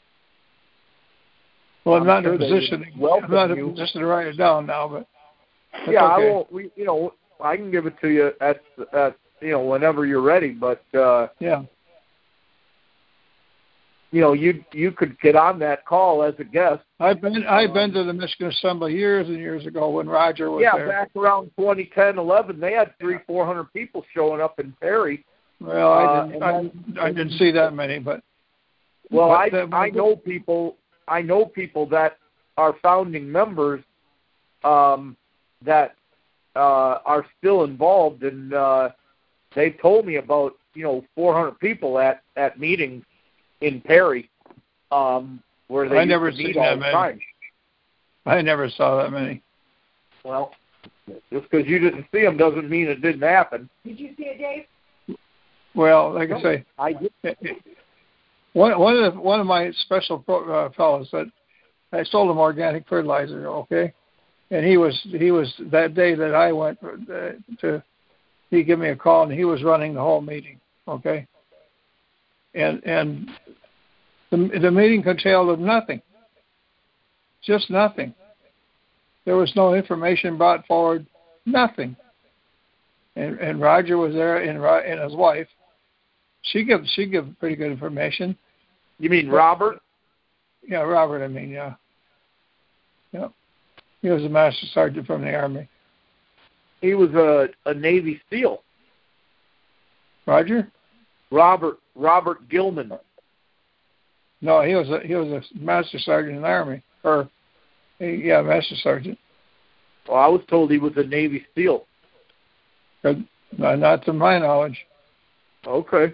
Well, I'm, I'm not sure in a position. I'm not in a position to write it down now, but yeah, okay. I will. We, you know, I can give it to you at at you know whenever you're ready. But uh, yeah, you know, you you could get on that call as a guest. I've been I've been to the Michigan Assembly years and years ago when Roger was yeah, there. Yeah, back around twenty ten, eleven, they had three, four hundred people showing up in Perry. Well, I didn't uh, I, I didn't see that many, but well, but I the, I know people I know people that are founding members um, that uh, are still involved, and uh, they told me about you know four hundred people at at meetings in Perry, um, where they I used never to meet seen all that the many. time. I never saw that many. Well, just because you didn't see them doesn't mean it didn't happen. Did you see it, Dave? Well, like no, I say, I did. One one of the, one of my special pro, uh, fellows that I sold him organic fertilizer, okay, and he was he was that day that I went uh, to, he gave me a call and he was running the whole meeting, okay, and and the the meeting contained of nothing, just nothing. There was no information brought forward, nothing. And and Roger was there and and his wife. She gave she gave pretty good information. You mean Robert? Yeah, Robert. I mean, yeah, yeah. He was a master sergeant from the Army. He was a, a Navy SEAL. Roger? Robert Robert Gilman. No, he was a he was a master sergeant in the Army. Or yeah, master sergeant. Well, I was told he was a Navy SEAL. But not to my knowledge. Okay.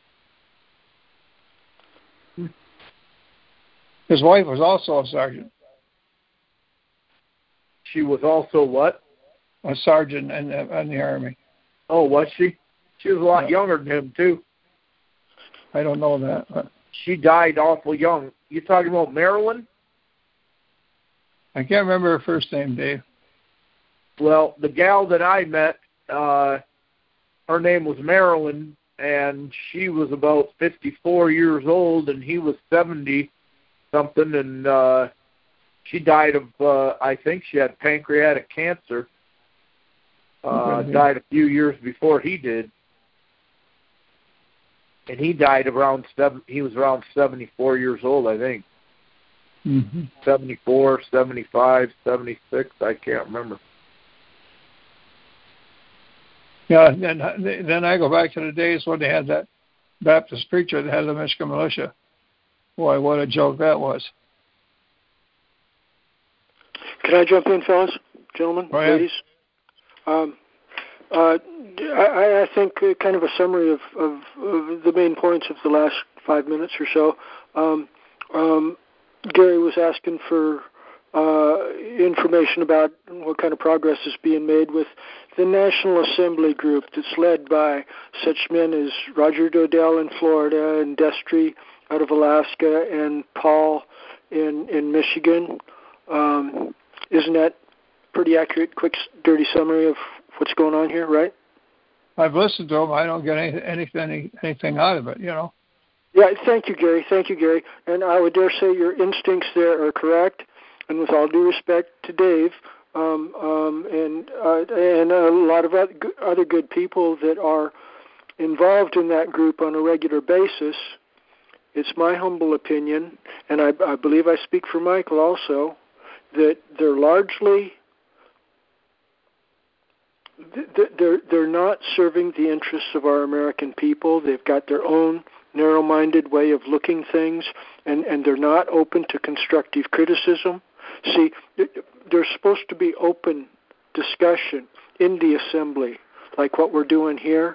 His wife was also a sergeant. She was also what? a sergeant in the, in the Army. Oh, was she? She was a lot Yeah. younger than him, too. I don't know that. But She died awful young. You talking about Marilyn? I can't remember her first name, Dave. Well, the gal that I met, uh, her name was Marilyn, and she was about fifty-four years old, and he was seventy-something, and uh, she died of, uh, I think she had pancreatic cancer. Uh, Okay. Died a few years before he did. And he died around seven. He was around seventy-four years old, I think. Mm-hmm. seventy-four, seventy-five, seventy-six. I can't remember. Yeah, and then then I go back to the days when they had that Baptist preacher that had the Michigan militia. Boy, what a joke that was. Can I jump in, fellas, gentlemen, Go ahead. ladies? Um, uh, I, I think uh, kind of a summary of, of, of the main points of the last five minutes or so. Um, um, Gary was asking for uh, information about what kind of progress is being made with the National Assembly group that's led by such men as Roger Dodell in Florida and Destry out of Alaska and Paul in, in Michigan. Um, isn't that pretty accurate, quick, dirty summary of what's going on here, right? I've listened to them. I don't get any, anything anything out of it, you know. Yeah, thank you, Gary. Thank you, Gary. And I would dare say your instincts there are correct. And with all due respect to Dave, um, um, and uh, and a lot of other good people that are involved in that group on a regular basis, it's my humble opinion, and I, I believe I speak for Michael also, that they're largely they're they're not serving the interests of our American people. They've got their own narrow-minded way of looking things, and, and they're not open to constructive criticism. See, there's supposed to be open discussion in the assembly, like what we're doing here,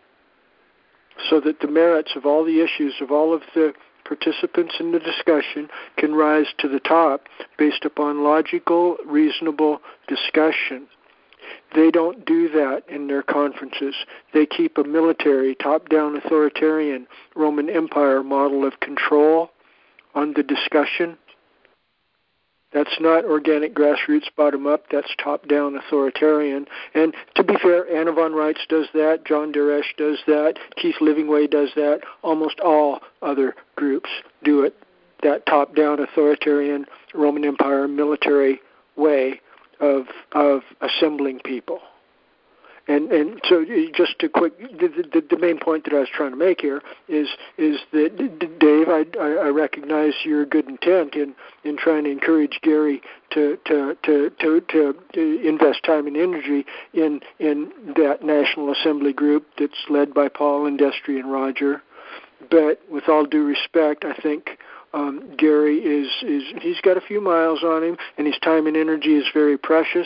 so that the merits of all the issues of all of the participants in the discussion can rise to the top based upon logical, reasonable discussion. They don't do that in their conferences. They keep a military, top-down authoritarian Roman Empire model of control on the discussion. That's not organic grassroots bottom-up. That's top-down authoritarian. And to be fair, Anna von Reitz does that. John Daresh does that. Keith Livingway does that. Almost all other groups do it. That top-down authoritarian Roman Empire military way of of assembling people. And and so just to quick, the, the, the main point that I was trying to make here is is that, Dave, I, I recognize your good intent in, in trying to encourage Gary to to, to, to, to invest time and energy in in that National Assembly group that's led by Paul and Destry and Roger. But with all due respect, I think um, Gary is, is he's got a few miles on him, and his time and energy is very precious.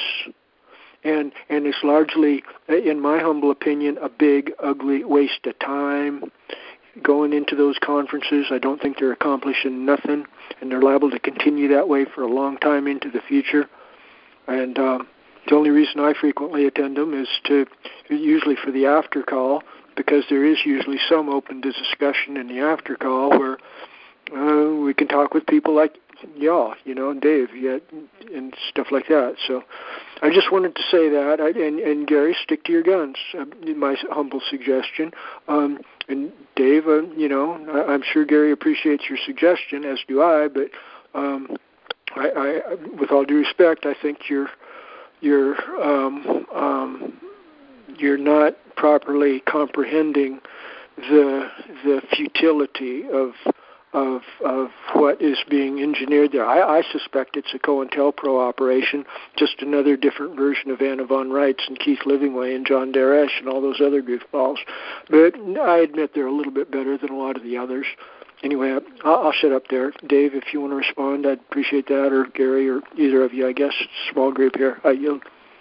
And and it's largely, in my humble opinion, a big, ugly waste of time going into those conferences. I don't think they're accomplishing nothing, and they're liable to continue that way for a long time into the future. And um, the only reason I frequently attend them is to usually for the after call, because there is usually some open discussion in the after call where uh, we can talk with people like y'all, you know, and Dave, yeah, and stuff like that. So I just wanted to say that, I, and, and Gary, stick to your guns, uh, my humble suggestion. Um, and Dave, uh, you know, I, I'm sure Gary appreciates your suggestion, as do I, but um, I, I, with all due respect, I think you're, you're, um, um, you're not properly comprehending the the futility of of of what is being engineered there. I, I suspect it's a COINTELPRO operation, just another different version of Anna von Reitz and Keith Livingway and John Daresh and all those other goofballs. But I admit they're a little bit better than a lot of the others. Anyway, I'll, I'll shut up there. Dave, if you want to respond, I'd appreciate that, or Gary, or either of you, I guess. Small group here. I yield.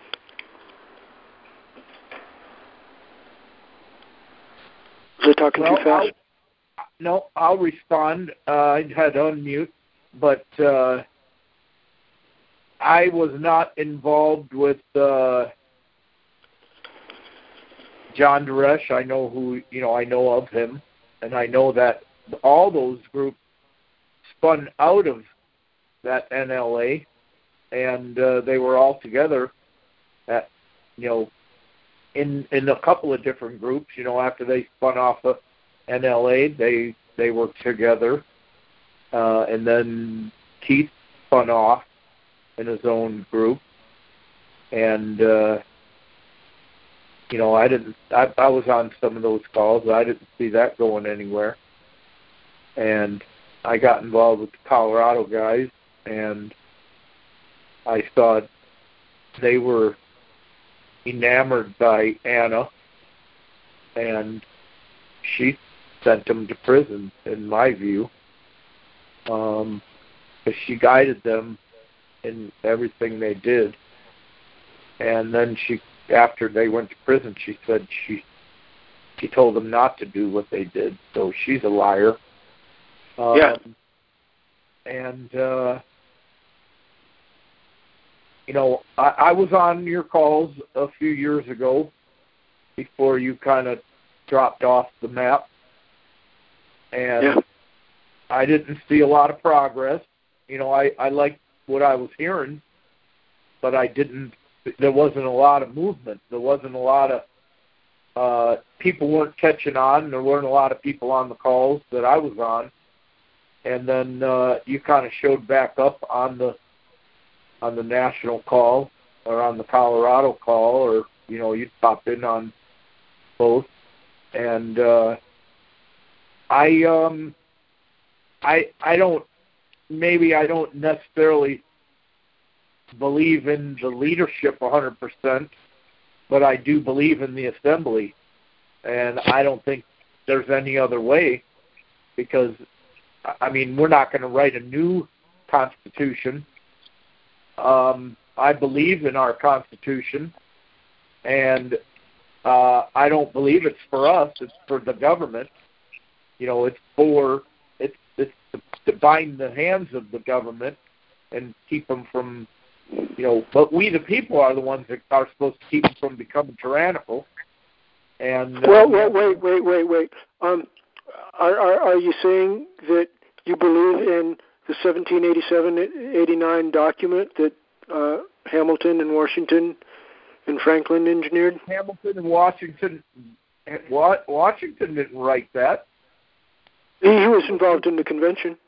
Was I talking well, too fast? I'll, no, I'll respond. Uh, I had to unmute, but uh, I was not involved with uh, John Duresh, I know who, you know, I know of him, and I know that all those groups spun out of that N L A, and uh, they were all together at, you know, in in a couple of different groups. You know, after they spun off of N L A, they they were together, uh, and then Keith spun off in his own group, and uh, you know, I didn't. I, I was on some of those calls. I didn't see that going anywhere, and I got involved with the Colorado guys, and I saw they were enamored by Anna, and she sent them to prison, in my view, um, because she guided them in everything they did. And then she, after they went to prison, she said she she told them not to do what they did. So she's a liar. Um, yeah. And uh, you know, I, I was on your calls a few years ago before you kind of dropped off the map, and yeah. I didn't see a lot of progress. You know, I, I liked what I was hearing, but I didn't, there wasn't a lot of movement. There wasn't a lot of, uh, people weren't catching on. There weren't a lot of people on the calls that I was on. And then uh, you kind of showed back up on the on the national call or on the Colorado call, or, you know, you'd pop in on both. And uh, I, um, I, I don't, maybe I don't necessarily believe in the leadership one hundred percent, but I do believe in the assembly. And I don't think there's any other way, because, I mean, we're not going to write a new Constitution. Um, I believe in our Constitution, and uh, I don't believe it's for us. It's for the government. You know, it's for it's it's to, to bind the hands of the government and keep them from, you know. But we, the people, are the ones that are supposed to keep them from becoming tyrannical. And uh, well, well, wait, wait, wait, wait. Um, are, are are you saying that you believe in the seventeen eighty-seven eighty-nine document that uh, Hamilton and Washington and Franklin engineered? Hamilton and Washington, what? Washington didn't write that. He, he was involved in the convention.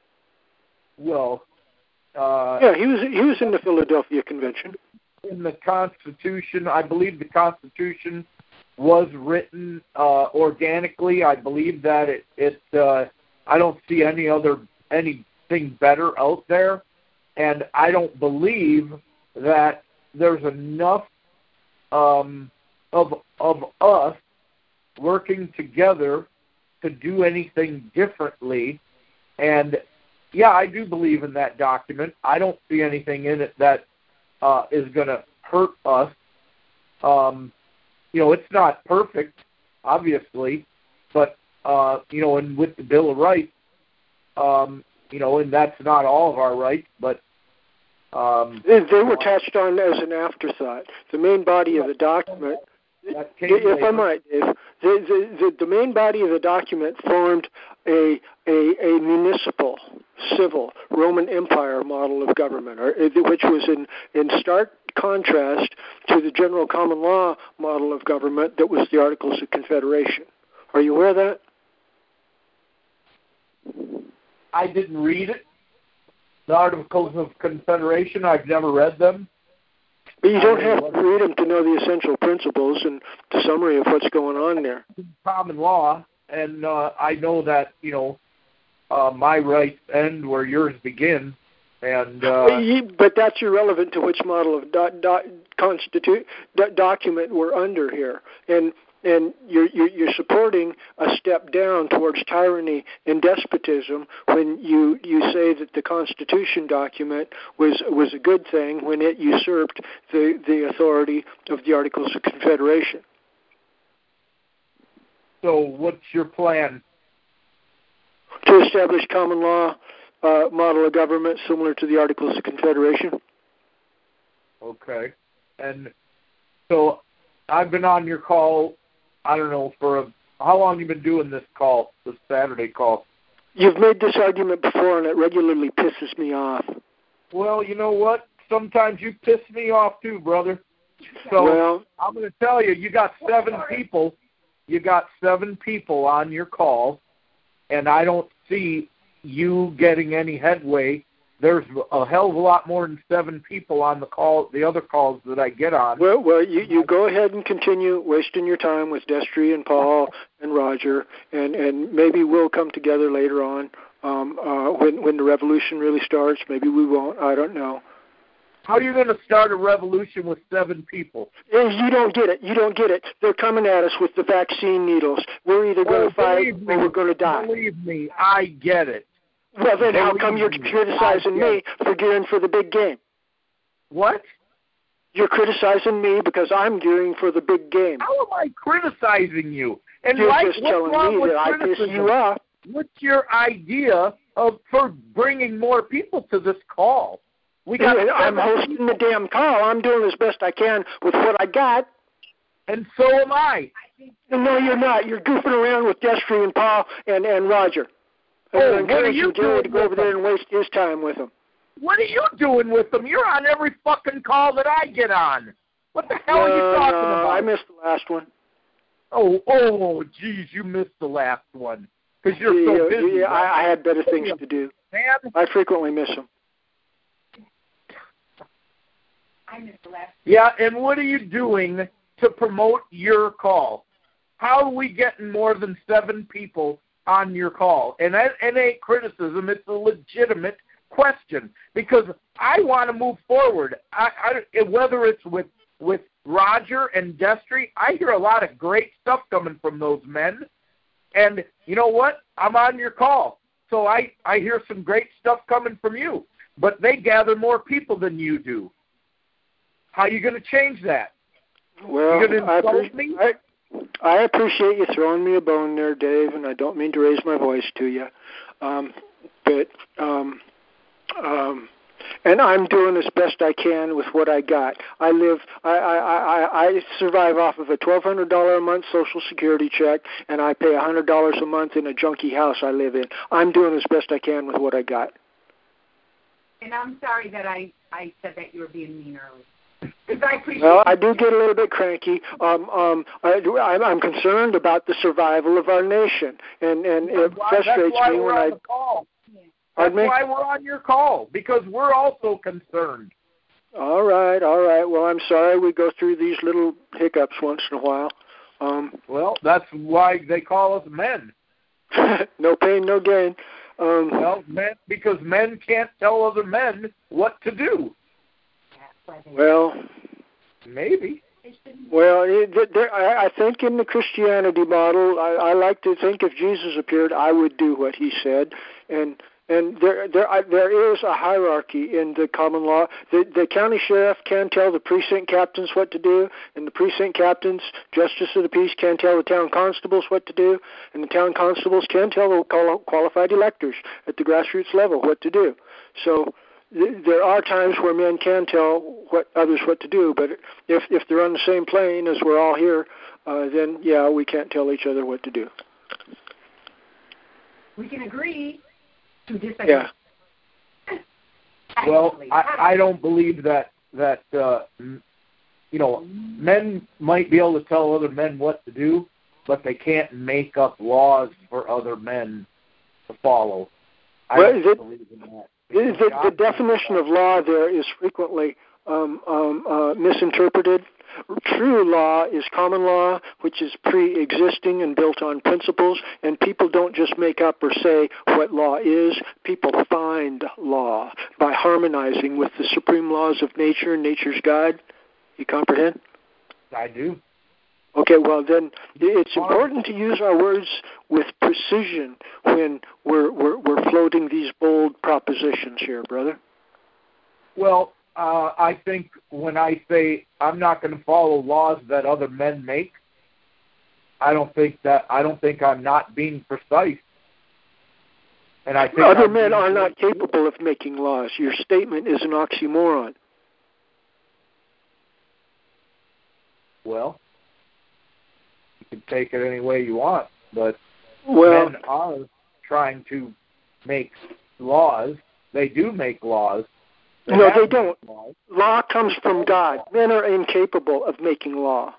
Well, uh, yeah, he was. He was in the Philadelphia Convention. In the Constitution, I believe the Constitution was written uh, organically. I believe that it. it uh, I don't see any other anything better out there, and I don't believe that there's enough um, of of us working together to do anything differently. And yeah, I do believe in that document. I don't see anything in it that uh, is going to hurt us. Um, you know, it's not perfect, obviously, but uh, you know, and with the Bill of Rights, um, you know, and that's not all of our rights, but um, they, they were attached on as an afterthought. The main body of the document, if I might, Dave, the, the, the, the main body of the document formed a, a, a municipal, civil, Roman Empire model of government, or, which was in, in stark contrast to the general common law model of government that was the Articles of Confederation. Are you aware of that? I didn't read it. The Articles of Confederation, I've never read them. But you don't have to read them to know the essential principles and the summary of what's going on there. Common law, and uh, I know that, you know, uh, my rights end where yours begin. And uh, but that's irrelevant to which model of do, do, constitute do, document we're under here, and and you're, you're you're supporting a step down towards tyranny and despotism when you, you say that the Constitution document was was a good thing when it usurped the the authority of the Articles of Confederation. So, what's your plan? To establish common law Uh, model of government similar to the Articles of Confederation. Okay. And so I've been on your call I don't know, for a, how long you been doing this call, this Saturday call? You've made this argument before, and it regularly pisses me off. Well, you know what? Sometimes you piss me off too, brother. So well, I'm going to tell you, you got seven people. You got seven people on your call, and I don't see you getting any headway. There's a hell of a lot more than seven people on the call, the other calls that I get on. Well, well, you, you go ahead and continue wasting your time with Destry and Paul and Roger, and, and maybe we'll come together later on um, uh, when when the revolution really starts. Maybe we won't. I don't know. How are you going to start a revolution with seven people? You don't get it. You don't get it. They're coming at us with the vaccine needles. We're either going oh, to fight me, or we're going to die. Believe me, I get it. Well, then believe how come you're me, criticizing me for gearing for the big game? What? You're criticizing me because I'm gearing for the big game. How am I criticizing you? And you're like, just what's telling wrong me with that I piss you off. What's your idea of for bringing more people to this call? We got. I'm hosting people. the damn call. I'm doing as best I can with what I got. And so am I. No, you're not. You're goofing around with Destry and Paul and, and Roger. Oh, what are you doing to go over there and waste his time with them? What are you doing with them? You're on every fucking call that I get on. What the hell uh, are you talking no, about? I missed the last one. Oh, oh, geez, you missed the last one because you're yeah, so busy. Yeah, I, I had better things to do. Man. I frequently miss them. I missed the last. Yeah, and what are you doing to promote your call? How are we getting more than seven people on your call? And that and ain't criticism. It's a legitimate question because I want to move forward. I, I, whether it's with with Roger and Destry, I hear a lot of great stuff coming from those men. And you know what? I'm on your call, so I, I hear some great stuff coming from you. But they gather more people than you do. How are you going to change that? Well, you going to I, insult pre- me? I, I appreciate you throwing me a bone there, Dave, and I don't mean to raise my voice to you. Um, but, um, um, and I'm doing as best I can with what I got. I live, I, I, I, I survive off of a twelve hundred dollars a month Social Security check, and I pay one hundred dollars a month in a junky house I live in. I'm doing as best I can with what I got. And I'm sorry that I, I said that you were being mean earlier. I appreciate well, I do get a little bit cranky. Um, um, I do, I'm, I'm concerned about the survival of our nation, and, and it why, frustrates that's why me we're when on I. The call. That's me? why we're on your call, because we're also concerned. All right, all right. Well, I'm sorry we go through these little hiccups once in a while. Um, well, that's why they call us men. No pain, no gain. Um, well, men, because men can't tell other men what to do. Well, maybe. Well, it, there, I, I think in the Christianity model, I, I like to think if Jesus appeared, I would do what he said, and and there there I, there is a hierarchy in the common law. The, the county sheriff can tell the precinct captains what to do, and the precinct captains, justice of the peace, can tell the town constables what to do, and the town constables can tell the qualified electors at the grassroots level what to do. So there are times where men can tell what others what to do, but if if they're on the same plane as we're all here, uh, then yeah, we can't tell each other what to do. We can agree to disagree. Yeah. Well, I, I don't believe that that uh, you know men might be able to tell other men what to do, but they can't make up laws for other men to follow. I well, don't it, believe in that. The, the definition of law there is frequently um, um, uh, misinterpreted. True law is common law, which is pre-existing and built on principles, and people don't just make up or say what law is. People find law by harmonizing with the supreme laws of nature and nature's guide. You comprehend? I do. Okay, well then, it's important to use our words with precision when we're we're, we're floating these bold propositions here, brother. Well, uh, I think when I say I'm not going to follow laws that other men make, I don't think that I don't think I'm not being precise. And I think other I'm men are not true. capable of making laws. Your statement is an oxymoron. Well. can take it any way you want, but well, men are trying to make laws. They do make laws. They no, have they made don't. laws. Law comes from God. Men are incapable of making law.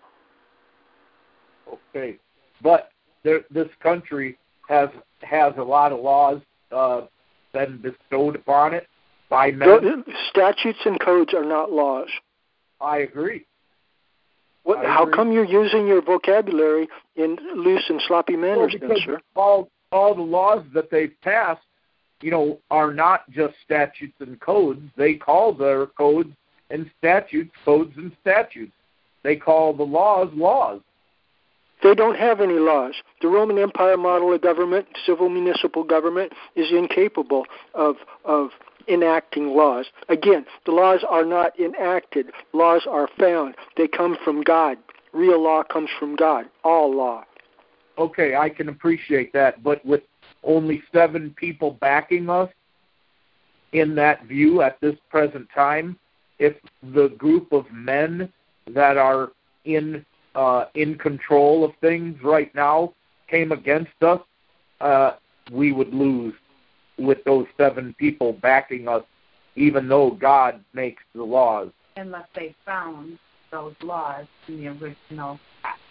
Okay, but there, this country has has a lot of laws uh, been bestowed upon it by men. Statutes and codes are not laws. I agree. What, I how agree. come you're using your vocabulary in loose and sloppy manners, well, then, because sir? all all the laws that they've passed, you know, are not just statutes and codes. They call their codes and statutes codes and statutes. They call the laws laws. They don't have any laws. The Roman Empire model of government, civil municipal government, is incapable of of enacting laws. Again, the laws are not enacted. Laws are found. They come from God. Real law comes from God. All law. Okay, I can appreciate that, but with only seven people backing us in that view at this present time, if the group of men that are in uh, in control of things right now came against us, uh, we would lose with those seven people backing us, even though God makes the laws. Unless they found those laws in the original act.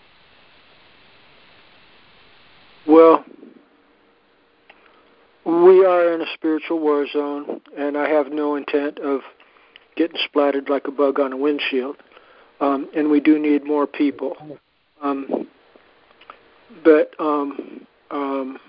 Well, we are in a spiritual war zone, and I have no intent of getting splattered like a bug on a windshield. Um, and we do need more people. Um, but um, um,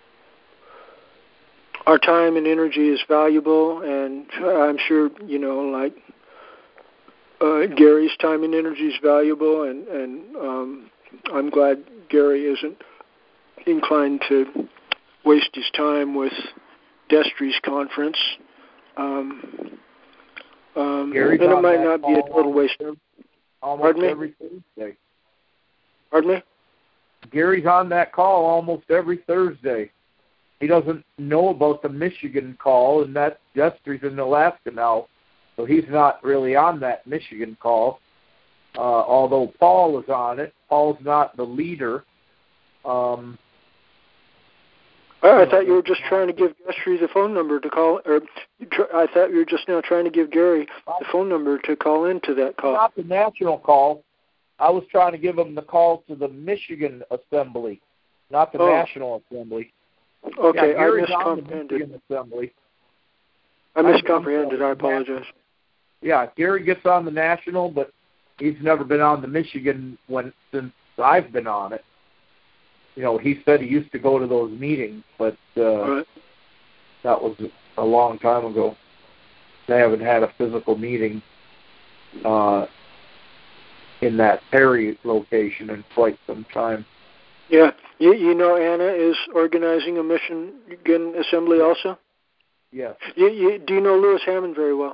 our time and energy is valuable, and I'm sure, you know, like uh, Gary's time and energy is valuable, and, and um, I'm glad Gary isn't inclined to waste his time with Destry's conference. Um, um, and it might not be a total waste of Almost Pardon me? every Thursday. Pardon me? Gary's on that call almost every Thursday. He doesn't know about the Michigan call, and that Destry's in Alaska now, so he's not really on that Michigan call. Uh, although Paul is on it, Paul's not the leader. Um, Oh, I thought you were just trying to give Destry the phone number to call, or I thought you were just now trying to give Gary the phone number to call into that call. Not the national call. I was trying to give him the call to the Michigan Assembly, not the oh. National Assembly. Okay, yeah, I Gary's miscomprehended. on the Michigan Assembly. I miscomprehended. I apologize. Yeah, Gary gets on the National, but he's never been on the Michigan when since I've been on it. You know, he said he used to go to those meetings, but uh, right. that was a long time ago. They haven't had a physical meeting uh, in that Perry location in quite some time. Yeah, you, you know Anna is organizing a Michigan Assembly also? Yes. You, you, do you know Lewis Hammond very well?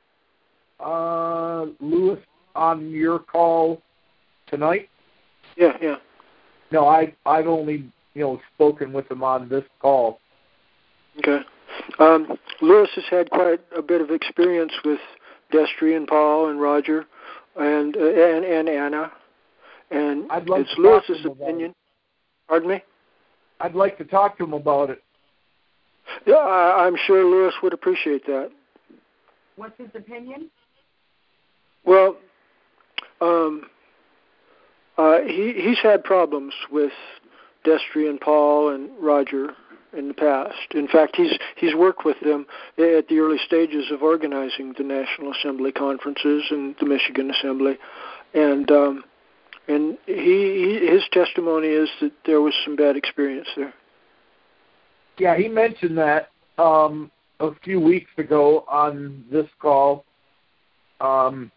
Uh, Lewis, on your call tonight? Yeah, yeah. No, I, I've only, you know, spoken with him on this call. Okay. Um, Lewis has had quite a bit of experience with Destry and Paul and Roger and uh, and, and Anna. And I'd like it's to talk Lewis's to him about opinion. it. Pardon me? I'd like to talk to him about it. Yeah, I, I'm sure Lewis would appreciate that. What's his opinion? Well, um, uh, he he's had problems with Destry and Paul and Roger in the past. In fact, he's he's worked with them at the early stages of organizing the National Assembly conferences and the Michigan Assembly, and um, and he, he his testimony is that there was some bad experience there. Yeah, he mentioned that um, a few weeks ago on this call. Um,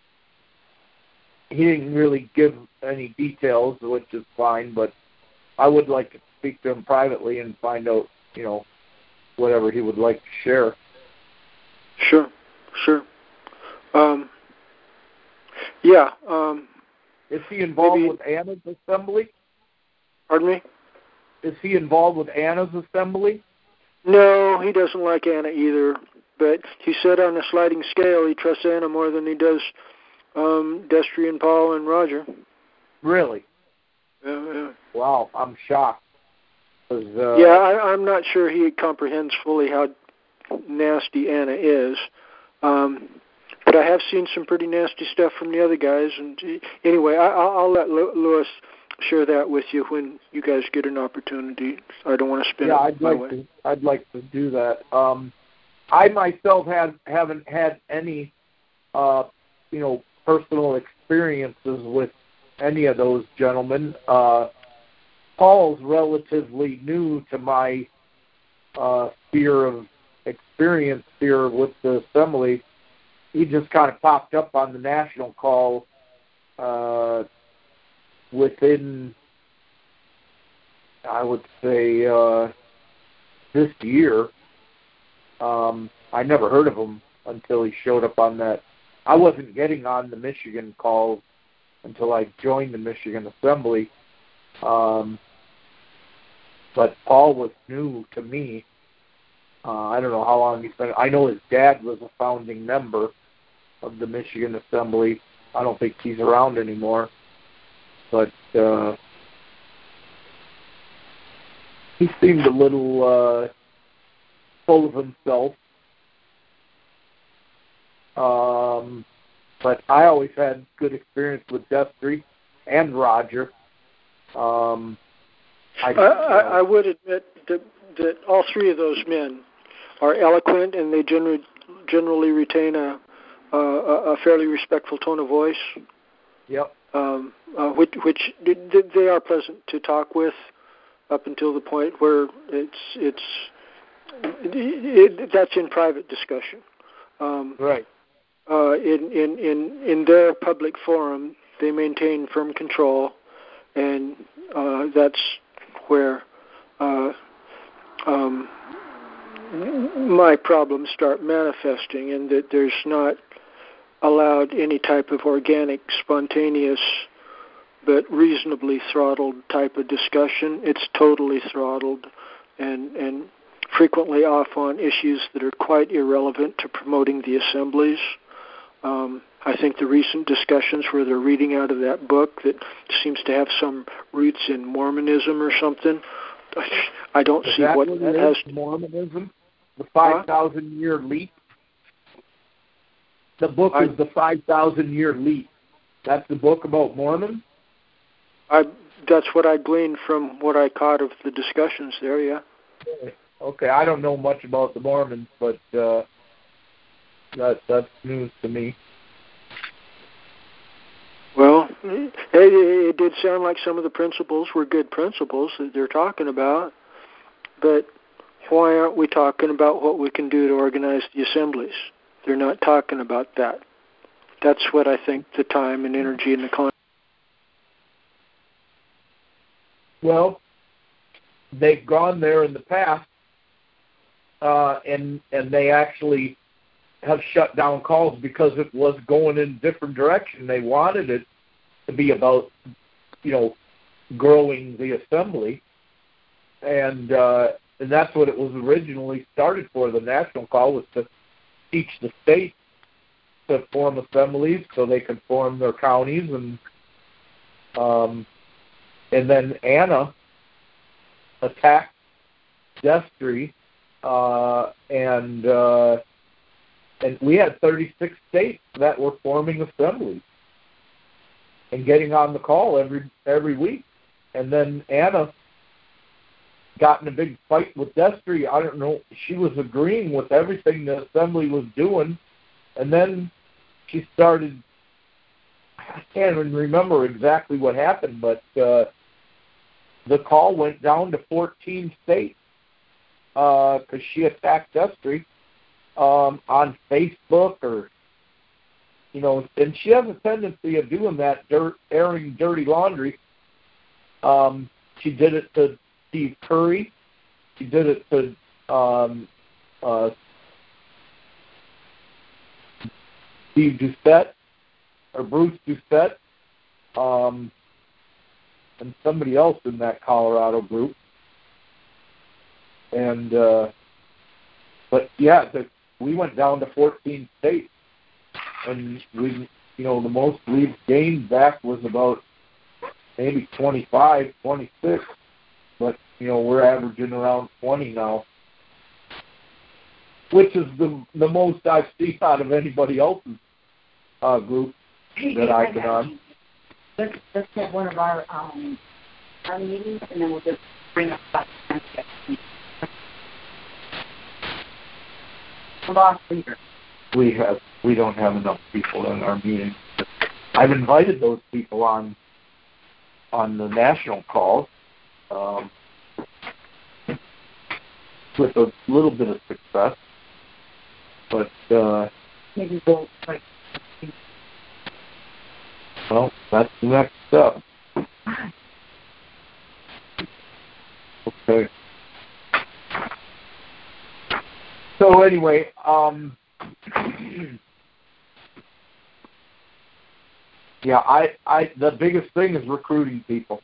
he didn't really give any details, which is fine, but I would like to speak to him privately and find out, you know, whatever he would like to share. Sure, sure. Um, yeah. Um, Is he involved maybe, with Anna's assembly? Pardon me? Is he involved with Anna's assembly? No, he doesn't like Anna either. But he said on a sliding scale he trusts Anna more than he does um, Destry and Paul and Roger. Really? Yeah, yeah. Wow, I'm shocked. Uh, yeah, I, I'm not sure he comprehends fully how nasty Anna is. Um, but I have seen some pretty nasty stuff from the other guys. And anyway, I, I'll, I'll let Lewis share that with you when you guys get an opportunity. I don't want to spin yeah, it I'd my like way. to. I'd like to do that. Um, I myself have haven't had any, uh, you know, personal experiences with any of those gentlemen. Uh, Paul's relatively new to my uh, sphere of experience here with the assembly. He just kind of popped up on the national call uh, within, I would say, uh, this year. Um, I never heard of him until he showed up on that. I wasn't getting on the Michigan calls until I joined the Michigan Assembly. Um, but Paul was new to me. Uh, I don't know how long he's been. I know his dad was a founding member of the Michigan Assembly. I don't think he's around anymore. But uh, he seemed a little uh, full of himself. Um, but I always had good experience with Destry and Roger. Um, I, I, I, I would admit that, that all three of those men are eloquent, and they generally generally retain a a, a fairly respectful tone of voice. Yep. Um, uh, which which they are pleasant to talk with, up until the point where it's it's it, it, that's in private discussion. Um, right. Uh, in, in, in, in their public forum, they maintain firm control, and uh, that's where uh, um, my problems start manifesting, in that there's not allowed any type of organic, spontaneous, but reasonably throttled type of discussion. It's totally throttled and, and frequently off on issues that are quite irrelevant to promoting the assemblies. Um, I think the recent discussions where they're reading out of that book that seems to have some roots in Mormonism or something, I don't is see that what what that it has is, to... Mormonism? The five thousand huh? year leap? The book I, is The five thousand year leap. That's the book about Mormon? I, that's what I gleaned from what I caught of the discussions there, yeah. Okay, okay. I don't know much about the Mormons, but... Uh, That that's news to me. Well, it, it did sound like some of the principles were good principles that they're talking about, but why aren't we talking about what we can do to organize the assemblies? They're not talking about that. That's what I think the time and energy and the con. Well, they've gone there in the past, uh, and and they actually have shut down calls because it was going in a different direction. They wanted it to be about, you know, growing the assembly, and uh, and that's what it was originally started for. The national call was to teach the states to form assemblies so they could form their counties, and um, and then Anna attacked Destry, uh, and uh, And we had thirty-six states that were forming assemblies and getting on the call every every week. And then Anna got in a big fight with Destry. I don't know. She was agreeing with everything the assembly was doing. And then she started, I can't even remember exactly what happened, but uh, the call went down to fourteen states because uh, she attacked Destry. Um, on Facebook, or, you know, and she has a tendency of doing that, dirt, airing dirty laundry. Um, she did it to Steve Curry. She did it to um, uh, Steve Doucette, or Bruce Doucette, um, and somebody else in that Colorado group. And, uh, but yeah, the we went down to fourteen states, and we, you know, the most we've gained back was about maybe twenty-five, twenty-six, but, you know, we're averaging around twenty now, which is the the most I've seen out of anybody else's uh, group that I've been on. Let's, let's have one of our, um, our meetings, and then we'll just bring up that concept. Lost leader. We have we don't have enough people in our meetings. I've invited those people on on the national calls um, with a little bit of success, but uh, maybe we'll like. Well, that's the next step. Okay. So anyway, um, yeah, I, I, the biggest thing is recruiting people.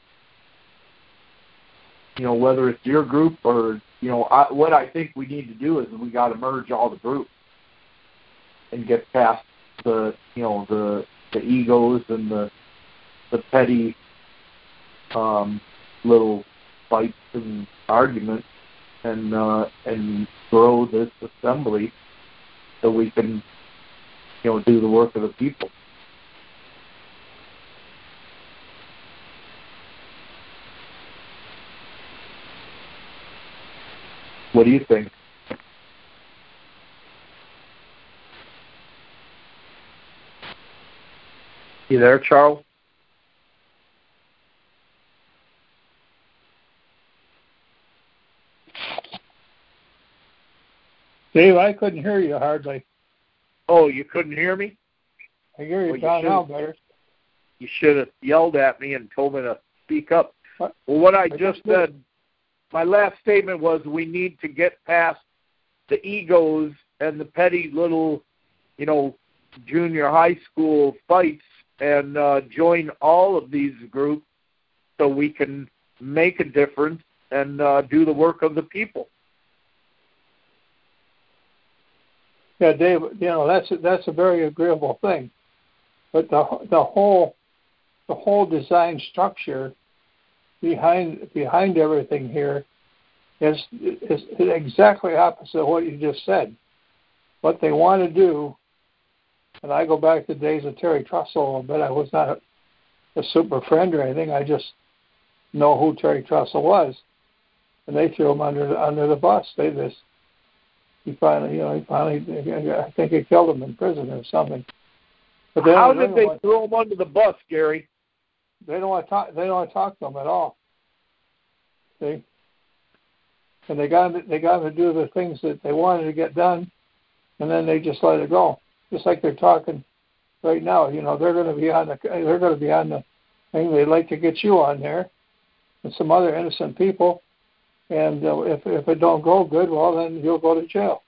You know, whether it's your group or, you know, I, what I think we need to do is we got to merge all the groups and get past the, you know, the the egos and the the petty um, little fights and arguments, and uh, and grow this assembly so we can, you know, do the work of the people. What do you think? You there, Charles? Dave, I couldn't hear you hardly. Oh, you couldn't hear me? I hear you well, you now better. You should have yelled at me and told me to speak up. What? Well, what I, I just said, my last statement was we need to get past the egos and the petty little, you know, junior high school fights and uh, join all of these groups so we can make a difference and uh, do the work of the people. Yeah, Dave, you know, that's a, that's a very agreeable thing. But the the whole the whole design structure behind behind everything here is is exactly opposite of what you just said. What they want to do, and I go back to the days of Terry Trussell a little bit. I was not a, a super friend or anything. I just know who Terry Trussell was, and they threw him under the, under the bus. They just he finally, you know, he finally, I think he killed him in prison or something. But how did they, they want, throw him under the bus, Gary? They don't want to talk. They don't want to talk to him at all. See, and they got they got him to do the things that they wanted to get done, and then they just let it go. Just like they're talking right now. You know, they're going to be on the they're going to be on the thing. They'd like to get you on there, and some other innocent people. And uh, if if it don't go good, well, then you'll go to jail,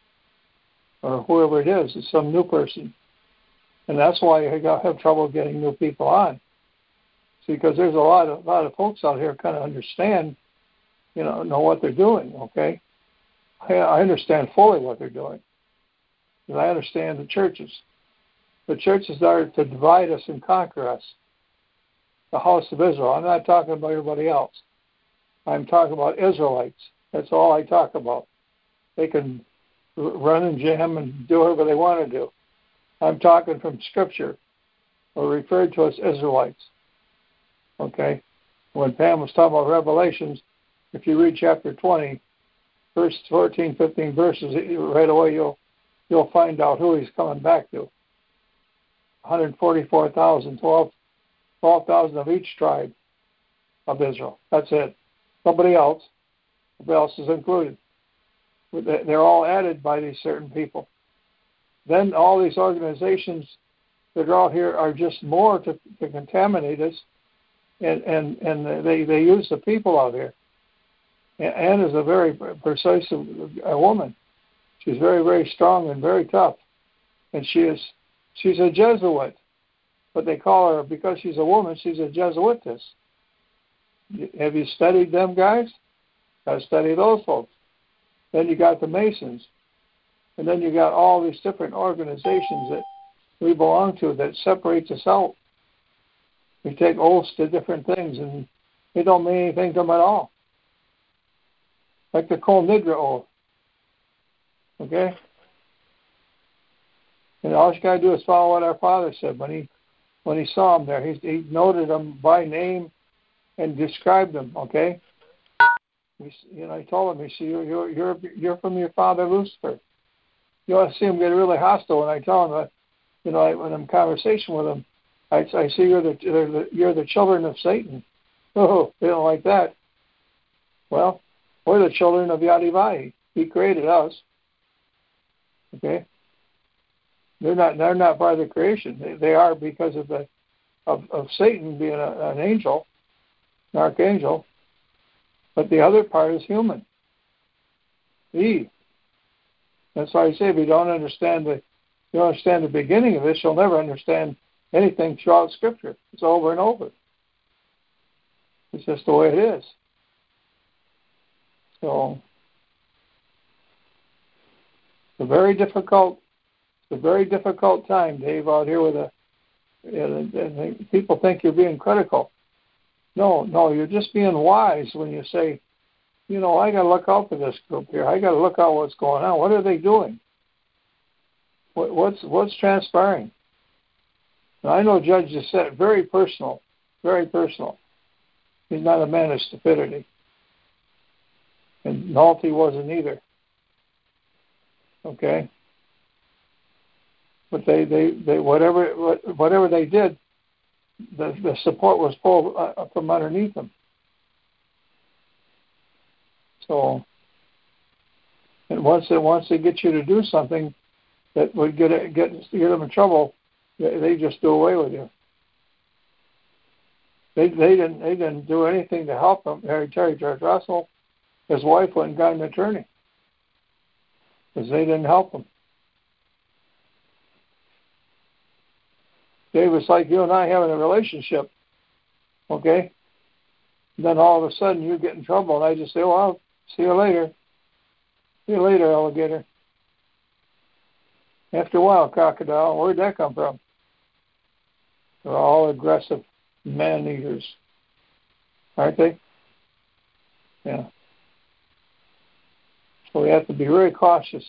or whoever it is. It's some new person. And that's why I got have trouble getting new people on. See, because there's a lot of a lot of folks out here kind of understand, you know, know what they're doing. Okay, I, I understand fully what they're doing, and I understand the churches. The churches are to divide us and conquer us. The house of Israel. I'm not talking about everybody else. I'm talking about Israelites. That's all I talk about. They can run and jam and do whatever they want to do. I'm talking from Scripture, or referred to as Israelites. Okay? When Pam was talking about Revelations, if you read chapter twenty, verse fourteen, fifteen verses, right away you'll you'll find out who he's coming back to. one hundred forty-four thousand, twelve thousand of each tribe of Israel. That's it. Nobody else. Nobody else is included. They're all added by these certain people. Then all these organizations that are out here are just more to, to contaminate us, and, and, and they, they use the people out here. Anne is a very persuasive a woman. She's very, very strong and very tough. And she is she's a Jesuit. But they call her, because she's a woman, she's a Jesuitess. Have you studied them guys? Got to study those folks. Then you got the Masons. And then you got all these different organizations that we belong to that separates us out. We take oaths to different things, and it don't mean anything to them at all. Like the Kol Nidra oath. Okay? And all you got to do is follow what our Father said. When he when he saw them there, he, he noted them by name and described them, okay? He, you know, he told them, he said, you're, you're, you're, you're from your father Lucifer. You ought to see him get really hostile when I tell him, that, you know, I, when I'm in conversation with him, I, I see you're the, the you're the children of Satan. Oh, they don't like that. Well, we're the children of Yadivahi. He created us. Okay? They're not they're not part of the creation. They, they are because of the of, of Satan being a, an angel, an archangel. But the other part is human. Eve. That's why I say if you don't understand the you don't understand the beginning of this, you'll never understand anything throughout Scripture. It's over and over. It's just the way it is. So it's a very difficult it's a very difficult time, Dave, out here with a you know, people think you're being critical. No, no, you're just being wise when you say, you know, I got to look out for this group here. I got to look out what's going on. What are they doing? What, what's what's transpiring? Now, I know Judge just said it, very personal, very personal. He's not a man of stupidity, and Nolte wasn't either. Okay, but they, they, they whatever whatever they did, the the support was pulled uh, from underneath them. So, and once they once they get you to do something that would get get get them in trouble, they, they just do away with you. They they didn't they didn't do anything to help him. Harry Terry George Russell, his wife went and got an attorney because they didn't help him. Dave, it's like you and I having a relationship, okay? And then all of a sudden you get in trouble, and I just say, "Well, I'll see you later. See you later, alligator." After a while, crocodile, where'd that come from? They're all aggressive man-eaters, aren't they? Yeah. So we have to be very cautious.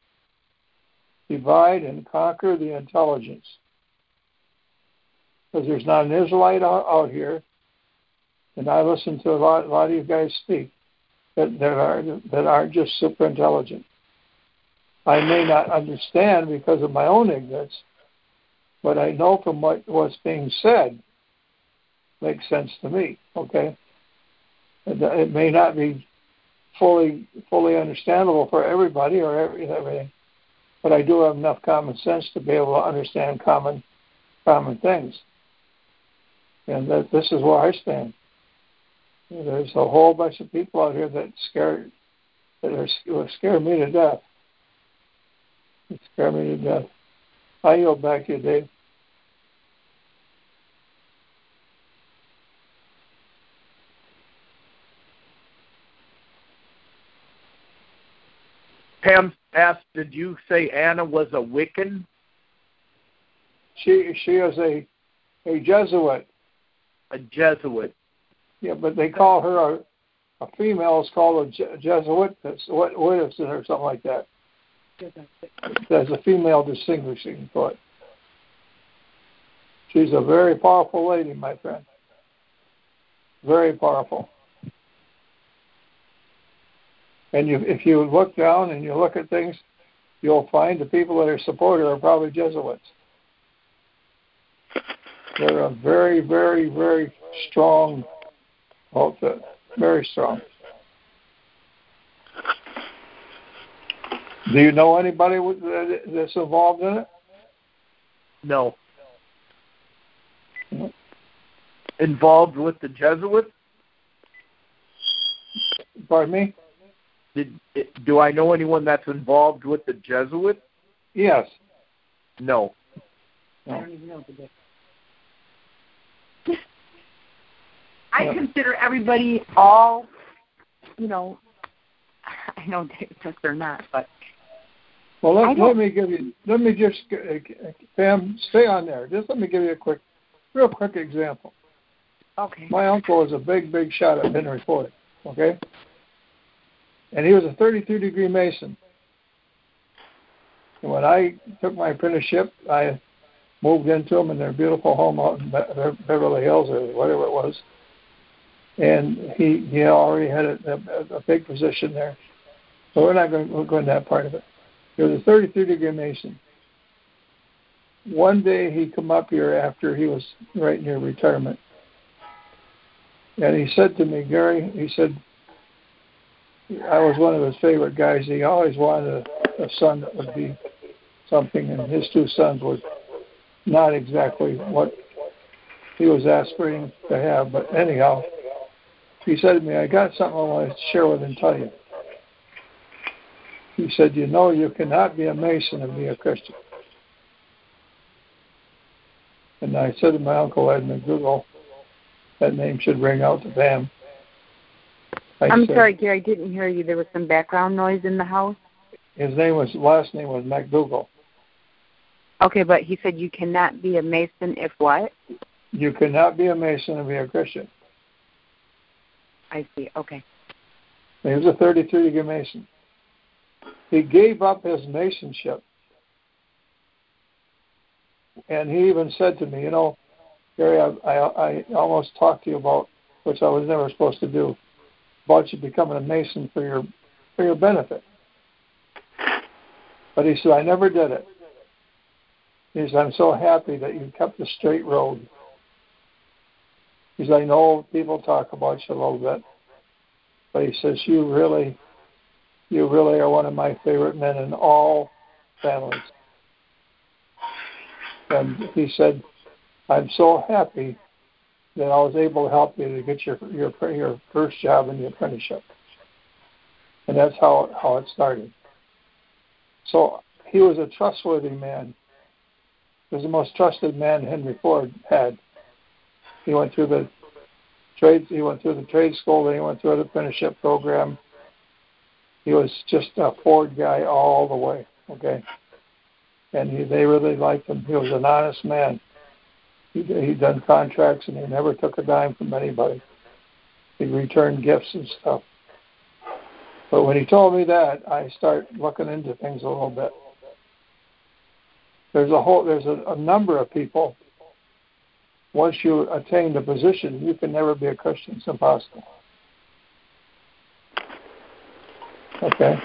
Divide and conquer the intelligence. Because there's not an Israelite out, out here, and I listen to a lot, a lot of you guys speak, that, that are that are just super intelligent. I may not understand because of my own ignorance, but I know from what, what's being said makes sense to me, okay? It, it may not be fully fully understandable for everybody or every, everything, but I do have enough common sense to be able to understand common common things. And that, this is where I stand. There's a whole bunch of people out here that scare that are will scare me to death. It scare me to death. I yield back to you, Dave. Pam asked, did you say Anna was a Wiccan? She she is a a Jesuit. A Jesuit. Yeah, but they call her a, a female is called a Je- Jesuit. That's what what is it or something like that. There's a female distinguishing foot. She's a very powerful lady, my friend. Very powerful. And you, if you look down and you look at things, you'll find the people that are supported are probably Jesuits. They're a very, very, very strong outfit. Very strong. Do you know anybody that's involved in it? No. no. Involved with the Jesuits? Pardon me? Did, do I know anyone that's involved with the Jesuits? Yes. No. no. I don't even know the I yeah. consider everybody all, you know, I know they're not, but. Well, let, let me give you, let me just, uh, Pam, stay on there. Just let me give you a quick, real quick example. Okay. My uncle was a big, big shot at Henry Ford, okay? And he was a thirty-two degree Mason. And when I took my apprenticeship, I moved into them in their beautiful home out in Be- Beverly Hills or whatever it was. And he he already had a, a, a big position there. So we're not going to go into that part of it. He was a thirty-two degree Mason. One day he come up here after he was right near retirement. And he said to me, Gary, he said, I was one of his favorite guys. He always wanted a, a son that would be something, and his two sons were not exactly what he was aspirating to have. But anyhow, he said to me, I got something I want to share with and tell you. He said, you know, you cannot be a Mason and be a Christian. And I said to my uncle, Ed McDougall, that name should ring out to them. I I'm said, sorry, Gary, I didn't hear you. There was some background noise in the house. His name was, last name was McDougall. Okay, but he said you cannot be a Mason if what? You cannot be a Mason and be a Christian. I see, okay. He was a thirty-two degree Mason. He gave up his Masonship. And he even said to me, you know, Gary, I, I, I almost talked to you about, which I was never supposed to do, about you becoming a Mason for your for your benefit. But he said, I never did it. He said, I'm so happy that you kept the straight road. He said, I know people talk about you a little bit, but he says, you really, you really are one of my favorite men in all families. And he said, I'm so happy that I was able to help you to get your your, your first job in the apprenticeship. And that's how, how it started. So he was a trustworthy man. He was the most trusted man Henry Ford had. He went through the trade. He went through the trade school. Then he went through the apprenticeship program. He was just a Ford guy all the way. Okay, and he, they really liked him. He was an honest man. He he'd done contracts and he never took a dime from anybody. He returned gifts and stuff. But when he told me that, I start looking into things a little bit. There's a whole, there's a, a number of people. Once you attain the position, you can never be a Christian. It's impossible. Okay.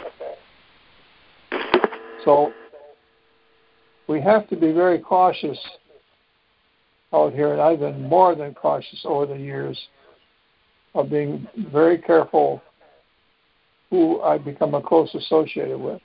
So we have to be very cautious out here, and I've been more than cautious over the years of being very careful who I become a close associated with.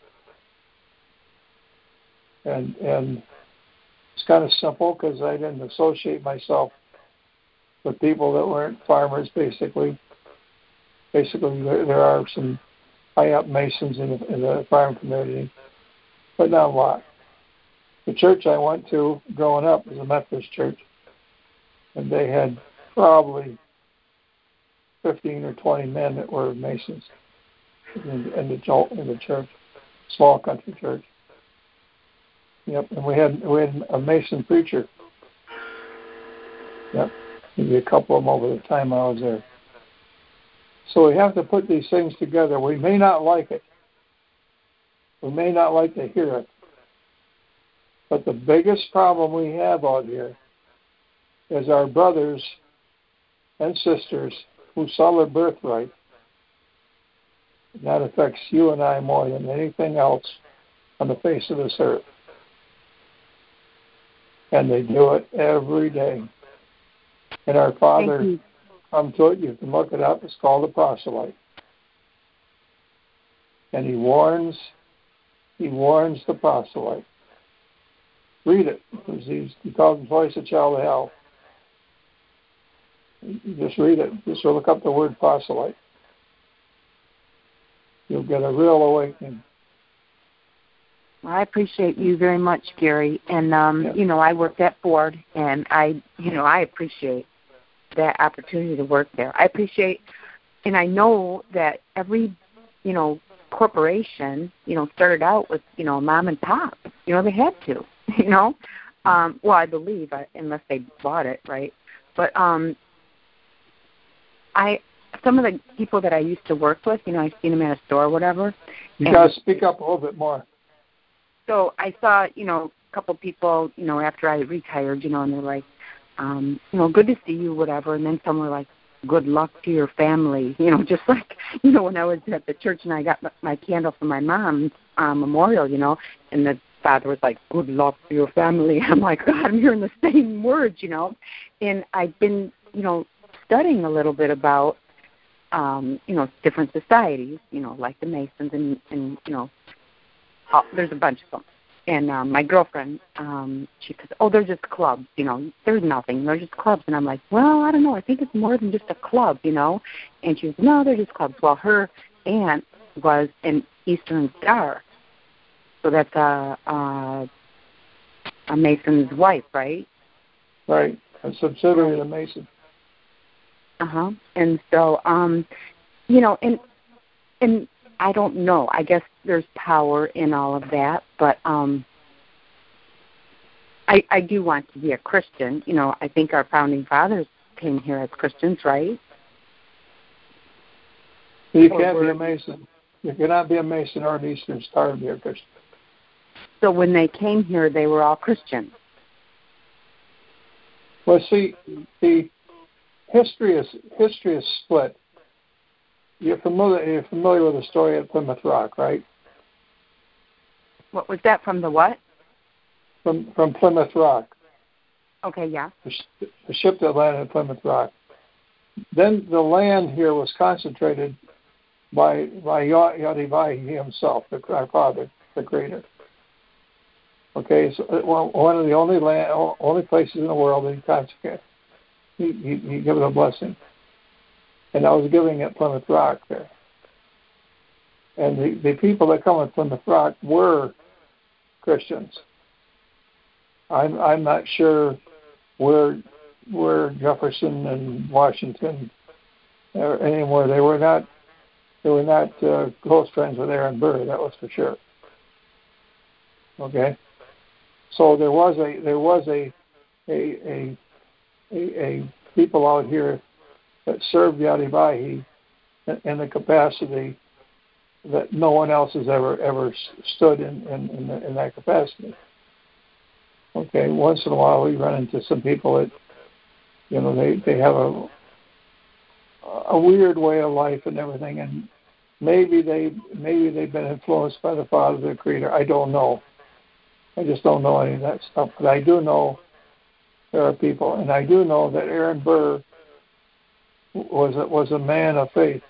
And and it's kind of simple because I didn't associate myself with people that weren't farmers, basically. Basically, there, there are some high-up Masons in the, in the farm community, but not a lot. The church I went to growing up was a Methodist church, and they had probably fifteen or twenty men that were Masons in, in, the, in the church, small country church. Yep, and we had we had a Mason preacher. Yep, maybe a couple of them over the time I was there. So we have to put these things together. We may not like it. We may not like to hear it. But the biggest problem we have out here is our brothers and sisters who sell their birthright. That affects you and I more than anything else on the face of this earth. And they do it every day. And our Father, come to it, you can look it up, it's called the proselyte. And he warns, he warns the proselyte. Read it. He's, he calls him twice a child of hell. You just read it. Just look up the word proselyte. You'll get a real awakening. Well, I appreciate you very much, Gary. And, um, yeah. you know, I worked at Ford, and I, you know, I appreciate that opportunity to work there. I appreciate, and I know that every, you know, corporation, you know, started out with, you know, mom and pop. You know, they had to, you know. Um, well, I believe, unless they bought it, right? But um, I some of the people that I used to work with, you know, I've seen them at a store or whatever. You got to speak up a little bit more. So I saw, you know, a couple people, you know, after I retired, you know, and they're like, um, you know, good to see you, whatever. And then some were like, good luck to your family, you know, just like, you know, when I was at the church and I got my candle for my mom's um, memorial, you know, and the father was like, good luck to your family. I'm like, God, I'm hearing the same words, you know. And I've been, you know, studying a little bit about, um, you know, different societies, you know, like the Masons and, and you know, oh, there's a bunch of them. And um, my girlfriend, um, she says, oh, they're just clubs, you know. There's nothing. They're just clubs. And I'm like, well, I don't know. I think it's more than just a club, you know. And she was, no, they're just clubs. Well, her aunt was an Eastern Star. So that's a, a, a Mason's wife, right? Right. A subsidiary of the Mason. Uh-huh. And so, um, you know, and and I don't know. I guess there's power in all of that, but um, I, I do want to be a Christian. You know, I think our founding fathers came here as Christians, right? You can't be a Mason. You cannot be a Mason or an Eastern Star to be a Christian. So when they came here, they were all Christians. Well, see, the history is history is split. You're familiar. You're familiar with the story at Plymouth Rock, right? What was that from the what? From from Plymouth Rock. Okay, yeah. The, sh- the ship that landed at Plymouth Rock. Then the land here was concentrated by by Yadi himself, the, our father, the creator. Okay, so well, one of the only land, only places in the world that he consecrated. He, he, he gave it a blessing. And I was giving at Plymouth Rock there. And the, the people that come at Plymouth Rock were Christians. I'm I'm not sure where where Jefferson and Washington or anywhere they were not they were not uh, close friends with Aaron Burr, that was for sure. Okay, so there was a there was a a a a, a people out here that served Yadi Bahi in the capacity that no one else has ever ever stood in in, in, the, in that capacity. Okay, once in a while we run into some people that, you know, they, they have a a weird way of life and everything, and maybe they maybe they've been influenced by the Father, the Creator. I don't know. I just don't know any of that stuff. But I do know there are people, and I do know that Aaron Burr was a, was a man of faith,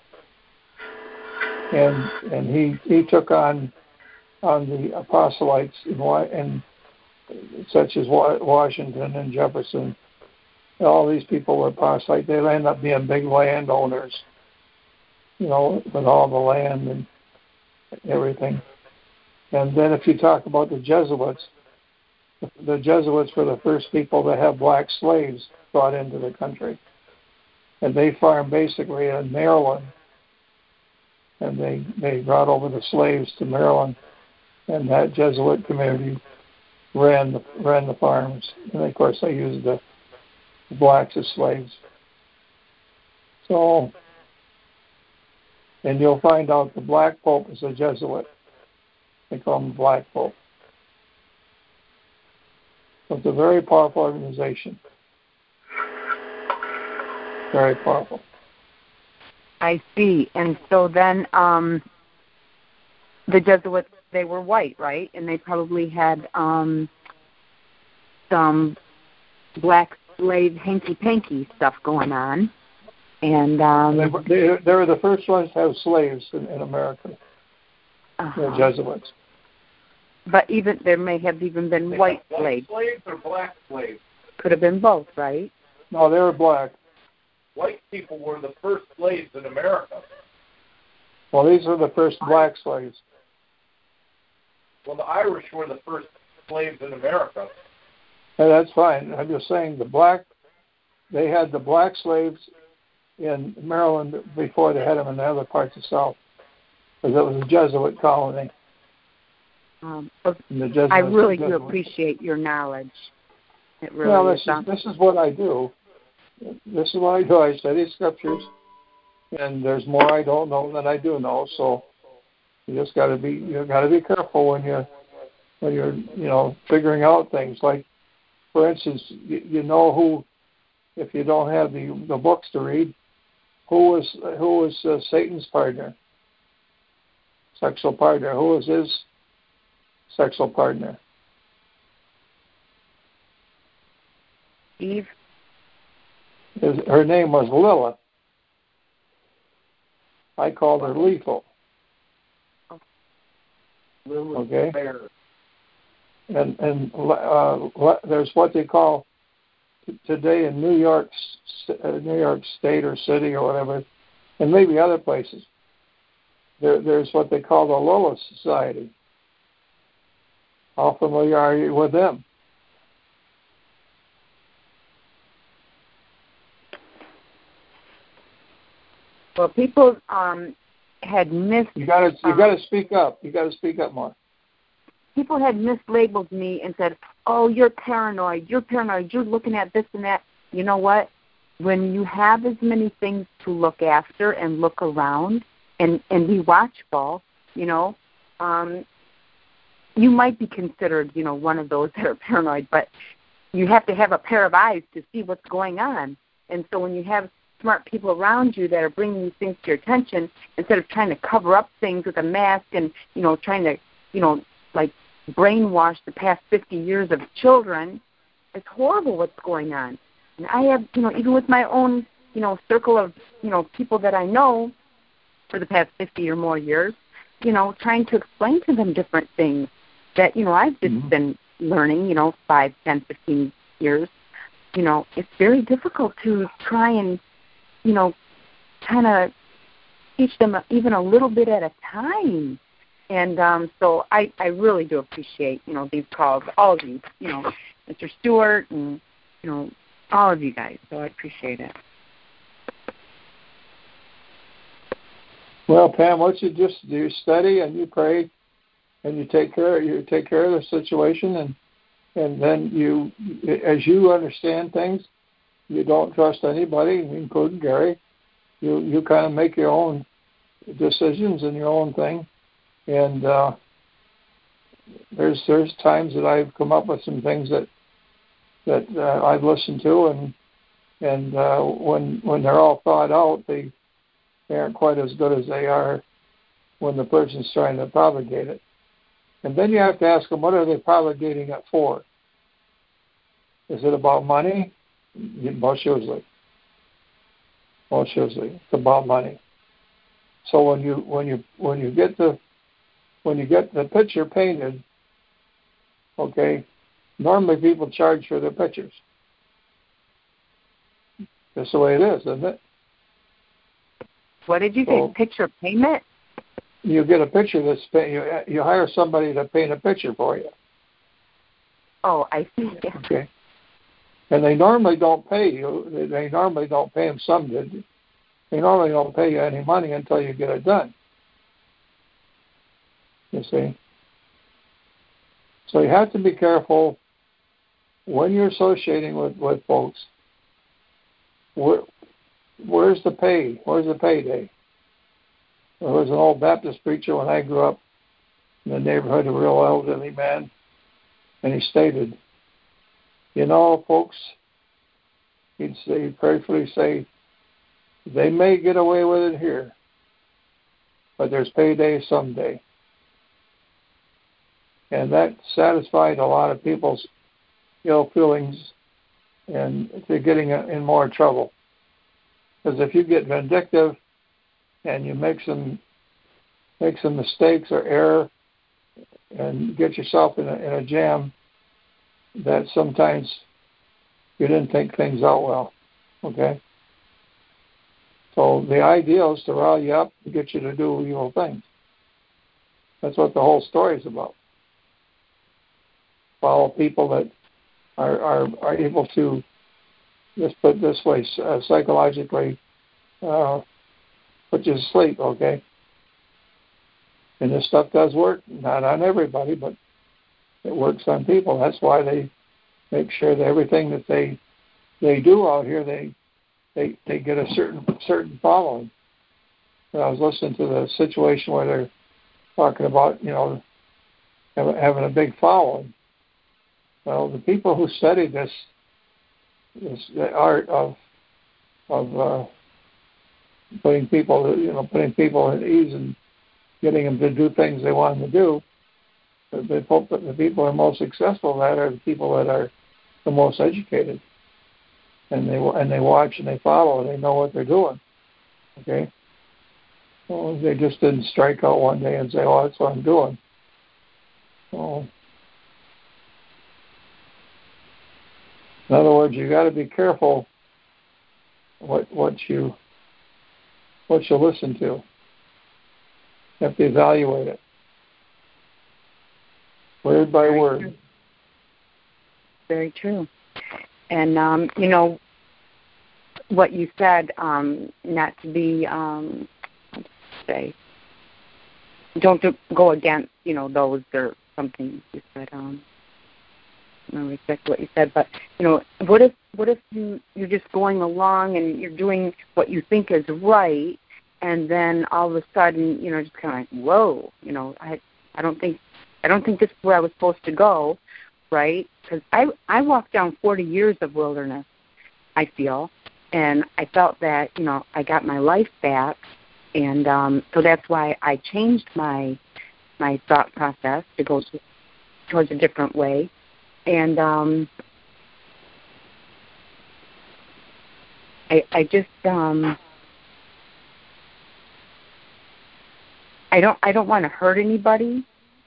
and and he he took on on the apostolites in and such as Washington and Jefferson. All these people were apostolites. They ended up being big landowners, you know, with all the land and everything. And then if you talk about the Jesuits, the Jesuits were the first people to have black slaves brought into the country. And they farmed basically in Maryland. And they, they brought over the slaves to Maryland. And that Jesuit community ran the, ran the farms. And of course they used the blacks as slaves. So, and you'll find out the Black Pope is a Jesuit. They call him Black Pope. So it's a very powerful organization. Very powerful. I see. And so then um, the Jesuits, they were white, right? And they probably had um, some black slave hanky-panky stuff going on. And um, they, were, they, they were the first ones to have slaves in, in America, uh-huh. The Jesuits. But even there may have even been they white slaves. slaves. slaves or black slaves? Could have been both, right? No, they were black. White people were the first slaves in America. Well, these were the first black slaves. Well, the Irish were the first slaves in America. And that's fine. I'm just saying the black, they had the black slaves in Maryland before they had them in the other parts of the South, because it was a Jesuit colony. Um, I really do appreciate your knowledge. It really well, is. This is, this is what I do. This is what I do. I study scriptures, and there's more I don't know than I do know. So you just got to be you got to be careful when you when you're you know figuring out things. Like, for instance, you, you know who, if you don't have the the books to read, who was who was uh, Satan's partner, sexual partner. Who was his sexual partner? Eve. His, her name was Lilith. I called her Lethal. Okay. And and uh, there's what they call t- today in New York, uh, New York State or City or whatever, and maybe other places. There, there's what they call the Lilith Society. How familiar are you with them? Well, people um, had missed. You got to you um, got to speak up. You got to speak up more. People had mislabeled me and said, "Oh, you're paranoid. You're paranoid. You're looking at this and that." You know what? When you have as many things to look after and look around and and be watchful, you know, um, you might be considered, you know, one of those that are paranoid. But you have to have a pair of eyes to see what's going on. And so when you have smart people around you that are bringing these things to your attention, instead of trying to cover up things with a mask and, you know, trying to, you know, like brainwash the past fifty years of children, it's horrible what's going on. And I have, you know, even with my own, you know, circle of, you know, people that I know for the past fifty or more years, you know, trying to explain to them different things that, you know, I've just mm-hmm. been learning, you know, five, ten, fifteen years. You know, it's very difficult to try and, you know, kind of teach them even a little bit at a time. And um, so I, I really do appreciate, you know, these calls, all of you, you know, Mister Stewart and, you know, all of you guys. So I appreciate it. Well, Pam, what you just do, you study and you pray and you take care, you take care of the situation, and and then you, as you understand things, you don't trust anybody, including Gary. You you kind of make your own decisions and your own thing. And uh, there's there's times that I've come up with some things that that uh, I've listened to, and and uh, when when they're all thought out, they they aren't quite as good as they are when the person's trying to propagate it. And then you have to ask them, what are they propagating it for? Is it about money? Most usually. Most usually, it's about money. So when you when you when you get the when you get the picture painted, okay, normally people charge for their pictures. That's the way it is, isn't it? What did you so, say? Picture payment? You get a picture that's you you hire somebody to paint a picture for you. Oh, I see. Yeah. Okay. And they normally don't pay you. They, they normally don't pay them some did. They normally don't pay you any money until you get it done. You see? So you have to be careful when you're associating with, with folks. Where, where's the pay? Where's the payday? There was an old Baptist preacher when I grew up in the neighborhood, a real elderly man, and he stated, you know, folks, he'd say, he'd prayerfully say, they may get away with it here, but there's payday someday. And that satisfied a lot of people's ill feelings, and they're getting in more trouble. Because if you get vindictive and you make some make some mistakes or error and get yourself in a, in a jam, that sometimes you didn't think things out well, okay? So the ideal is to rile you up and get you to do evil things. That's what the whole story is about. Follow people that are, are, are able to, let's put it this way, uh, psychologically uh, put you to sleep, okay? And this stuff does work, not on everybody, but it works on people. That's why they make sure that everything that they they do out here, they they, they get a certain certain following. I was listening to the situation where they're talking about, you know, having a big following. Well, the people who study this, this the art of of uh, putting people, you know, putting people at ease and getting them to do things they want them to do, the, the, the people who are most successful at that are the people that are the most educated, and they and they watch and they follow and they know what they're doing. Okay. Well, they just didn't strike out one day and say, "Oh, that's what I'm doing." Well, in other words, you got to be careful what what you what you listen to. You have to evaluate it, word by Very word. True. Very true. And um, you know what you said, um, not to be, um, let's say, don't do, go against, you know, those or something you said. Um, I don't know exactly what you said, but you know, what if what if you you're just going along and you're doing what you think is right, and then all of a sudden, you know, just kind of like, whoa, you know, I I don't think I don't think this is where I was supposed to go, right? Because I I walked down forty years of wilderness, I feel, and I felt that, you know, I got my life back, and um, so that's why I changed my my thought process to go to, towards a different way. And um, I, I just um, I don't I don't want to hurt anybody,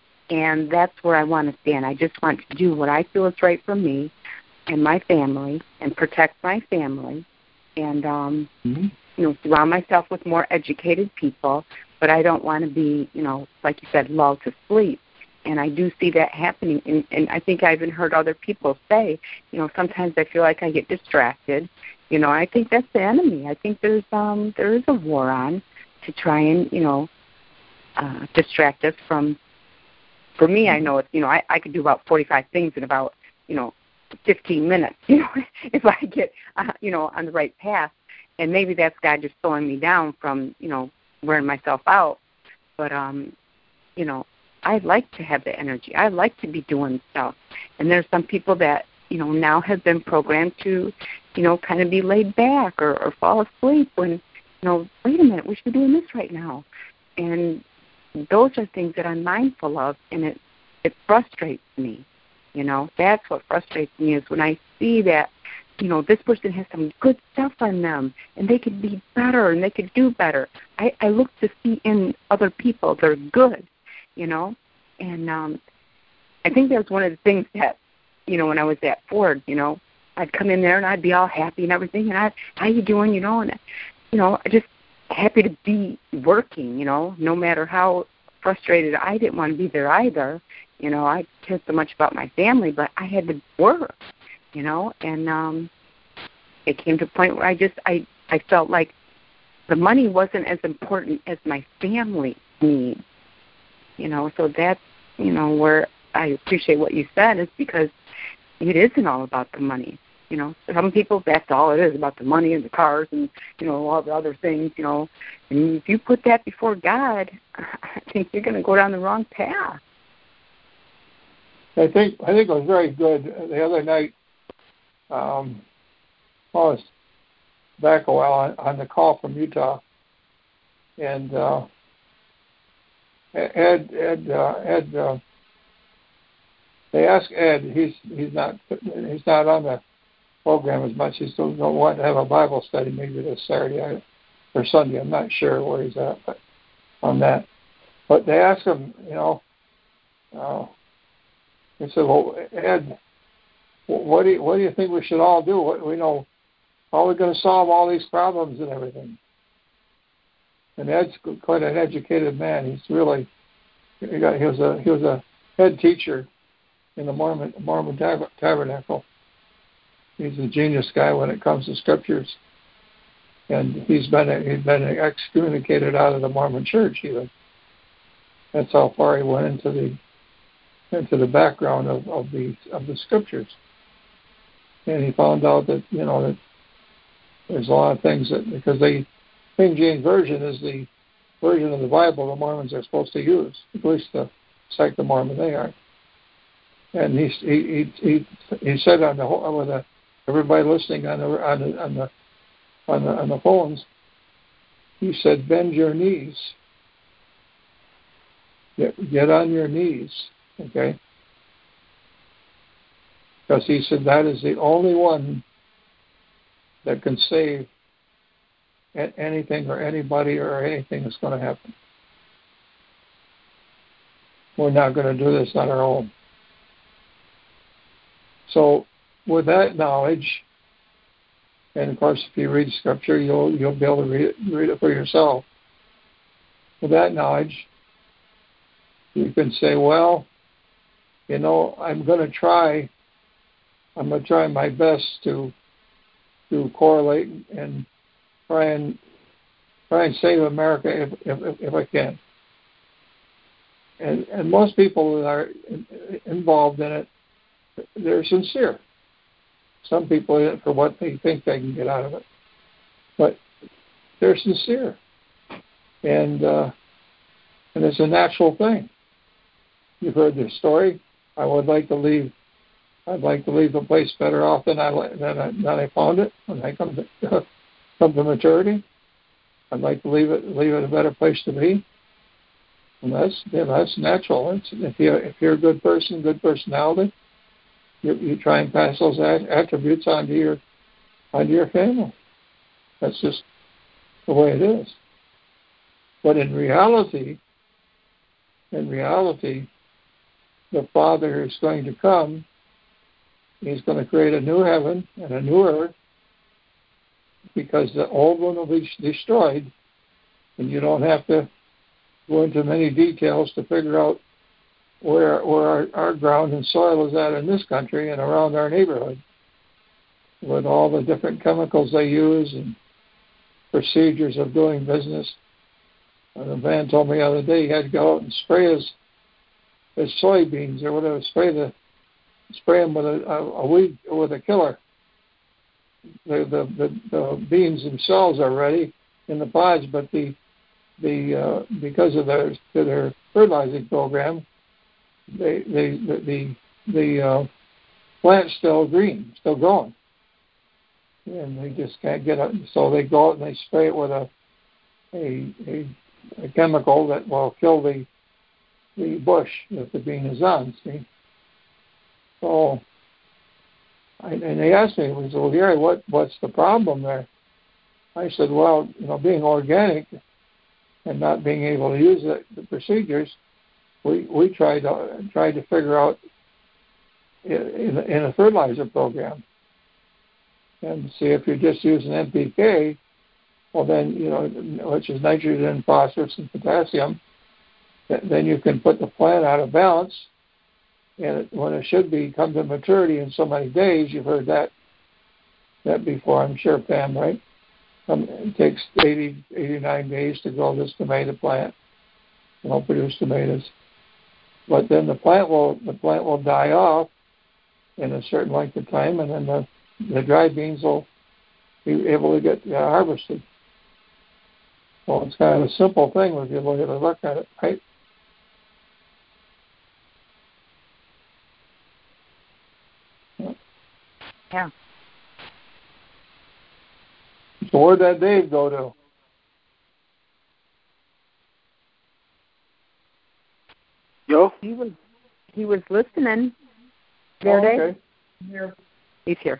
and that's where I want to stand. I just want to do what I feel is right for me and my family, and protect my family, and um, mm-hmm. you know, surround myself with more educated people. But I don't want to be, you know, like you said, lulled to sleep. And I do see that happening, and, and I think I even heard other people say, you know, sometimes I feel like I get distracted. You know, I think that's the enemy. I think there's um there is a war on to try and, you know, uh, distract us from. For me, I know it's, you know, I, I could do about forty-five things in about, you know, fifteen minutes. You know, if I get, uh, you know, on the right path, and maybe that's God just slowing me down from, you know, wearing myself out. But um, you know. I'd like to have the energy. I like to be doing stuff. And there's some people that, you know, now have been programmed to, you know, kind of be laid back or, or fall asleep when, you know, wait a minute, we should be doing this right now. And those are things that I'm mindful of, and it, it frustrates me. You know, that's what frustrates me is when I see that, you know, this person has some good stuff on them, and they could be better and they could do better. I, I look to see in other people they're good. You know, and um, I think that's one of the things that, you know, when I was at Ford, you know, I'd come in there and I'd be all happy and everything, and I, how you doing, you know, and, you know, just happy to be working, you know, no matter how frustrated. I didn't want to be there either, you know, I cared so much about my family, but I had to work, you know, and um, it came to a point where I just, I, I felt like the money wasn't as important as my family needs. You know, so that's, you know, where I appreciate what you said is because it isn't all about the money. You know, some people, that's all it is, about the money and the cars and, you know, all the other things, you know. And if you put that before God, I think you're going to go down the wrong path. I think I think it was very good the other night. Um, well, it was back a while on, on the call from Utah, and uh, Ed, Ed, uh, Ed. Uh, they asked Ed. He's he's not he's not on the program as much. He's still going to want to have a Bible study maybe this Saturday or Sunday. I'm not sure where he's at, but on that. But they asked him, you know. Uh, they said, "Well, Ed, what do you what do you think we should all do? What, you know, how are we going to solve all these problems and everything?" And Ed's quite an educated man. He's really he, got, he was a he was a head teacher in the Mormon Mormon tab- Tabernacle. He's a genius guy when it comes to scriptures, and he's been he's been excommunicated out of the Mormon Church even. That's how far he went into the into the background of, of the of the scriptures, and he found out that you know that there's a lot of things that because they King James Version is the version of the Bible the Mormons are supposed to use, at least the sect of Mormon they are. And he he he he said on the whole, with the, everybody listening on the on the on the on the, on the phones, he said, bend your knees. Get, get on your knees, okay? Because he said that is the only one that can save anything or anybody or anything that's going to happen. We're not going to do this on our own. So with that knowledge, and of course if you read Scripture, you'll you'll be able to read it, read it for yourself. With that knowledge, you can say, well, you know, I'm going to try, I'm going to try my best to to correlate and try and try and save America if if, if I can. And and most people that are involved in it, they're sincere. Some people in it for what they think they can get out of it, but they're sincere, and uh, and it's a natural thing. You've heard this story. I would like to leave. I'd like to leave the place better off than I than I, than I found it when I come to come to maturity. I'd like to leave it leave it a better place to be. And that's yeah, that's natural. It's, if you if you're a good person, good personality, you, you try and pass those attributes onto your onto your family. That's just the way it is. But in reality, in reality, the Father is going to come. He's going to create a new heaven and a new earth because the old one will be destroyed, and you don't have to go into many details to figure out where where our, our ground and soil is at in this country and around our neighborhood, with all the different chemicals they use and procedures of doing business. And the man told me the other day he had to go out and spray his his soybeans or whatever, spray the spray them with a, a, a weed with a killer. The, the the the beans themselves are ready in the pods, but the the uh, because of their their fertilizing program, they they the the, the uh, plant's still green, still growing, and they just can't get it. So they go out and they spray it with a a, a, a chemical that will kill the the bush that the bean is on. See, so. I, and they asked me, "We said, well, Gary, what what's the problem there?" I said, "Well, you know, being organic and not being able to use the, the procedures, we we tried to tried to figure out in, in a fertilizer program and see if you're just using N P K, well then you know, which is nitrogen, phosphorus, and potassium, then you can put the plant out of balance, and it, when it should be come to maturity in so many days. You've heard that that before, I'm sure, Pam, right? Um, it takes eighty, eighty-nine days to grow this tomato plant. It'll produce tomatoes, but then the plant will the plant will die off in a certain length of time, and then the the dry beans will be able to get uh, harvested. Well, it's kind of a simple thing if you look at look at it, right? Yeah. So where'd that Dave go to? Yo? He was he was listening. Oh, There, okay. Dave? He's here.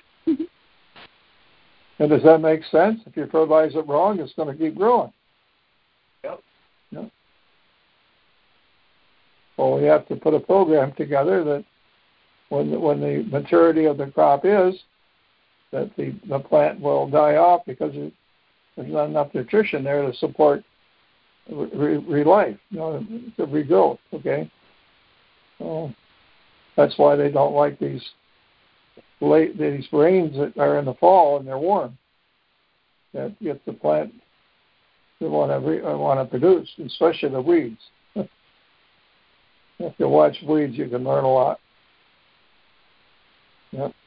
And does that make sense? If you fertilize it wrong, it's going to keep growing. Yep. Yep. Well, we have to put a program together that when the, when the maturity of the crop is, that the, the plant will die off because it, there's not enough nutrition there to support re, re life, you know, to regrowth, okay? So that's why they don't like these late these rains that are in the fall and they're warm. That gets the plant to want to re, want to produce, especially the weeds. If you watch weeds, you can learn a lot. Yep.